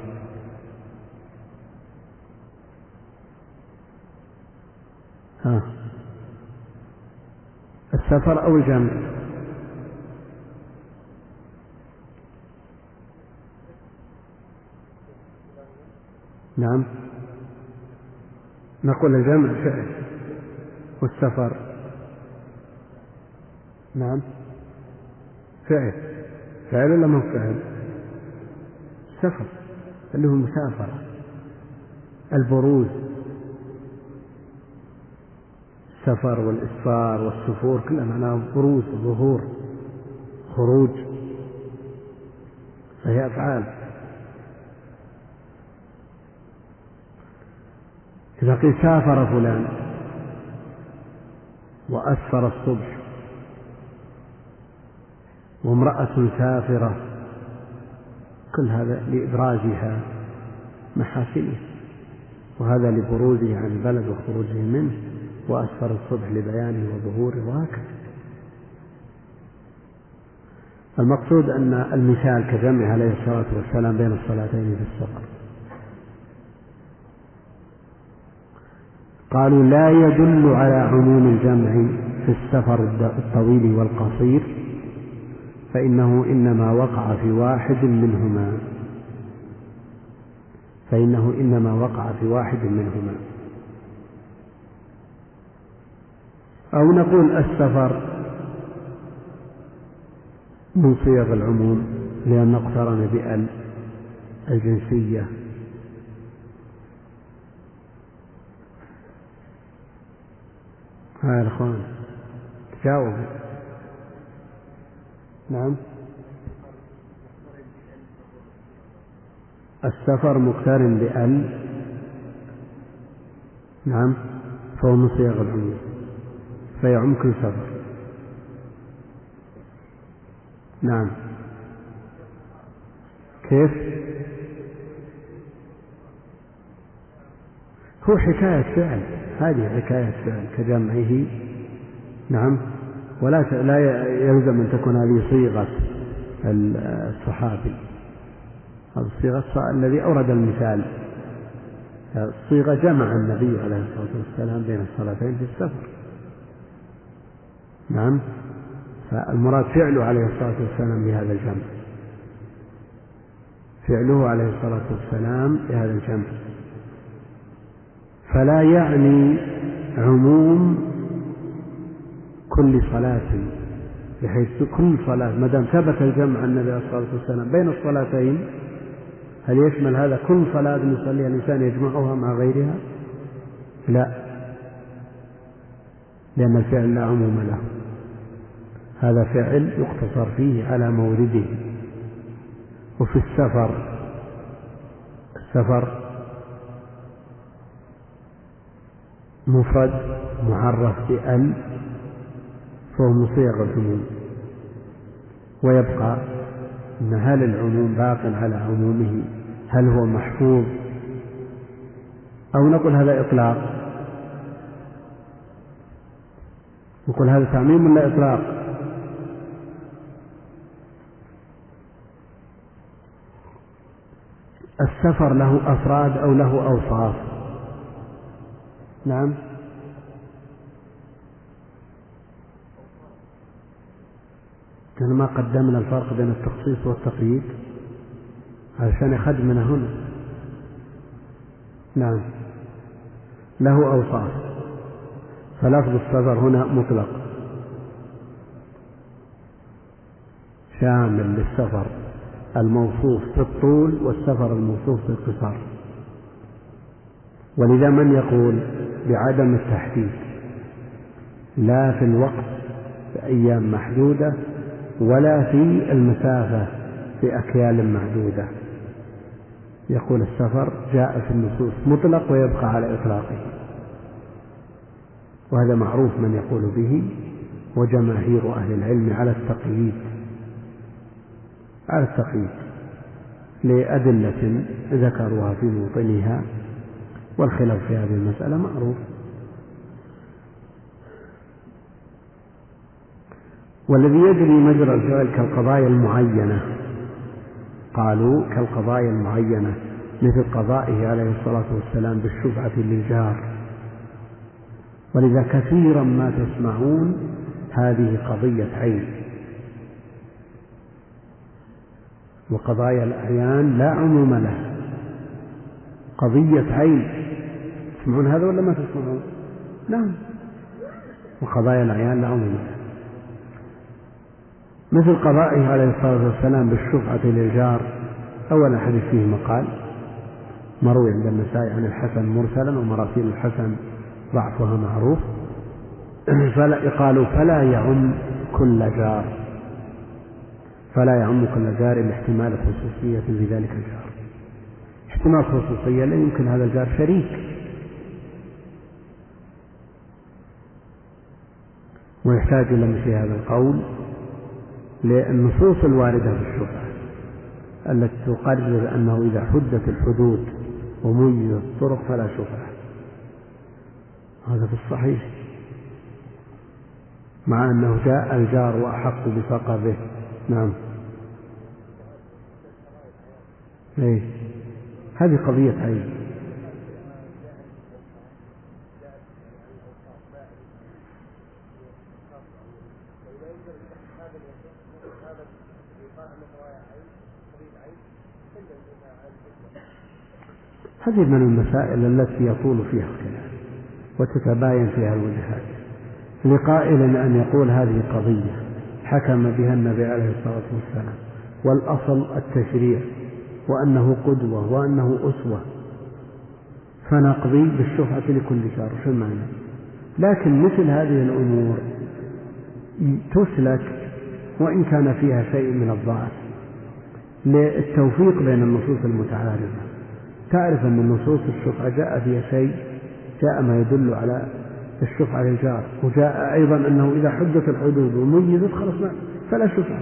ها السفر أو الجمع؟ نعم، نقول الجمع فعل والسفر نعم فعل. فعل ولا ما فعل؟ سفر اللي هو المسافرة، البروز، السفر والإسفار والسفور كلها معناه بروز ظهور خروج، فهي أفعال. إذا قيل سافر فلان وأسفر الصبح وامرأة سافرة، كل هذا لإبرازها محاسنه، وهذا لبروزه عن البلد وخروجه منه، وأسفر الصبح لبيانه وظهوره، وهكذا. المقصود أن المثال كجمع عليه الصلاة والسلام بين الصلاتين في السفر. قالوا لا يدل على عموم الجمع في السفر الطويل والقصير، فإنه إنما وقع في واحد منهما فإنه إنما وقع في واحد منهما أو نقول السفر من صيغ العموم لأن اقترن بأل الجنسية. ها يا الأخوان تجاوبوا. نعم، السفر مقترن بأل، نعم، فهو من صيغ العموم فيعم كل سفر. نعم، كيف؟ هو حكاية فعل، هذه حكاية فعل كجمعه. نعم، ولا لا يلزم أن تكون هذه صيغة الصحابي، هذه صيغة الذي أورد المثال، صيغة جمع النبي عليه الصلاة والسلام بين الصلاتين في السفر. نعم، فالمراد فعله عليه الصلاة والسلام بهذا الجمع، فعله عليه الصلاة والسلام بهذا الجمع، فلا يعني عموم كل صلاة، بحيث كل صلاة ما دام ثبت الجمع النبي عليه الصلاة والسلام بين الصلاتين، هل يشمل هذا كل صلاة يصليها الإنسان يجمعها مع غيرها؟ لا، لأن الفعل لا عموم له، هذا فعل يقتصر فيه على مورده. وفي السفر، السفر مفرد معرف بأل فهو من صيغ العموم، ويبقى أن هل العموم باق على عمومه، هل هو محفوظ، أو نقول هذا إطلاق، نقول هذا تعميم ولا إطلاق؟ السفر له أفراد أو له أوصاف؟ نعم، كان ما قدمنا الفرق بين التخصيص والتقييد عشان يخدمنا هنا. نعم، له أوصاف، فلفظ السفر هنا مطلق شامل للسفر الموصوف بالطول والسفر الموصوف بالقصار، ولذا من يقول بعدم التحديد لا في الوقت في أيام محدودة ولا في المسافة في أكيال معدودة، يقول السفر جاء في النصوص مطلق ويبقى على إطلاقه، وهذا معروف من يقول به، وجماهير أهل العلم على التقييد على التقييد لأدلة ذكروها في موطنها، والخلاف في هذه المسألة معروف. والذي يجري مجرى الفعل كالقضايا المعينة، قالوا كالقضايا المعينة مثل قضائه عليه الصلاة والسلام بالشفعة للجار، ولذا كثيرا ما تسمعون هذه قضية عين، وقضايا الأعيان لا عموم لها، قضية عين، تسمعون هذا ولا ما تسمعون؟ نعم، وقضايا الأعيان لا عموم لها، مثل قضائه عليه الصلاة والسلام بالشفعة للجار. أولا حديث فيه مقال مروي عند النسائي عن الحسن مرسلا، ومراسيل الحسن ضعفها معروف، فلا قالوا فلا يعم كل جار، فلا يعم كل جار لاحتمال خصوصية في ذلك الجار، احتمال خصوصية لا يمكن هذا الجار شريك، ويحتاج إلى مثل هذا القول للنصوص الواردة في الشفعة التي تقرر أنه إذا حدت الحدود وميزت الطرق فلا شفعة، هذا في الصحيح، مع أنه جاء الجار وأحق بفقده. نعم، إيه؟ هذه قضية عين. هذه من المسائل التي يطول فيها الخلاف وتتباين فيها الوجهات، لقائل أن يقول هذه قضية حكم بها النبي عليه الصلاة والسلام، والأصل التشريع، وأنه قدوة وأنه أسوة، فنقضي بالشفعة لكل جار، شو المعنى؟ لكن مثل هذه الأمور تسلك وإن كان فيها شيء من الضعف للتوفيق بين النصوص المتعارضة. تعرف أن النصوص الشفعة جاء فيها شيء، جاء ما يدل على الشفعة للجار، وجاء أيضا أنه إذا حدت الحدود وميزت خلص فلا شفعة،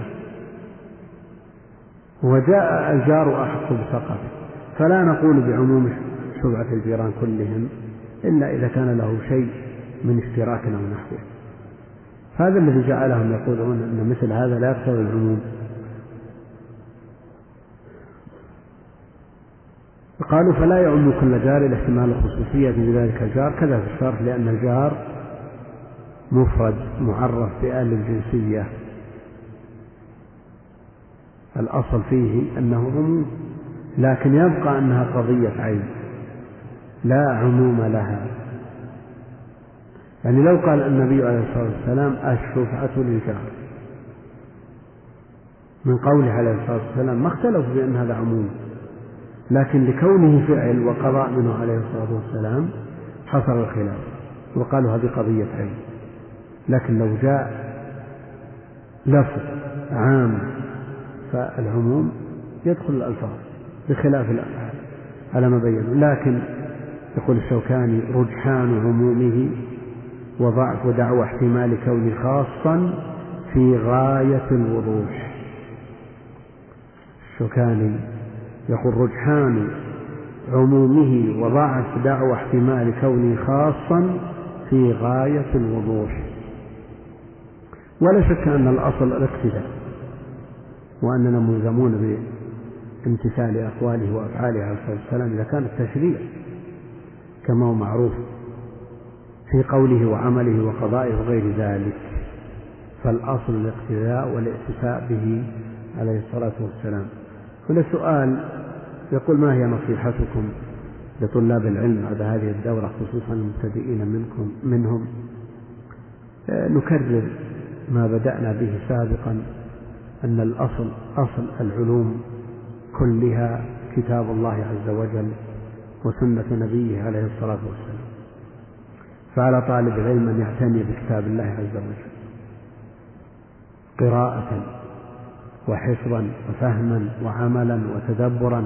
وجاء الجار أحق بفقده، فلا نقول بعموم شفعة الجيران كلهم إلا إذا كان له شيء من اشتراك أو نحوه. هذا الذي جعلهم يقولون أن مثل هذا لا يقتضي العموم. قالوا فلا يعم كل جار لاحتمال الخصوصية في ذلك الجار، كذا في الشرح، لأن الجار مفرد معرف بآل الجنسية، الأصل فيه أنه عموم، لكن يبقى أنها قضية عين لا عموم لها. يعني لو قال النبي عليه الصلاة والسلام الشفعة للجار، من قوله عليه الصلاة والسلام ما اختلفوا بأن هذا عموم، لكن لكونه فعل وقضاء منه عليه الصلاة والسلام حصل الخلاف وقالوا هذه قضية عين. لكن لو جاء لفظ عام فالعموم يدخل الألفاظ بخلاف الأفعال على ما بينوا. لكن يقول الشوكاني رجحان عمومه وضعف دعوى احتمال كونه خاصا في غاية الوضوح. الشوكاني يقول رجحان عمومه وضعف دعوى احتمال كونه خاصا في غاية الوضوح. ولا شك أن الأصل الاقتداء، وأننا ملزمون بامتثال أقواله وأفعاله عليه الصلاة والسلام إذا كان التشريع كما هو معروف في قوله وعمله وقضائه وغير ذلك، فالأصل الاقتداء والائتفاء به عليه الصلاة والسلام. هنا سؤال يقول ما هي نصيحتكم لطلاب العلم بعد هذه الدورة خصوصا المبتدئين منكم منهم؟ نكرر ما بدأنا به سابقا، أن الأصل أصل العلوم كلها كتاب الله عز وجل وسنة نبيه عليه الصلاة والسلام. فعلى طالب العلم أن يعتني بكتاب الله عز وجل قراءة وحفظا وفهما وعملا وتدبرا.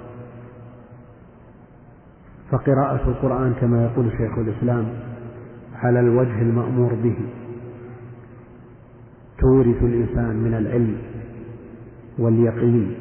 فقراءة القرآن كما يقول شيخ الإسلام على الوجه المأمور به تورث الإنسان من العلم واليقين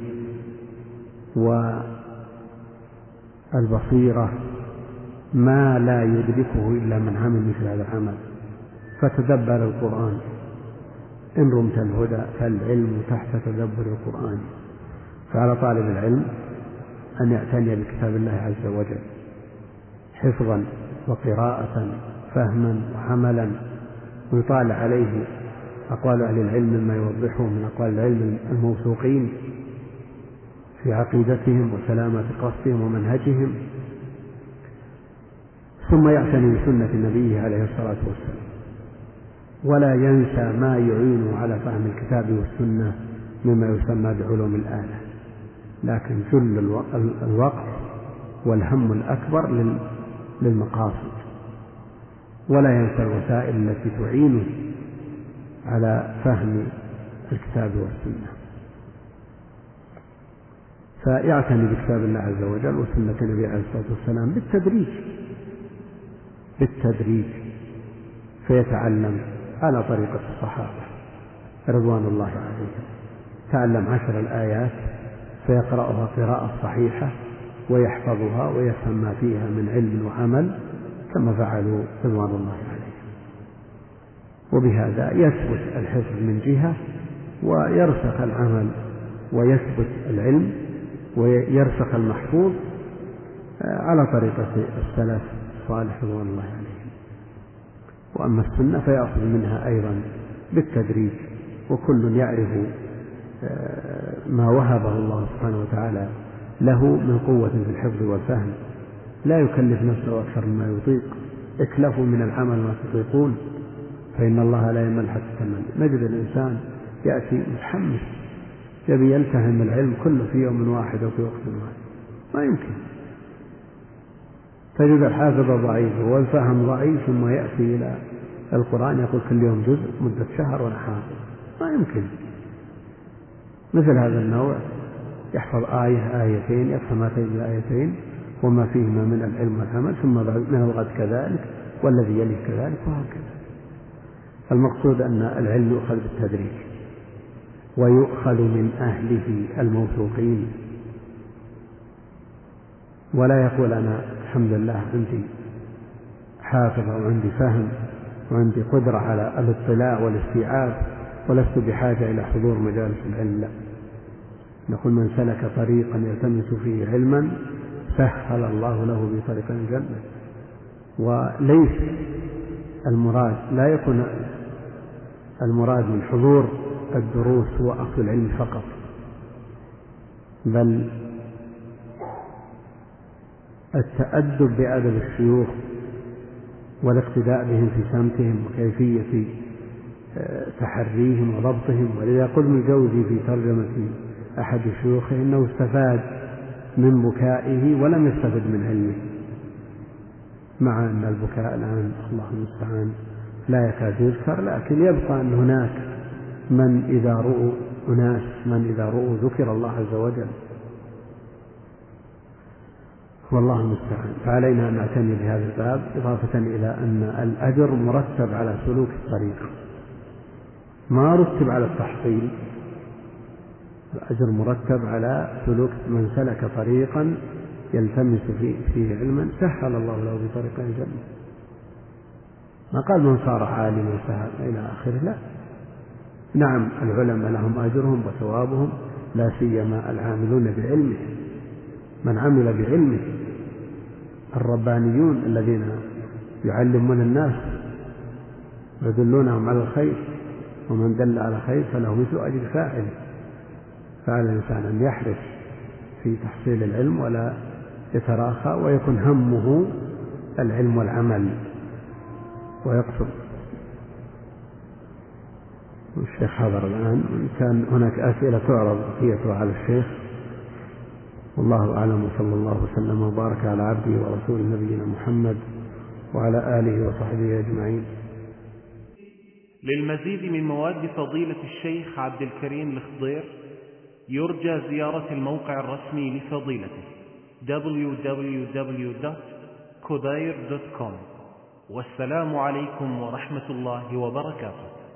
والبصيرة ما لا يدركه إلا من عمل مثل هذا العمل. فتدبر القرآن، إن رمت الهدى فالعلم تحت تدبر القرآن. فعلى طالب العلم أن يعتني بكتاب الله عز وجل حفظا وقراءة فهما وعملا، ويطالع عليه أقوال أهل العلم مما يوضحه من أقوال العلم الموثوقين في عقيدتهم وسلامة قصدهم ومنهجهم. ثم يعتني بسنة النبي عليه الصلاة والسلام، ولا ينسى ما يعين على فهم الكتاب والسنة مما يسمى بعلوم الآلة، لكن جل الوقت والهم الأكبر للمقاصد، ولا ينسى الوسائل التي تعينه على فهم الكتاب والسنة. فيعتني بكتاب الله عز وجل وسنة النبي عليه الصلاة والسلام بالتدريج بالتدريج فيتعلم على طريقة الصحابة رضوان الله عليهم. تعلم عشر الآيات فيقرأها قراءة صحيحة ويحفظها ويفهم ما فيها من علم وعمل كما فعلوا رضوان الله عليهم. وبهذا يثبت الحفظ من جهة ويرسخ العمل ويثبت العلم ويرسخ المحفوظ على طريقة السلف الصالح رضوان الله عليهم. وأما السنة فيأخذ منها أيضا بالتدريج، وكل يعرف ما وهبه الله سبحانه وتعالى له من قوة في الحفظ والفهم، لا يكلف نفسه أكثر مما يطيق. اكلفوا من العمل ما تطيقون فإن الله لا يمل حتى تمل. نجد الإنسان يأتي متحمس يبي يلتهم العلم كله في يوم واحد أو في وقت واحد، ما يمكن. تجد الحافظ ضعيف والفهم ضعيف ثم يأتي إلى القرآن يقول كل يوم جزء مدة شهر وأنا حافظ، ما يمكن. مثل هذا النوع يحفظ آية آيتين يفهم ما تجد آيتين وما فيهما من العلم والعمل، ثم من الغد كذلك والذي يليه كذلك وهكذا. المقصود أن العلم يؤخذ بالتدريج ويؤخذ من أهله الموثوقين، ولا يقول أنا الحمد لله عندي حافظ وعندي فهم وعندي قدرة على الاطلاع والاستيعاب ولست بحاجة إلى حضور مجالس العلم. لا، نقول من سلك طريقا يلتمس فيه علما سهل الله له بطريق الجنة. وليس المراد لا يكون المراد من حضور الدروس هو أخذ العلم فقط، بل التأدب بأدب الشيوخ والاقتداء بهم في سمتهم وكيفية تحريهم وضبطهم. ولذا قل ابن الجوزي في ترجمة أحد شيوخه إنه استفاد من بكائه ولم يستفد من علمه، مع أن البكاء الآن الله المستعان لا يكاد يذكر، لكن يبقى أن هناك من إذا رؤوا أناس من إذا رؤوا ذكر الله عز وجل، والله المستعان. فعلينا أن نعتني بهذا الباب، إضافة إلى أن الأجر مرتب على سلوك الطريق، ما رتب على التحصيل. الأجر مرتب على سلوك من سلك طريقا يلتمس فيه, فيه علما سهل الله له بطريق الجنة. ما قال من صار عالما سهل إلى آخره، لا. نعم العلماء لهم أجرهم وثوابهم، لا سيما العاملون بعلمه، من عمل بعلمه، الربانيون الذين يعلمون الناس ويدلونهم على الخير، ومن دل على خير فله مثل أجر فاعله. فعلى الإنسان أن يحرص في تحصيل العلم ولا يتراخى، ويكون همه العلم والعمل ويقصد. الشيخ حضر الآن، كان هناك أسئلة تعرض بقيتها على الشيخ والله أعلم، وصلى الله وسلم وبارك على عبده ورسوله نبينا محمد وعلى آله وصحبه أجمعين. للمزيد من مواد فضيلة الشيخ عبد الكريم الخضير يرجى زيارة الموقع الرسمي لفضيلته دبليو دبليو دبليو دوت كوداير دوت كوم. والسلام عليكم ورحمة الله وبركاته.